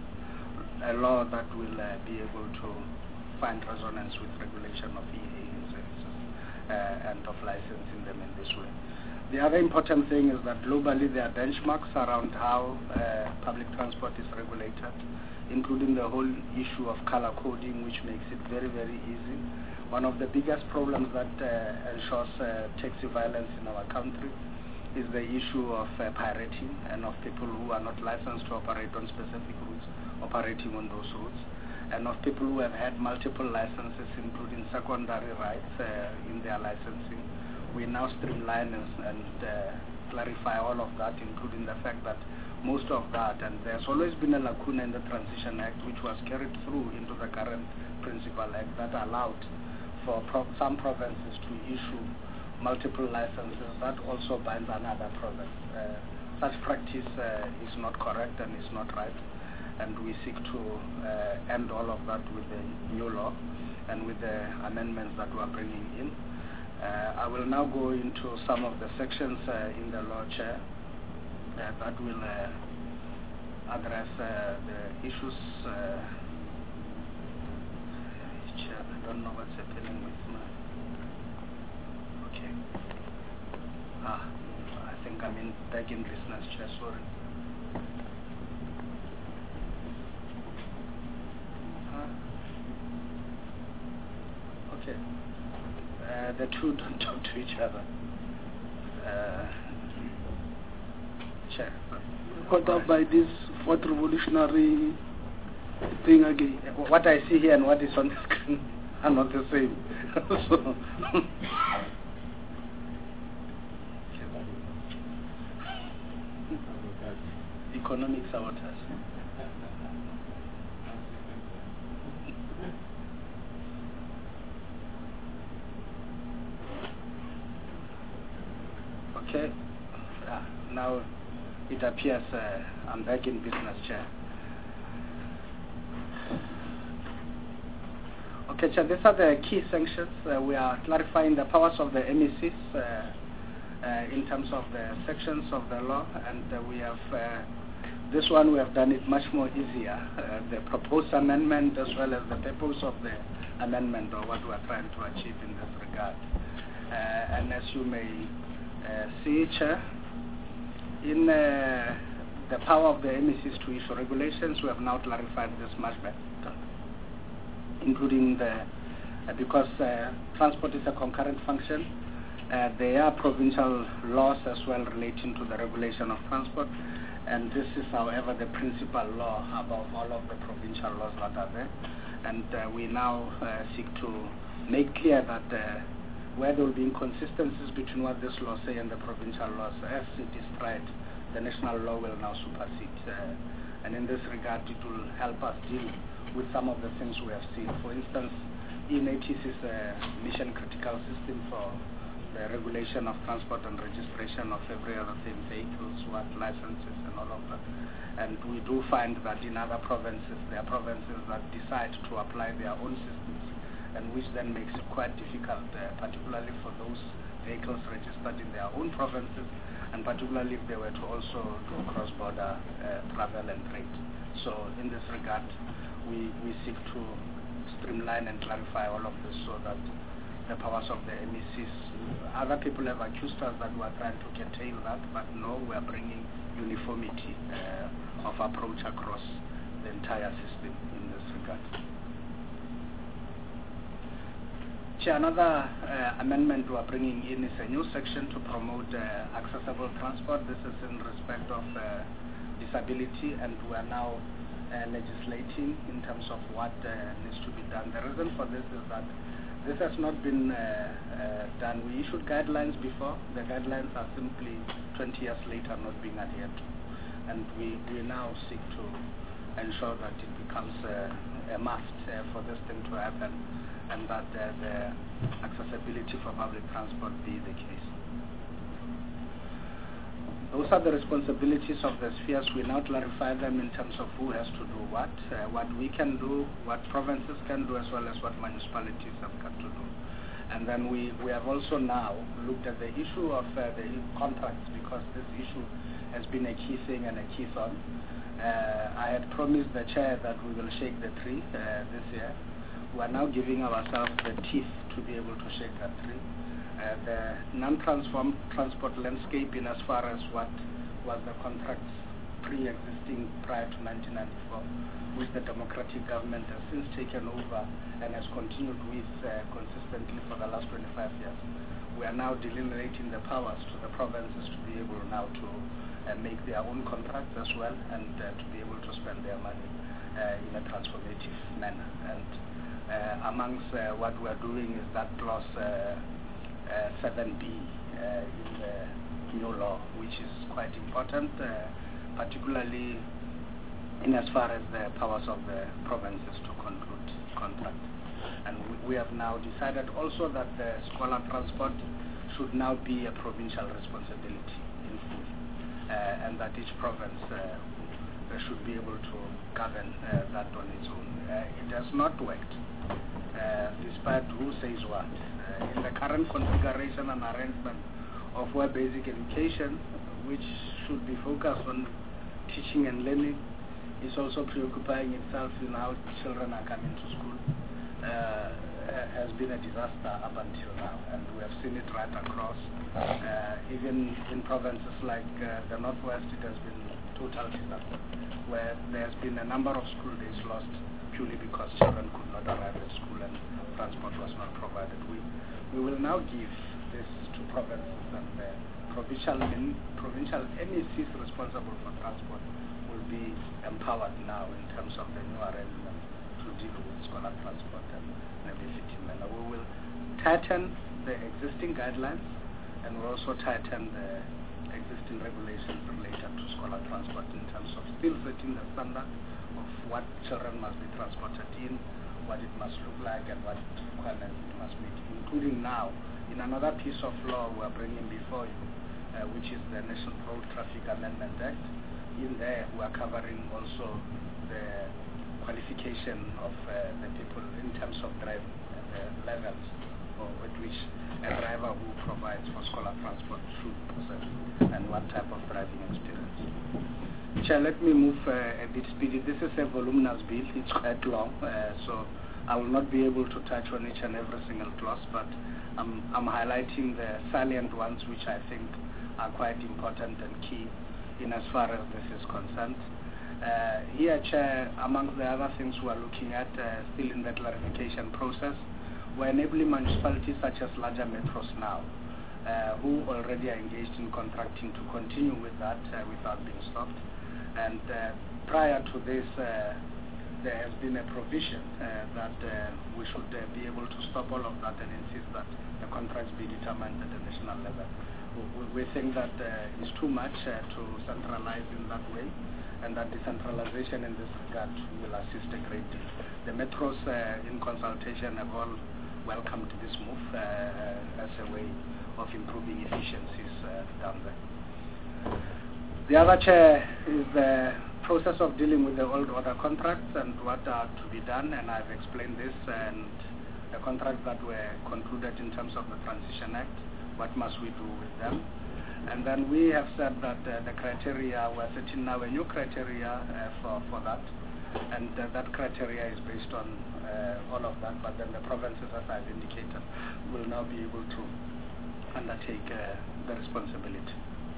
a law that will uh, be able to find resonance with regulation of e-hailing services uh, and of licensing them in this way. The other important thing is that globally there are benchmarks around how uh, public transport is regulated, including the whole issue of color coding, which makes it very, very easy. One of the biggest problems that uh, ensures uh, taxi violence in our country is the issue of uh, pirating and of people who are not licensed to operate on specific routes, operating on those routes, and of people who have had multiple licenses, including secondary rights uh, in their licensing. We now streamline and, and uh, clarify all of that, including the fact that most of that, and there's always been a lacuna in the Transition Act, which was carried through into the current Principal Act, that allowed for pro some provinces to issue multiple licenses. That also binds another province. Uh, such practice uh, is not correct and is not right, and we seek to uh, end all of that with the new law and with the amendments that we are bringing in. Uh, I will now go into some of the sections uh, in the law, Chair, uh, that will uh, address uh, the issues. Uh, Chair, I don't know what's happening with my... Okay. Ah, I think I'm in, back in business, Chair, sorry. Huh? Okay. Uh, the two don't talk to each other. Uh, Chair.
Caught up by this fourth revolutionary thing again.
What I see here and what is on the screen are not the same. So, economic sabotage. Okay. Uh, now it appears uh, I'm back in business, Chair. Okay, Chair, these are the key sanctions. Uh, we are clarifying the powers of the M E Cs uh, uh, in terms of the sections of the law, and uh, we have uh, this one we have done it much more easier. Uh, the proposed amendment as well as the purpose of the amendment, or what we are trying to achieve in this regard. Uh, and as you may uh, see, Chair, in uh, the power of the M E Cs to issue regulations, we have now clarified this much better, including the, uh, because uh, transport is a concurrent function, uh, there are provincial laws as well relating to the regulation of transport, and this is, however, the principal law above all of the provincial laws that are there. And uh, we now uh, seek to make clear that uh, where there will be inconsistencies between what this law say and the provincial laws, as it is tried, the national law will now supersede. Uh, and in this regard, it will help us deal with some of the things we have seen. For instance, E N A T is a mission critical system for the regulation of transport and registration of every other thing, vehicles, what licenses and all of that. And we do find that in other provinces, there are provinces that decide to apply their own systems, and which then makes it quite difficult, uh, particularly for those vehicles registered in their own provinces, and particularly if they were to also do cross-border uh, travel and trade. So in this regard, we, we seek to streamline and clarify all of this so that the powers of the M E Cs, other people have accused us that we are trying to curtail that, but no, we are bringing uniformity uh, of approach across the entire system in this regard. Chair, another uh, amendment we are bringing in is a new section to promote uh, accessible transport. This is in respect of uh, disability, and we are now uh, legislating in terms of what uh, needs to be done. The reason for this is that this has not been uh, uh, done. We issued guidelines before. The guidelines are simply twenty years later not being adhered to. And we, we now seek to ensure that it becomes uh, a must uh, for this thing to happen, and that uh, the accessibility for public transport be the case. Those are the responsibilities of the spheres. We now clarify them in terms of who has to do what, uh, what we can do, what provinces can do, as well as what municipalities have got to do. And then we, we have also now looked at the issue of uh, the contracts, because this issue has been a key thing and a key thorn. Uh, I had promised the chair that we will shake the tree uh, this year. We are now giving ourselves the teeth to be able to shake that tree. Uh, the non-transformed transport landscape, in as far as what was the contracts pre-existing prior to nineteen ninety-four, which the democratic government has since taken over and has continued with uh, consistently for the last twenty-five years. We are now delineating the powers to the provinces to be able now to uh, make their own contracts as well, and uh, to be able to spend their money uh, in a transformative manner. And uh, amongst uh, what we are doing is that clause uh, Uh, seven B uh, in the new law, which is quite important, uh, particularly in as far as the powers of the provinces to conclude contracts. And we, we have now decided also that the scholar transport should now be a provincial responsibility in full. Uh, uh, and that each province uh, should be able to govern uh, that on its own. Uh, it has not worked, uh, despite who says what. Uh, in the current configuration and arrangement of where basic education, which should be focused on teaching and learning, is also preoccupying itself in how children are coming to school, uh, has been a disaster up until now, and we have seen it right across. Uh, even in provinces like uh, the Northwest, it has been total disaster, where there has been a number of school days lost purely because children could not arrive at school and transport was not provided. We, we will now give this to provinces, and the provincial, provincial N E Cs responsible for transport will be empowered now in terms of the new arrangement to deal with scholar transport and navigation manner. We will tighten the existing guidelines, and we'll also tighten the existing regulations related to scholar transport in terms of still setting the standard of what children must be transported in, what it must look like, and what requirements it must meet, including now in another piece of law we are bringing before you, uh, which is the National Road Traffic Amendment Act. In there we are covering also the qualification of uh, the people in terms of driving, uh, the levels or with which a driver who provides for scholar transport should possess, and what type of driving experience. Chair, let me move uh, a bit speedy. This is a voluminous bill. It's quite long, uh, so I will not be able to touch on each and every single clause, but I'm, I'm highlighting the salient ones which I think are quite important and key in as far as this is concerned. Uh, here, Chair, among the other things we are looking at, uh, still in the clarification process, we're enabling municipalities such as larger metros now, uh, who already are engaged in contracting, to continue with that uh, without being stopped. And uh, prior to this, uh, there has been a provision uh, that uh, we should uh, be able to stop all of that and insist that the contracts be determined at the national level. We, we think that uh, it's too much uh, to centralize in that way, and that decentralization in this regard will assist a great deal. The metros uh, in consultation have all welcomed this move uh, as a way of improving efficiencies uh, down there. The other, Chair, is the process of dealing with the old order contracts and what are to be done, and I've explained this, and the contracts that were concluded in terms of the Transition Act, what must we do with them. And then we have said that uh, the criteria, we're setting now a new criteria uh, for, for that, and uh, that criteria is based on uh, all of that, but then the provinces, as I've indicated, will now be able to undertake uh, the responsibility.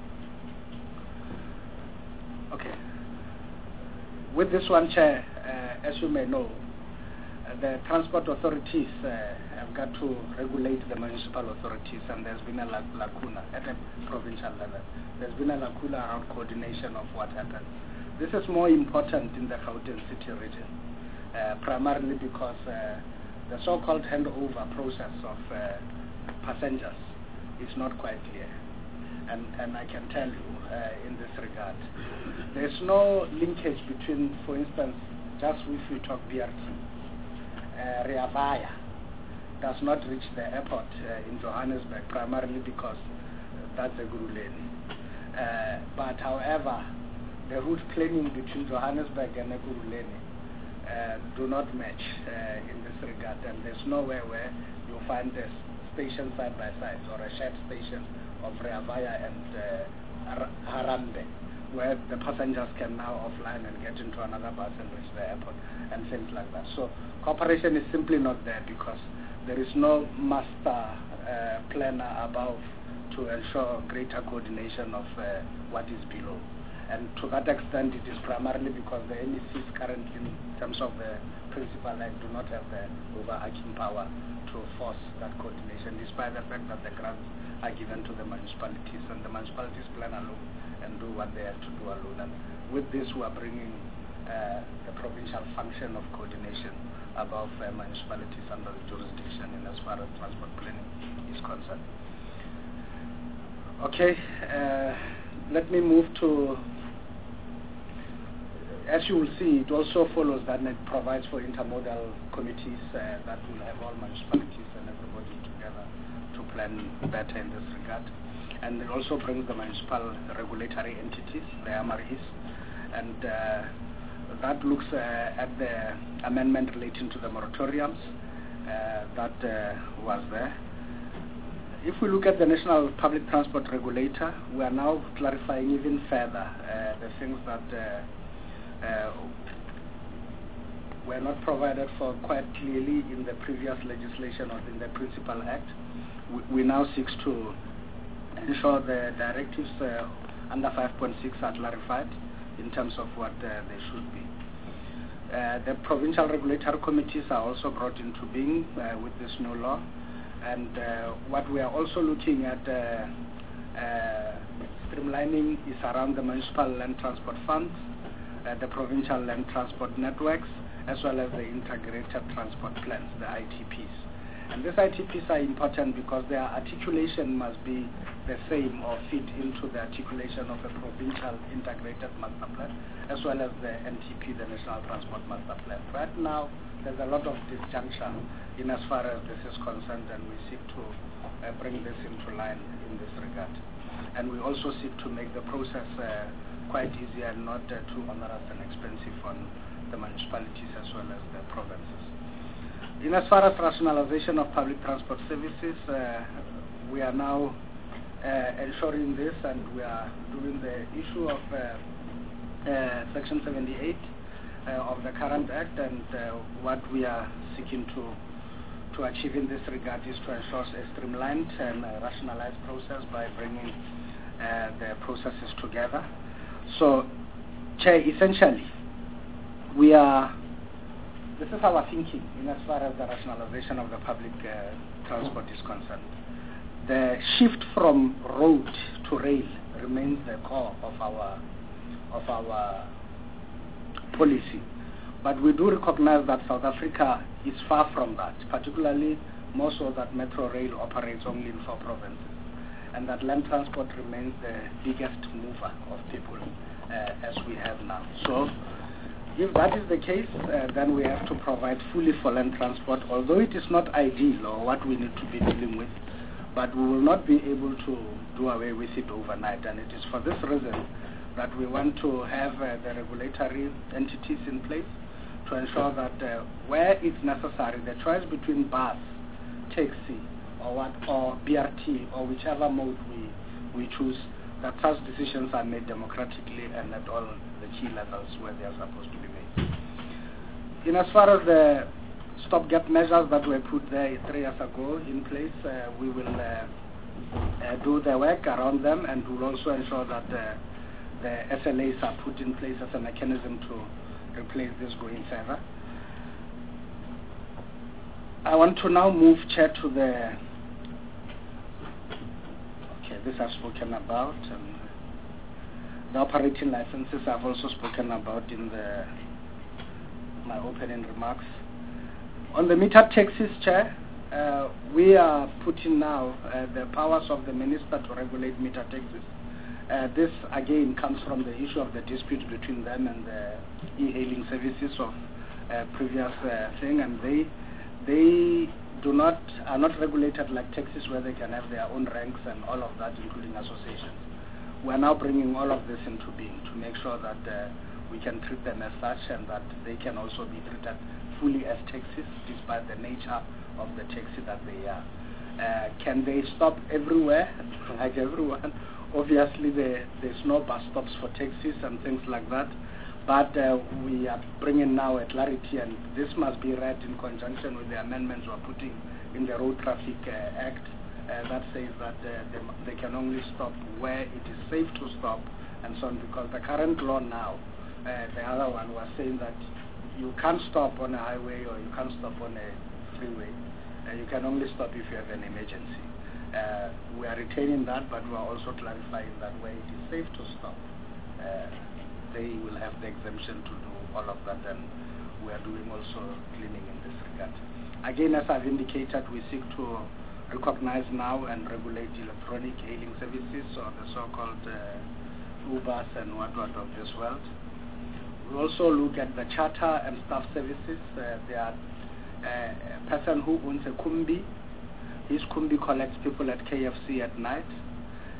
Okay. With this one, Chair, uh, as you may know, uh, the transport authorities uh, have got to regulate the municipal authorities, and there's been a lacuna at a provincial level. There's been a lacuna around coordination of what happens. This is more important in the Gauteng City region, uh, primarily because uh, the so-called handover process of uh, passengers is not quite clear. And, and I can tell you uh, in this regard, there's no linkage between, for instance, just if we talk B R T, uh, Rea Vaya does not reach the airport uh, in Johannesburg, primarily because uh, that's a Ekurhuleni. Uh, but however, the route planning between Johannesburg and Ekurhuleni uh, do not match uh, in this regard, and there's nowhere where you'll find this station side by side or a shared station of Rea Vaya and uh, Harambe, where the passengers can now offline and get into another bus and reach the airport and things like that. So cooperation is simply not there because there is no master uh, planner above to ensure greater coordination of uh, what is below. And to that extent, it is primarily because the N E Cs currently, in terms of the Principal Act, do not have the overarching power to force that coordination, despite the fact that the grants are given to the municipalities, and the municipalities plan alone and do what they have to do alone. And with this, we are bringing uh, the provincial function of coordination above uh, municipalities under the jurisdiction in as far as transport planning is concerned. Okay, uh, let me move to, as you will see, it also follows that it provides for intermodal committees uh, that will have all municipalities and everybody together to plan better in this regard. and it also brings the municipal regulatory entities, the M R Es, and uh, that looks uh, at the amendment relating to the moratoriums uh, that uh, was there. If we look at the National Public Transport Regulator, we are now clarifying even further uh, the things that uh, uh, were not provided for quite clearly in the previous legislation or in the Principal Act. We, we now seek to ensure the directives uh, under five point six are clarified in terms of what uh, they should be. Uh, the provincial regulatory committees are also brought into being uh, with this new law, and uh, what we are also looking at uh, uh, streamlining is around the municipal land transport funds, uh, the provincial land transport networks, as well as the integrated transport plans, the I T Ps. And these I T Ps are important because their articulation must be the same or fit into the articulation of a provincial integrated master plan, as well as the N T P, the National Transport Master Plan. Right now, there's a lot of disjunction in as far as this is concerned, and we seek to uh, bring this into line in this regard. And we also seek to make the process uh, quite easy and not uh, too onerous and expensive on the municipalities as well as the provinces. In as far as rationalization of public transport services, uh, we are now uh, ensuring this, and we are doing the issue of uh, uh, Section seventy-eight uh, of the current Act, and uh, what we are seeking to to achieve in this regard is to ensure a streamlined and uh, rationalized process by bringing uh, the processes together. So, Chair, essentially, we are, this is our thinking in as far as the rationalization of the public uh, transport is concerned. The shift from road to rail remains the core of our of our policy. But we do recognize that South Africa is far from that, particularly more so that Metro Rail operates only in four provinces, and that land transport remains the biggest mover of people uh, as we have now. So, if that is the case, uh, then we have to provide fully for land transport, although it is not ideal or what we need to be dealing with, but we will not be able to do away with it overnight. And it is for this reason that we want to have uh, the regulatory entities in place to ensure that uh, where it's necessary, the choice between bus, taxi, or what, or B R T, or whichever mode we, we choose, that such decisions are made democratically and at all the key levels where they are supposed to be made. In as far as the stopgap measures that were put there three years ago in place, uh, we will uh, uh, do the work around them, and we will also ensure that uh, the S L As are put in place as a mechanism to replace this going further. I want to now move, Chair, to the, okay, this I've spoken about, and the operating licenses I've also spoken about in the my opening remarks. On the meter taxis, Chair, uh, we are putting now uh, the powers of the Minister to regulate meter taxis. Uh, this again comes from the issue of the dispute between them and the e-hailing services of uh, previous uh, thing, and they they do not are not regulated like taxis where they can have their own ranks and all of that, including associations. We are now bringing all of this into being to make sure that uh, we can treat them as such, and that they can also be treated fully as taxis despite the nature of the taxi that they are. Uh, can they stop everywhere like everyone? Obviously there, there's no bus stops for taxis and things like that, but uh, we are bringing now a clarity, and this must be read in conjunction with the amendments we're putting in the Road Traffic uh, Act uh, that says that uh, they, they can only stop where it is safe to stop and so on, because the current law now, uh, the other one was saying that you can't stop on a highway or you can't stop on a freeway. Uh, you can only stop if you have an emergency. Uh, we are retaining that, but we are also clarifying that where it is safe to stop, uh, they will have the exemption to do all of that, and we are doing also cleaning in this regard. Again, as I've indicated, we seek to recognize now and regulate electronic hailing services, or the so-called uh, Ubers and whatnot of this world. We also look at the charter and staff services. Uh, there are uh, a person who owns a Kumbi. His Kumbi collects people at K F C at night.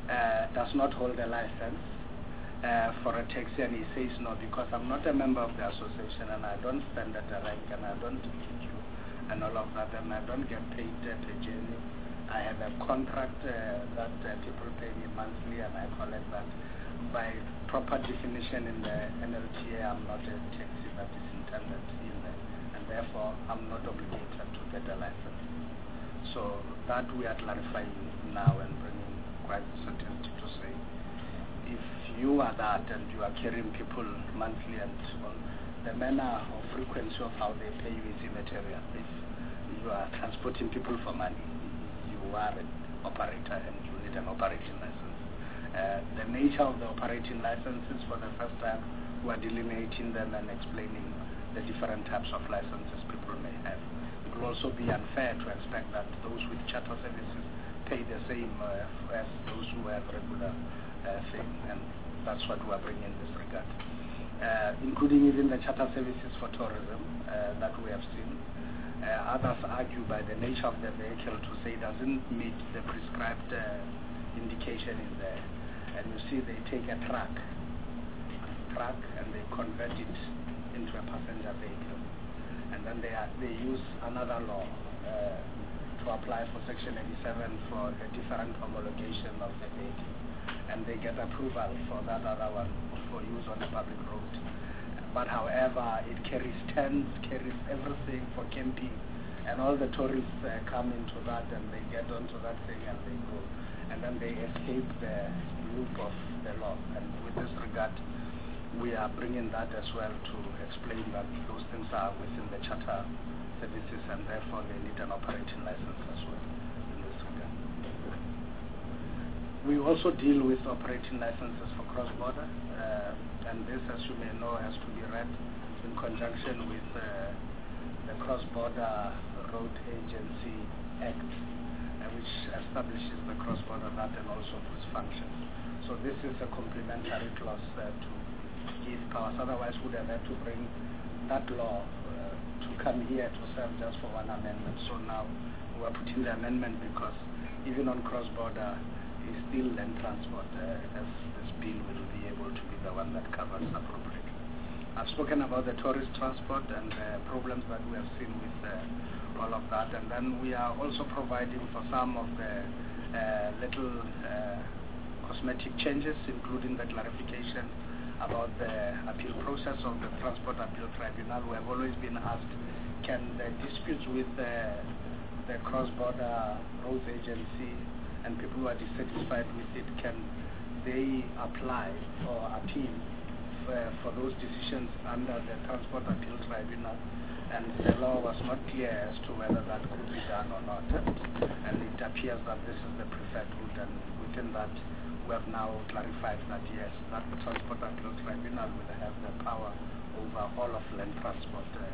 uh, does not hold a license uh, for a taxi, and he says no, because I'm not a member of the association and I don't stand at the rank and I don't teach you and all of that, and I don't get paid uh, per journey. I have a contract uh, that uh, people pay me monthly and I collect that. By proper definition in the N L T A, I'm not a taxi that is intended in there, and therefore I'm not obligated to get a license. So that we are clarifying now and bringing quite certainty to say, if you are that and you are carrying people monthly and on, the manner or frequency of how they pay you is immaterial. If you are transporting people for money, you are an operator and you need an operating license. Uh, the nature of the operating licenses, for the first time, we are delineating them and explaining the different types of licenses people may have. It will also be unfair to expect that those with charter services pay the same uh, as those who have regular uh, thing, and that's what we are bringing in this regard. Uh, including even the charter services for tourism uh, that we have seen. Uh, others argue by the nature of the vehicle to say it doesn't meet the prescribed uh, indication in there. And you see they take a truck, truck and they convert it into a passenger vehicle. And then they, are, they use another law uh, to apply for Section eighty-seven for a different homologation of the vehicle. And they get approval for that other one for use on the public road. But however, it carries tents, carries everything for camping. And all the tourists uh, come into that and they get onto that thing and they go. And then they escape the loop of the law. And with this regard, we are bringing that as well to explain that those things are within the charter services and therefore they need an operating license as well in this regard. We also deal with operating licenses for cross-border, uh, and this, as you may know, has to be read in conjunction with uh, the Cross-Border Road Agency Act, which establishes the cross-border that and also its functions. So this is a complementary clause uh, to give powers. Otherwise, we would have had to bring that law uh, to come here to serve just for one amendment. So now we are putting the amendment because even on cross-border, it's still land transport, uh, as this bill will be able to be the one that covers appropriately. I've spoken about the tourist transport and the problems that we have seen with uh, all of that, and then we are also providing for some of the uh, little uh, cosmetic changes, including the clarification about the appeal process of the Transport Appeal Tribunal. We have always been asked, can the disputes with the, the cross-border roads agency and people who are dissatisfied with it, can they apply for appeal for, for those decisions under the Transport Appeal Tribunal? And the law was not clear as to whether that could be done or not. And it appears that this is the preferred route, and within that we have now clarified that yes, that Transport Appeal Tribunal will have the power over all of land transport uh,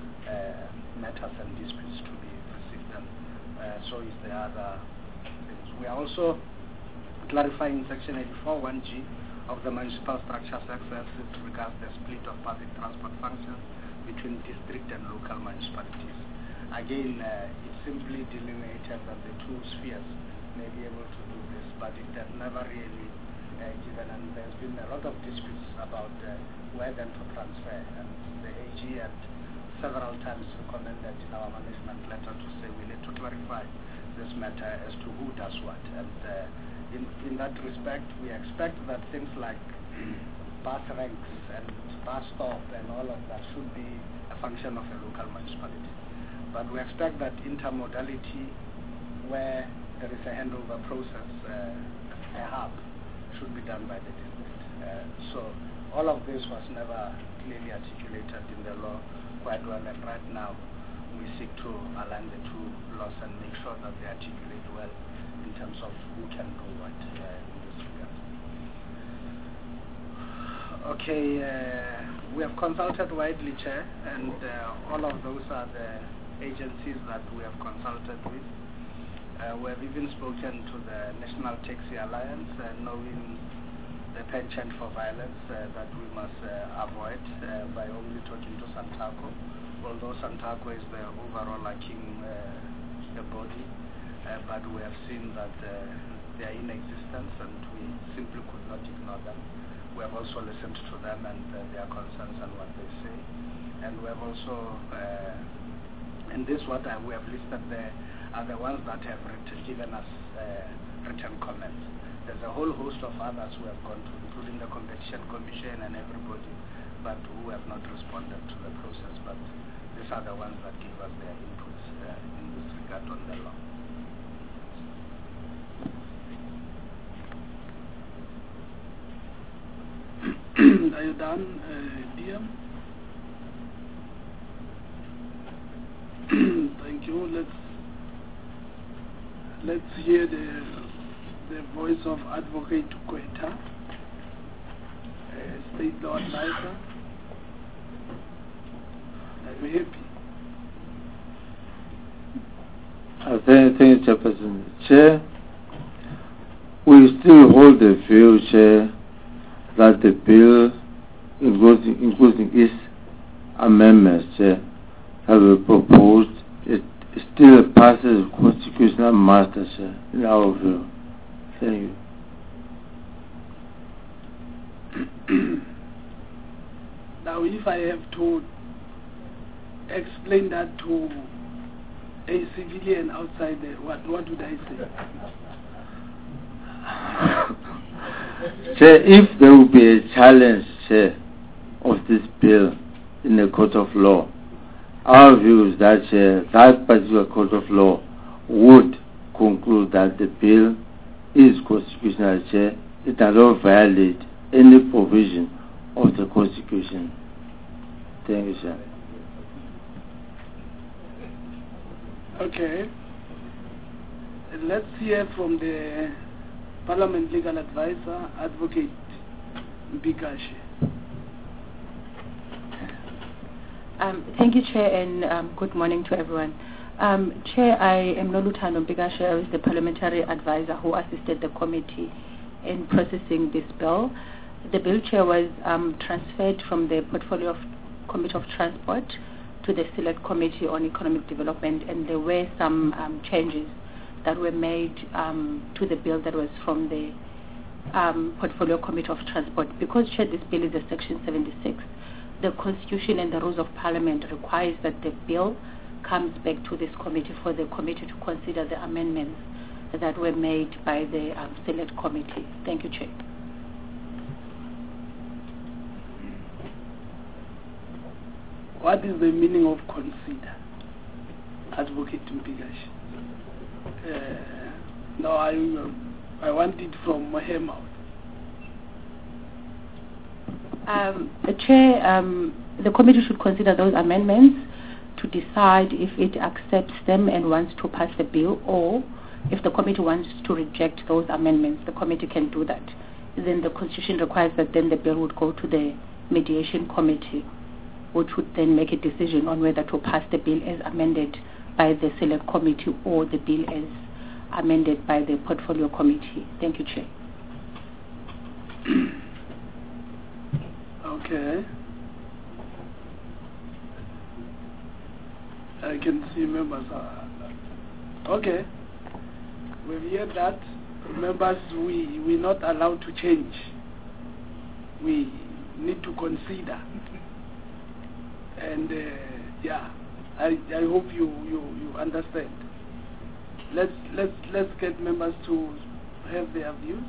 uh, matters and disputes to be received, and uh, so is the other things. We are also clarifying Section eighty-four one G of the Municipal Structures Act as it regards the split of public transport functions between district and local municipalities. Again, uh, it simply delineated that the two spheres may be able to do this, but it has never really uh, given, and there's been a lot of disputes about uh, where then to transfer, and the A G had several times recommended in our management letter to say we need to clarify this matter as to who does what, and uh, in, in that respect we expect that things like bus ranks and bus stop and all of that should be a function of a local municipality. But we expect that intermodality, where there is a handover process, uh, a hub, should be done by the district. Uh, so all of this was never clearly articulated in the law quite well, and right now we seek to align the two laws and make sure that they articulate well in terms of who can do what uh, in this regard. Okay, uh, we have consulted widely, Chair, and uh, all of those are the agencies that we have consulted with. Uh, we have even spoken to the National Taxi Alliance, uh, knowing the penchant for violence uh, that we must uh, avoid uh, by only talking to Santaco, although Santaco is the overall acting uh, the body. uh, but we have seen that uh, they are in existence and we simply could not ignore them. We have also listened to them and uh, their concerns and what they say. And we have also, uh, in this what I, we have listed there are the ones that have written, given us uh, written comments. There's a whole host of others who have gone to, including the Competition Commission and everybody, but who have not responded to the process. But these are the ones that give us their inputs uh, in this regard on the law.
Are you done, uh, Diam? Thank you. Let's let's hear the the voice of Advocate Kweta, uh, State Law Advisor. Are you happy?
Uh, thank, thank you, Chairperson. Chair, we still hold the view, Chair, that the bill, including, including its amendments, Chair, have been proposed, it still passes constitutional muster, Chair, in our view. Thank
you. Now, if I have to explain that to a civilian outside there, what, what would I say?
Chair, if there will be a challenge, Chair, of this bill in the court of law, our view is that, Chair, that particular court of law would conclude that the bill is constitutional, Chair. It does not violate any provision of the Constitution. Thank you, sir.
Okay. Let's hear from the Parliament Legal Advisor, Advocate Mpikashe.
Um, thank you, Chair, and um, good morning to everyone. Um, Chair, I am Noluthando Mpikashe. I was the Parliamentary Advisor who assisted the committee in processing this bill. The bill, Chair, was um, transferred from the Portfolio of Committee of Transport to the Select Committee on Economic Development, and there were some um, changes that were made um, to the bill that was from the um, Portfolio Committee of Transport. Because, Chair, this bill is a Section seventy-six, the Constitution and the Rules of Parliament requires that the bill comes back to this committee for the committee to consider the amendments that were made by the um, Select Committee. Thank you, Chair.
What is the meaning of consider, Advocate Mpikashe? Uh, no, I, I want it from her mouth.
Um, Chair, um, the committee should consider those amendments to decide if it accepts them and wants to pass the bill, or if the committee wants to reject those amendments, the committee can do that. Then the Constitution requires that then the bill would go to the Mediation Committee, which would then make a decision on whether to pass the bill as amended by the Select Committee or the bill as amended by the Portfolio Committee. Thank you, Chair.
Okay. I can see members are... Okay. We've heard that. Members, we, we're not allowed to change. We need to consider. And, uh, yeah, I, I hope you, you, you understand. Let's, let's, let's get members to have their views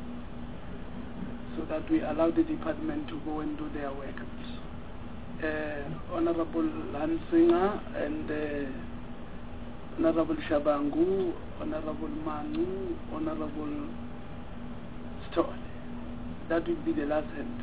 so that we allow the department to go and do their work. Uh, Honorable Hansinger and uh, Honorable Shabangu, Honorable Manu, Honorable Stone. That will be the last hand.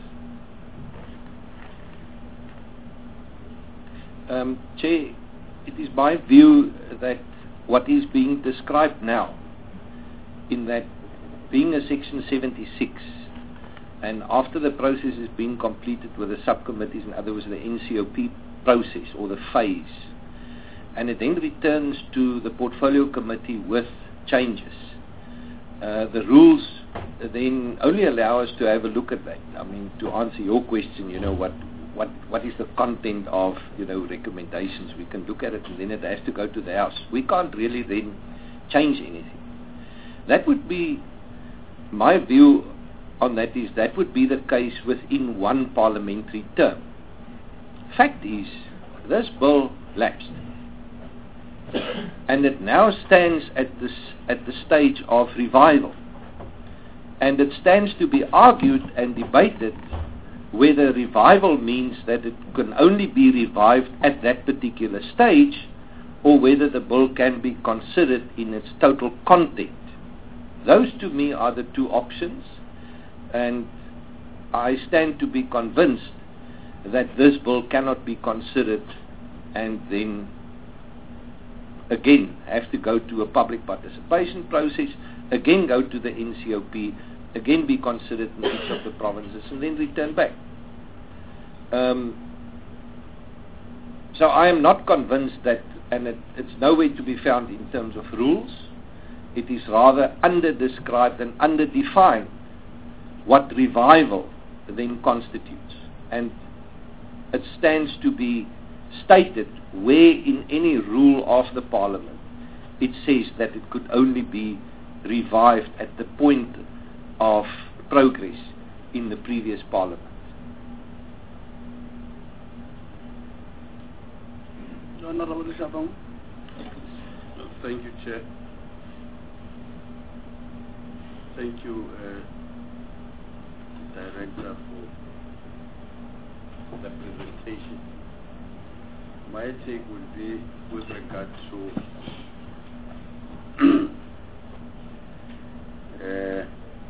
Um, Chair, it is my view that what is being described now, in that being a Section seventy-six, and after the process has been completed with the subcommittees, in other words the N C O P process or the phase, and it then returns to the Portfolio Committee with changes, uh, the rules then only allow us to have a look at that. I mean, to answer your question, you know, what what what is the content of, you know, recommendations, we can look at it and then it has to go to the House. We can't really then change anything. That would be, my view on that is, that would be the case within one parliamentary term. Fact is, this bill lapsed. And it now stands at this at the stage of revival. And it stands to be argued and debated whether revival means that it can only be revived at that particular stage, or whether the bill can be considered in its total content. Those to me are the two options, and I stand to be convinced that this bill cannot be considered and then again have to go to a public participation process, again go to the N C O P, again be considered in each of the provinces, and then return back. Um, so I am not convinced that, and it, it's nowhere to be found in terms of rules. It is rather under-described and under-defined what revival then constitutes. And it stands to be stated where in any rule of the Parliament it says that it could only be revived at the point of progress in the previous Parliament.
Thank you, Chair. Thank you, uh, Director, for the presentation. My take will be with regard to uh,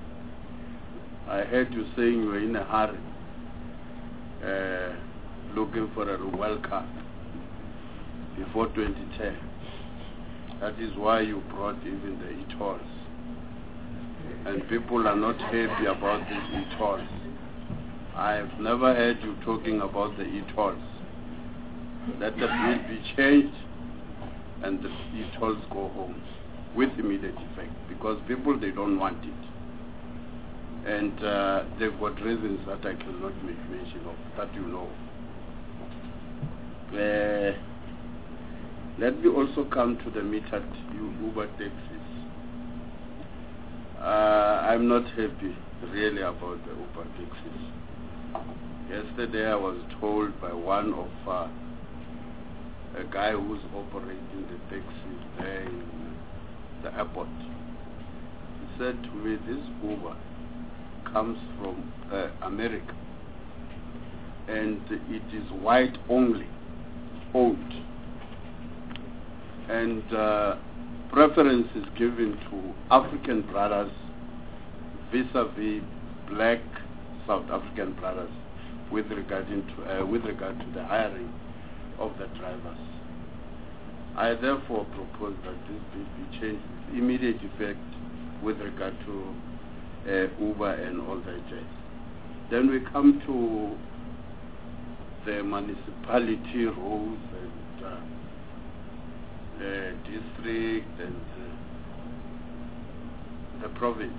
I heard you saying you were in a hurry, uh, looking for a well car before twenty ten. That is why you brought even the e-tolls. And people are not happy about these e-tolls. I have never heard you talking about the e-tolls. Let the bill be changed and the e-tolls go home with immediate effect, because people, they don't want it. And uh, they've got reasons that I cannot make mention of, that you know. Uh, let me also come to the metered Uber taxis. Uh, I'm not happy really about the Uber taxis. Yesterday I was told by one of uh, a guy who's operating the taxis there in the airport. He said to me, this Uber comes from uh, America, and it is white only owned, and uh, preference is given to African brothers vis-a-vis black South African brothers with regard to uh, with regard to the hiring of the drivers. I therefore propose that this bill be changed with immediate effect with regard to uh, Uber and all that jazz. Then we come to the municipality roads and uh, the district and uh, the province.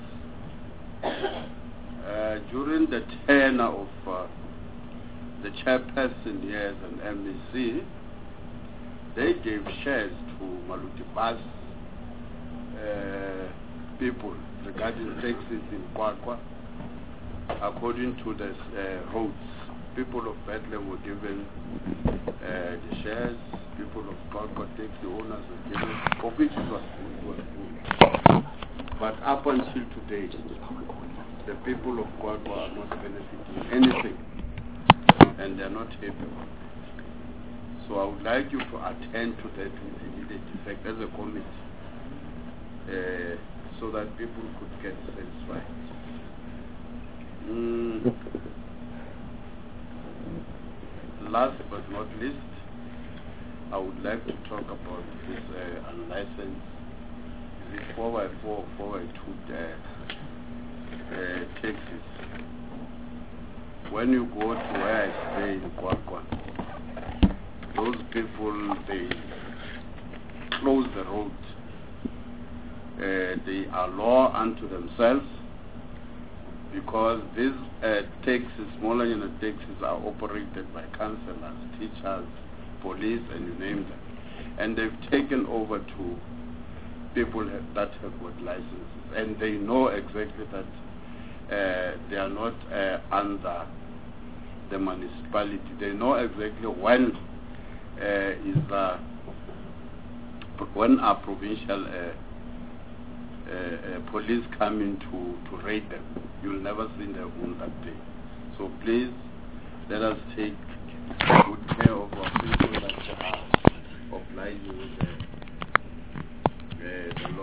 Uh, during the tenure of uh, the chairperson here as an M E C, they gave shares to Malutibas uh, people regarding taxes in Kwakwa. According to the uh, roads, people of Bethlehem were given uh, the shares, people of Kwakwa taxi owners were given, of which it was, it was good. But up until today, the people of Kwakwa are not benefiting anything, and they are not happy about it. So I would like you to attend to that with immediate effect as a committee, uh, so that people could get satisfied. Mm. Last but not least, I would like to talk about this uh, unlicensed, is it four by four, four by two uh, uh, taxis. When you go to where I stay in Kwakwa, those people, they close the road. Uh, they are law unto themselves, because these uh, taxis, smaller unit taxis, are operated by councillors, teachers, police, and you name them. And they've taken over to people have, that have got licenses, and they know exactly that uh, they are not uh, under the municipality. They know exactly when uh, is the when are provincial uh, uh, uh, police coming to, to raid them. You'll never see them on that day. So please, let us take good care of our people that are